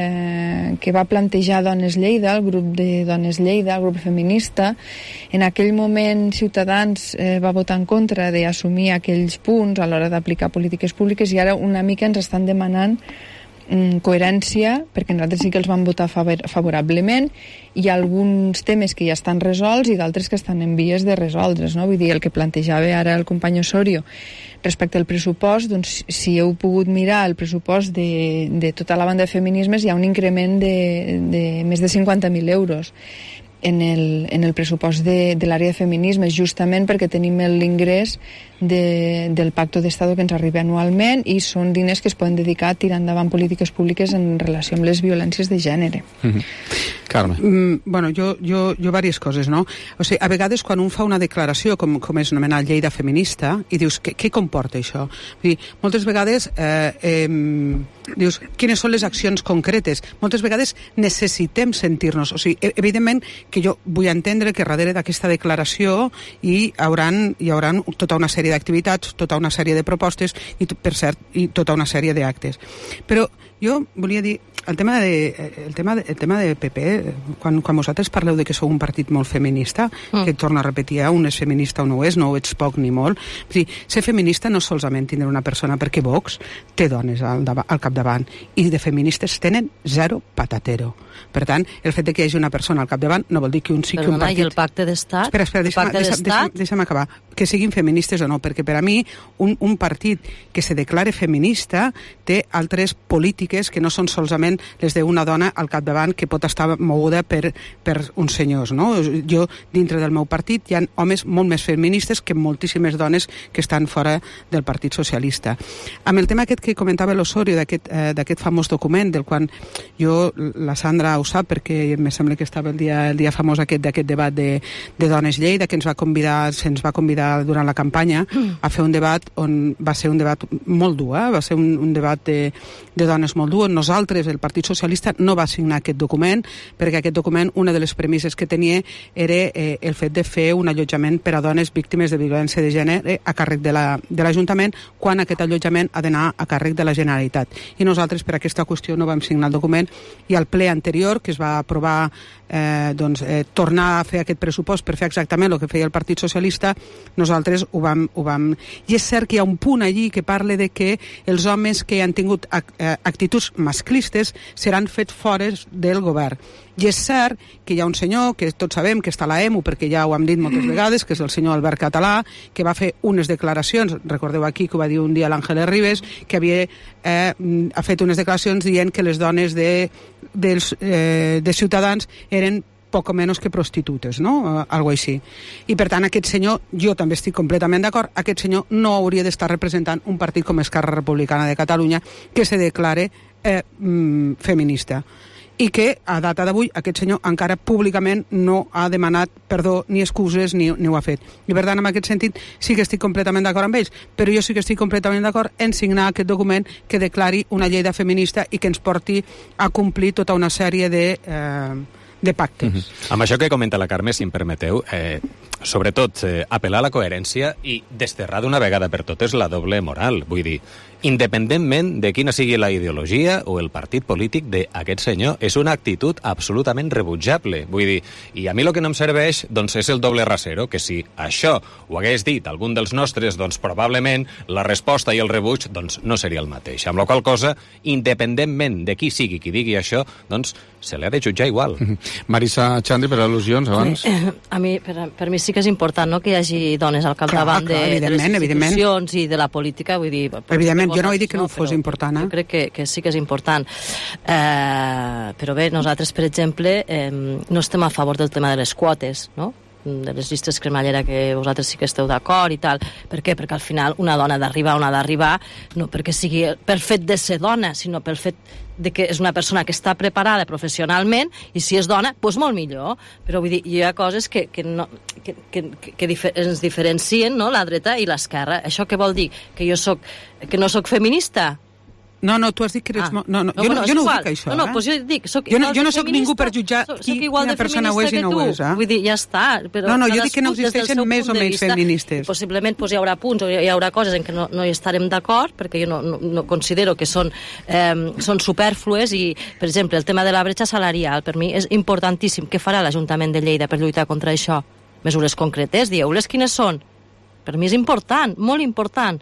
S19: eh, que va plantejar Dones Lleida, el grup de Dones Lleida, el grup feminista. En aquell moment Ciutadans eh, va votar en contra d'assumir aquells punts a l'hora d'aplicar polítiques públiques, i ara una mica ens estan demanant mm, coherència, perquè nosaltres sí que els vam votar favor favorablement. Hi ha alguns temes que ja estan resolts i d'altres que estan en vies de resoldre's, no? Vull dir, el que plantejava ara el company Osorio respecte al pressupost, doncs si heu pogut mirar el pressupost de, de tota la banda de feminismes, hi ha un increment de, de més de cinquanta mil euros en el, en el pressupost de, de l'àrea de feminismes, justament perquè tenim l'ingrés de, del Pacto d'Estado que ens arriba anualment, i són diners que es poden dedicar a tirar endavant polítiques públiques en relació amb les violències de gènere.
S2: Mm-hmm. Carme.
S5: Mm, bueno, jo, jo, jo diverses coses, no? O sigui, a vegades quan un fa una declaració, com, com és anomenat Lleida feminista, i dius, què, què comporta això? Vull dir, moltes vegades eh, eh, dius, quines són les accions concretes? Moltes vegades necessitem sentir-nos, o sigui, evidentment que jo vull entendre que darrere d'aquesta declaració hi hauran, hi hauran tota una sèrie d'activitats, tota una sèrie de propostes i, per cert, i tota una sèrie d'actes. Però jo volia dir, el tema de, el tema de, el tema de P P, quan, quan vosaltres parleu de que sou un partit molt feminista, mm. que torno a repetir, eh, un és feminista o no ho és, no ho ets poc ni molt. Dir, ser feminista no és solament tindre una persona, perquè Vox té dones al, al capdavant, i de feministes tenen zero patatero. Per tant, el fet de que hi hagi una persona al capdavant no vol dir que un sí que un partit...
S6: I el pacte d'estat?
S5: Espera, espera, deixa'm, deixa'm, deixa'm, deixa'm acabar. Que siguin feministes o no, perquè per a mi un, un partit que se declare feminista té altres polítiques que no són solament les d'una dona al capdavant que pot estar molt promoguda per, per uns senyors, no? Jo, dintre del meu partit, hi ha homes molt més feministes que moltíssimes dones que estan fora del Partit Socialista. Amb el tema aquest que comentava l'Osorio, d'aquest eh, d'aquest famós document, del qual jo, la Sandra ho sap, perquè em sembla que estava el dia, el dia famós aquest d'aquest debat de, de Dones Lleida, que ens va convidar, se'ns va convidar durant la campanya a fer un debat on va ser un debat molt dur, eh? Va ser un, un debat de, de dones molt dur. Nosaltres, el Partit Socialista, no va signar aquest document, perquè aquest document, una de les premisses que tenia era eh, el fet de fer un allotjament per a dones víctimes de violència de gènere a càrrec de la, de l'Ajuntament, quan aquest allotjament ha d'anar a càrrec de la Generalitat. I nosaltres, per aquesta qüestió, no vam signar el document, i al ple anterior, que es va aprovar eh, doncs, eh, tornar a fer aquest pressupost per fer exactament el que feia el Partit Socialista, nosaltres ho vam, ho vam... I és cert que hi ha un punt allí que parla de que els homes que han tingut actituds masclistes seran fets fora del govern. I és cert que hi ha un senyor, que tots sabem que està a l'A E M U, perquè ja ho hem dit moltes vegades, que és el senyor Albert Català, que va fer unes declaracions, recordeu aquí que ho va dir un dia l'Àngela Ribes, que havia eh, ha fet unes declaracions dient que les dones de, dels, eh, de Ciutadans eren poc o menys que prostitutes, no? Uh, algo així. I per tant aquest senyor, jo també estic completament d'acord, aquest senyor no hauria d'estar representant un partit com Esquerra Republicana de Catalunya que se declare eh, mm, feminista. I que a data d'avui aquest senyor encara públicament no ha demanat perdó ni excuses ni, ni ho ha fet. I per tant, en aquest sentit, sí que estic completament d'acord amb ells, però jo sí que estic completament d'acord en signar aquest document que declari una llei de feminista i que ens porti a complir tota una sèrie de... Eh, de pactes.
S16: Mm-hmm. Amb això que comenta la Carme, si em permeteu, eh, sobretot eh, apel·lar a la coherència i desterrar d'una vegada per totes la doble moral. Vull dir, independentment de quina sigui la ideologia o el partit polític d'aquest senyor, és una actitud absolutament rebutjable. Vull dir, i a mi el que no em serveix doncs, és el doble rasero, que si això ho hagués dit algun dels nostres, doncs probablement la resposta i el rebuig doncs, no seria el mateix. Amb la qual cosa, independentment de qui sigui qui digui això, doncs se l'ha de jutjar igual.
S2: Mm-hmm. Marisa Xandri, per al·lusions, abans?
S6: Eh, a mi, per, per mi sí que és important, no?, que hi hagi dones al capdavant de, de les institucions i de la política, vull dir...
S5: Evidentment, jo no he dit que no, no fos important, eh?
S6: Jo crec que, que sí que és important. Eh, però bé, nosaltres, per exemple, eh, no estem a favor del tema de les quotes, no?, de les llistes cremallera, que vosaltres sí que esteu d'acord i tal. Per què? Perquè al final una dona d'arribar on ha d'arribar, no perquè sigui per fet de ser dona, sinó pel fet de que és una persona que està preparada professionalment, i si és dona, doncs molt millor. Però vull dir, hi ha coses que, que, no, que, que, que difer ens diferencien, no?, la dreta i l'esquerra. Això què vol dir? Que jo soc, que no soc feminista?
S5: No, no, tu has dit que eres... Ah. No, no,
S6: no,
S5: jo,
S6: bueno,
S5: no, jo no ho
S6: igual.
S5: dic, això.
S6: No, no,
S5: eh?
S6: doncs jo dic, soc
S5: jo no,
S6: igual
S5: jo no
S6: de
S5: soc ningú per jutjar
S6: soc,
S5: qui,
S6: soc igual
S5: quina
S6: de
S5: persona ho és i no ho és. Eh?
S6: Vull dir, ja està. Però
S5: no, no, jo dic que no existeixen més o menys feministes.
S6: Possiblement doncs, hi haurà punts o hi haurà coses en què no, no hi estarem d'acord, perquè jo no, no, no considero que són, eh, són superflues i, per exemple, el tema de la bretxa salarial, per mi és importantíssim. Què farà l'Ajuntament de Lleida per lluitar contra això? Mesures concretes, dieu-les quines són. Per mi és important, molt important.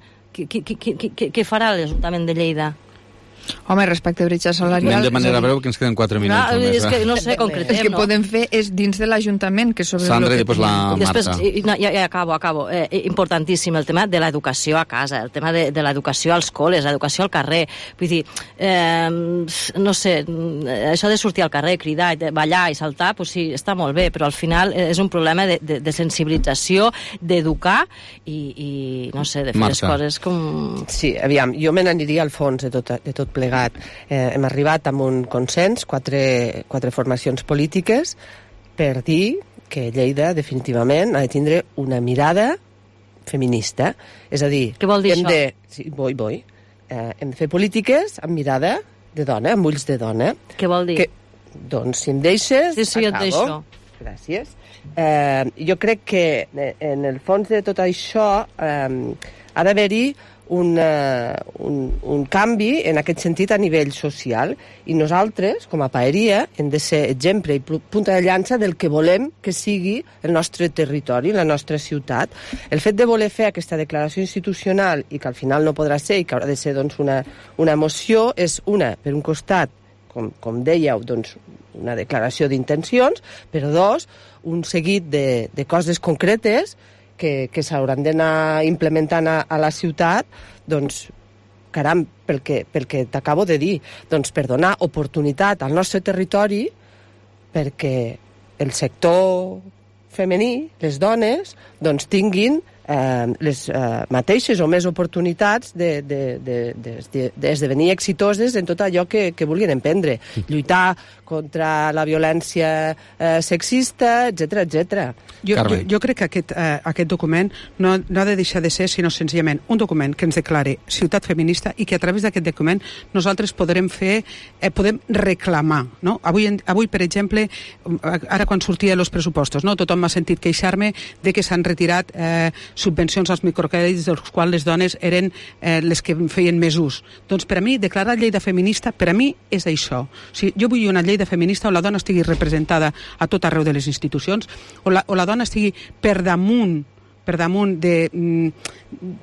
S6: Què farà l'Ajuntament de Lleida?
S19: Home, respecte a bretxa salarial...
S2: Anem de manera breu, que ens queden quatre minuts.
S6: No,
S2: només,
S6: és que no sé, concretem,
S19: El que
S6: no?
S19: podem fer és dins de l'Ajuntament, que sobre
S2: Sandra,
S19: el que...
S2: i després la Marta.
S6: Després, no, ja, ja acabo, acabo. Eh, importantíssim el tema de l'educació a casa, el tema de, de l'educació als col·les, l'educació al carrer. Vull dir, eh, no sé, això de sortir al carrer, cridar, de ballar i saltar, pues sí, està molt bé, però al final és un problema de, de, de sensibilització, d'educar i, i, no sé, de fer
S2: Marta.
S6: les coses com...
S7: Sí, aviam, jo me n'aniria al fons de tot, de tot plegat. Eh, hem arribat amb un consens, quatre, quatre formacions polítiques, per dir que Lleida definitivament ha de tindre una mirada feminista. És a dir...
S6: Què vol dir
S7: hem
S6: això?
S7: De, sí, vull, vull. Eh, hem de fer polítiques amb mirada de dona, amb ulls de dona.
S6: Què vol dir?
S7: Que, doncs, si em deixes,
S6: sí, sí,
S7: acabo.
S6: Et deixo.
S7: Gràcies. Eh, jo crec que en el fons de tot això eh, ha d'haver-hi un, uh, un, un canvi en aquest sentit a nivell social, i nosaltres, com a paeria, hem de ser exemple i punta de llança del que volem que sigui el nostre territori, la nostra ciutat. El fet de voler fer aquesta declaració institucional i que al final no podrà ser i que haurà de ser doncs, una, una moció és una, per un costat, com, com dèieu, doncs, una declaració d'intencions, però dos, un seguit de, de coses concretes que, que s'hauran d'anar implementant a, a la ciutat, doncs, caram, pel que, pel que t'acabo de dir, doncs per donar oportunitat al nostre territori perquè el sector femení, les dones, doncs tinguin eh, les eh, mateixes o més oportunitats d'esdevenir exitoses en tot allò que, que vulguin emprendre. Lluitar contra la violència eh, sexista, etcètera, etcètera.
S5: Jo, jo, jo crec que aquest, eh, aquest document no, no ha de deixar de ser, sinó senzillament un document que ens declare ciutat feminista i que a través d'aquest document nosaltres podrem fer, eh, podem reclamar, no? Avui, avui, per exemple, ara quan sortia els pressupostos, no? Tothom m'ha sentit queixar-me de que s'han retirat eh, subvencions als microcrèdits dels quals les dones eren eh, les que feien més ús. Doncs per a mi, declarar llei de feminista, per a mi és això. O sigui, jo vull una llei de feminista on la dona estigui representada a tot arreu de les institucions, o la, o la dona estigui per damunt, per damunt de... Mm,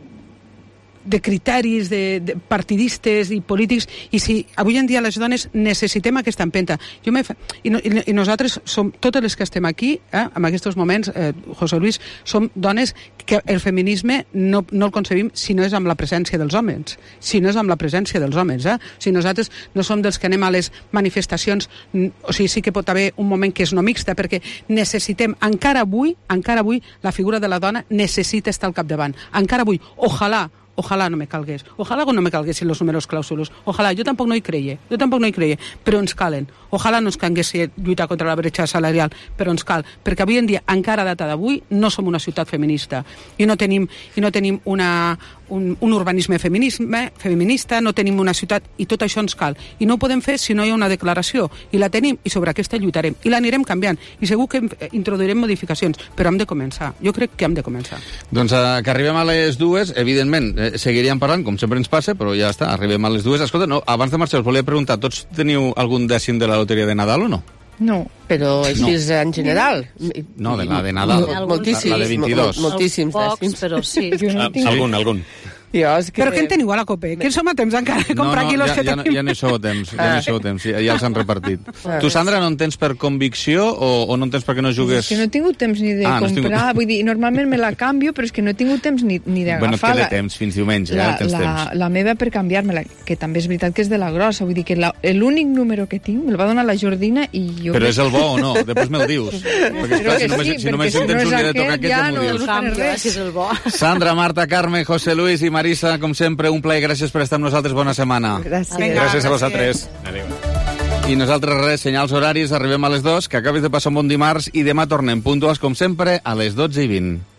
S5: de criteris de, de partidistes i polítics, i si avui en dia les dones necessitem aquesta empenta. Jo me fa... I, no, i, i nosaltres som, totes les que estem aquí, eh, en aquests moments, eh, José Luis, som dones que el feminisme no, no el concebim si no és amb la presència dels homes, si no és amb la presència dels homes. Eh? Si nosaltres no som dels que anem a les manifestacions, o sigui, sí que pot haver un moment que és no mixta, perquè necessitem, encara avui, encara avui, la figura de la dona necessita estar al capdavant. Encara avui, ojalà, ojalà no me calgués, ojalà no me calguessin els números clàusulos, ojalà, jo tampoc no hi creia, jo tampoc no hi creia, però ens calen, ojalà no ens calgués lluitar contra la bretxa salarial, però ens cal, perquè avui en dia, encara a data d'avui, no som una ciutat feminista, i no tenim, i no tenim una, un, un urbanisme feminisme, feminista, no tenim una ciutat, i tot això ens cal, i no ho podem fer si no hi ha una declaració, i la tenim, i sobre aquesta lluitarem, i l'anirem canviant, i segur que introduirem modificacions, però hem de començar, jo crec que hem de començar.
S2: Doncs eh, que arribem a les dues, evidentment, eh, seguiríem parlant, com sempre ens passa, però ja està, arribem a les dues. Escolta, no, abans de marxar us volia preguntar, tots teniu algun dècim de la loteria de Nadal o no?
S19: No.
S7: Però així
S2: no.
S7: és en general.
S2: No, de la de Nadal.
S7: Moltíssims.
S2: La de vint-i-dos.
S7: Moltíssims
S6: dècims. Pocs, però sí.
S16: Algun, algun.
S7: Jo, és que...
S5: Però què en teniu a la COPE? Que som a temps encara de comprar
S2: no, no,
S5: quilos
S2: ja,
S5: que
S2: ja,
S5: tenim?
S2: ja no hi sou a temps, ja no hi sou a temps, ja, ja els han repartit. Tu, Sandra, no en tens per convicció o, o no en tens perquè no jugues?
S19: És que no he tingut temps ni de
S2: ah, no
S19: comprar,
S2: tingut...
S19: vull dir, normalment me la canvio, però és que no he tingut temps ni, ni d'agafar.
S2: Bueno, et queda temps, fins diumenge,
S19: la,
S2: ja tens
S19: la,
S2: temps.
S19: La meva per canviar-me-la, que també és veritat que és de la grossa, vull dir que l'únic número que tinc me'l va donar la Jordina i jo...
S2: Però és el bo o no? Després me'l dius. Perquè, esclar, si només,
S19: sí,
S2: si només si tens un dia de tocar aquest, ja m'ho dius.
S6: Canvia, si és el bo.
S2: Sandra, Marta, Carme, José Luis i Marisa, com sempre, un plaer, gràcies per estar amb nosaltres, bona setmana.
S7: Gràcies.
S2: Vinga, gràcies a vosaltres. Adéu. I nosaltres res, senyals horaris, arribem a les dues, que acabis de passar un bon dimarts i demà tornem puntuals, com sempre, a les dotze i vint.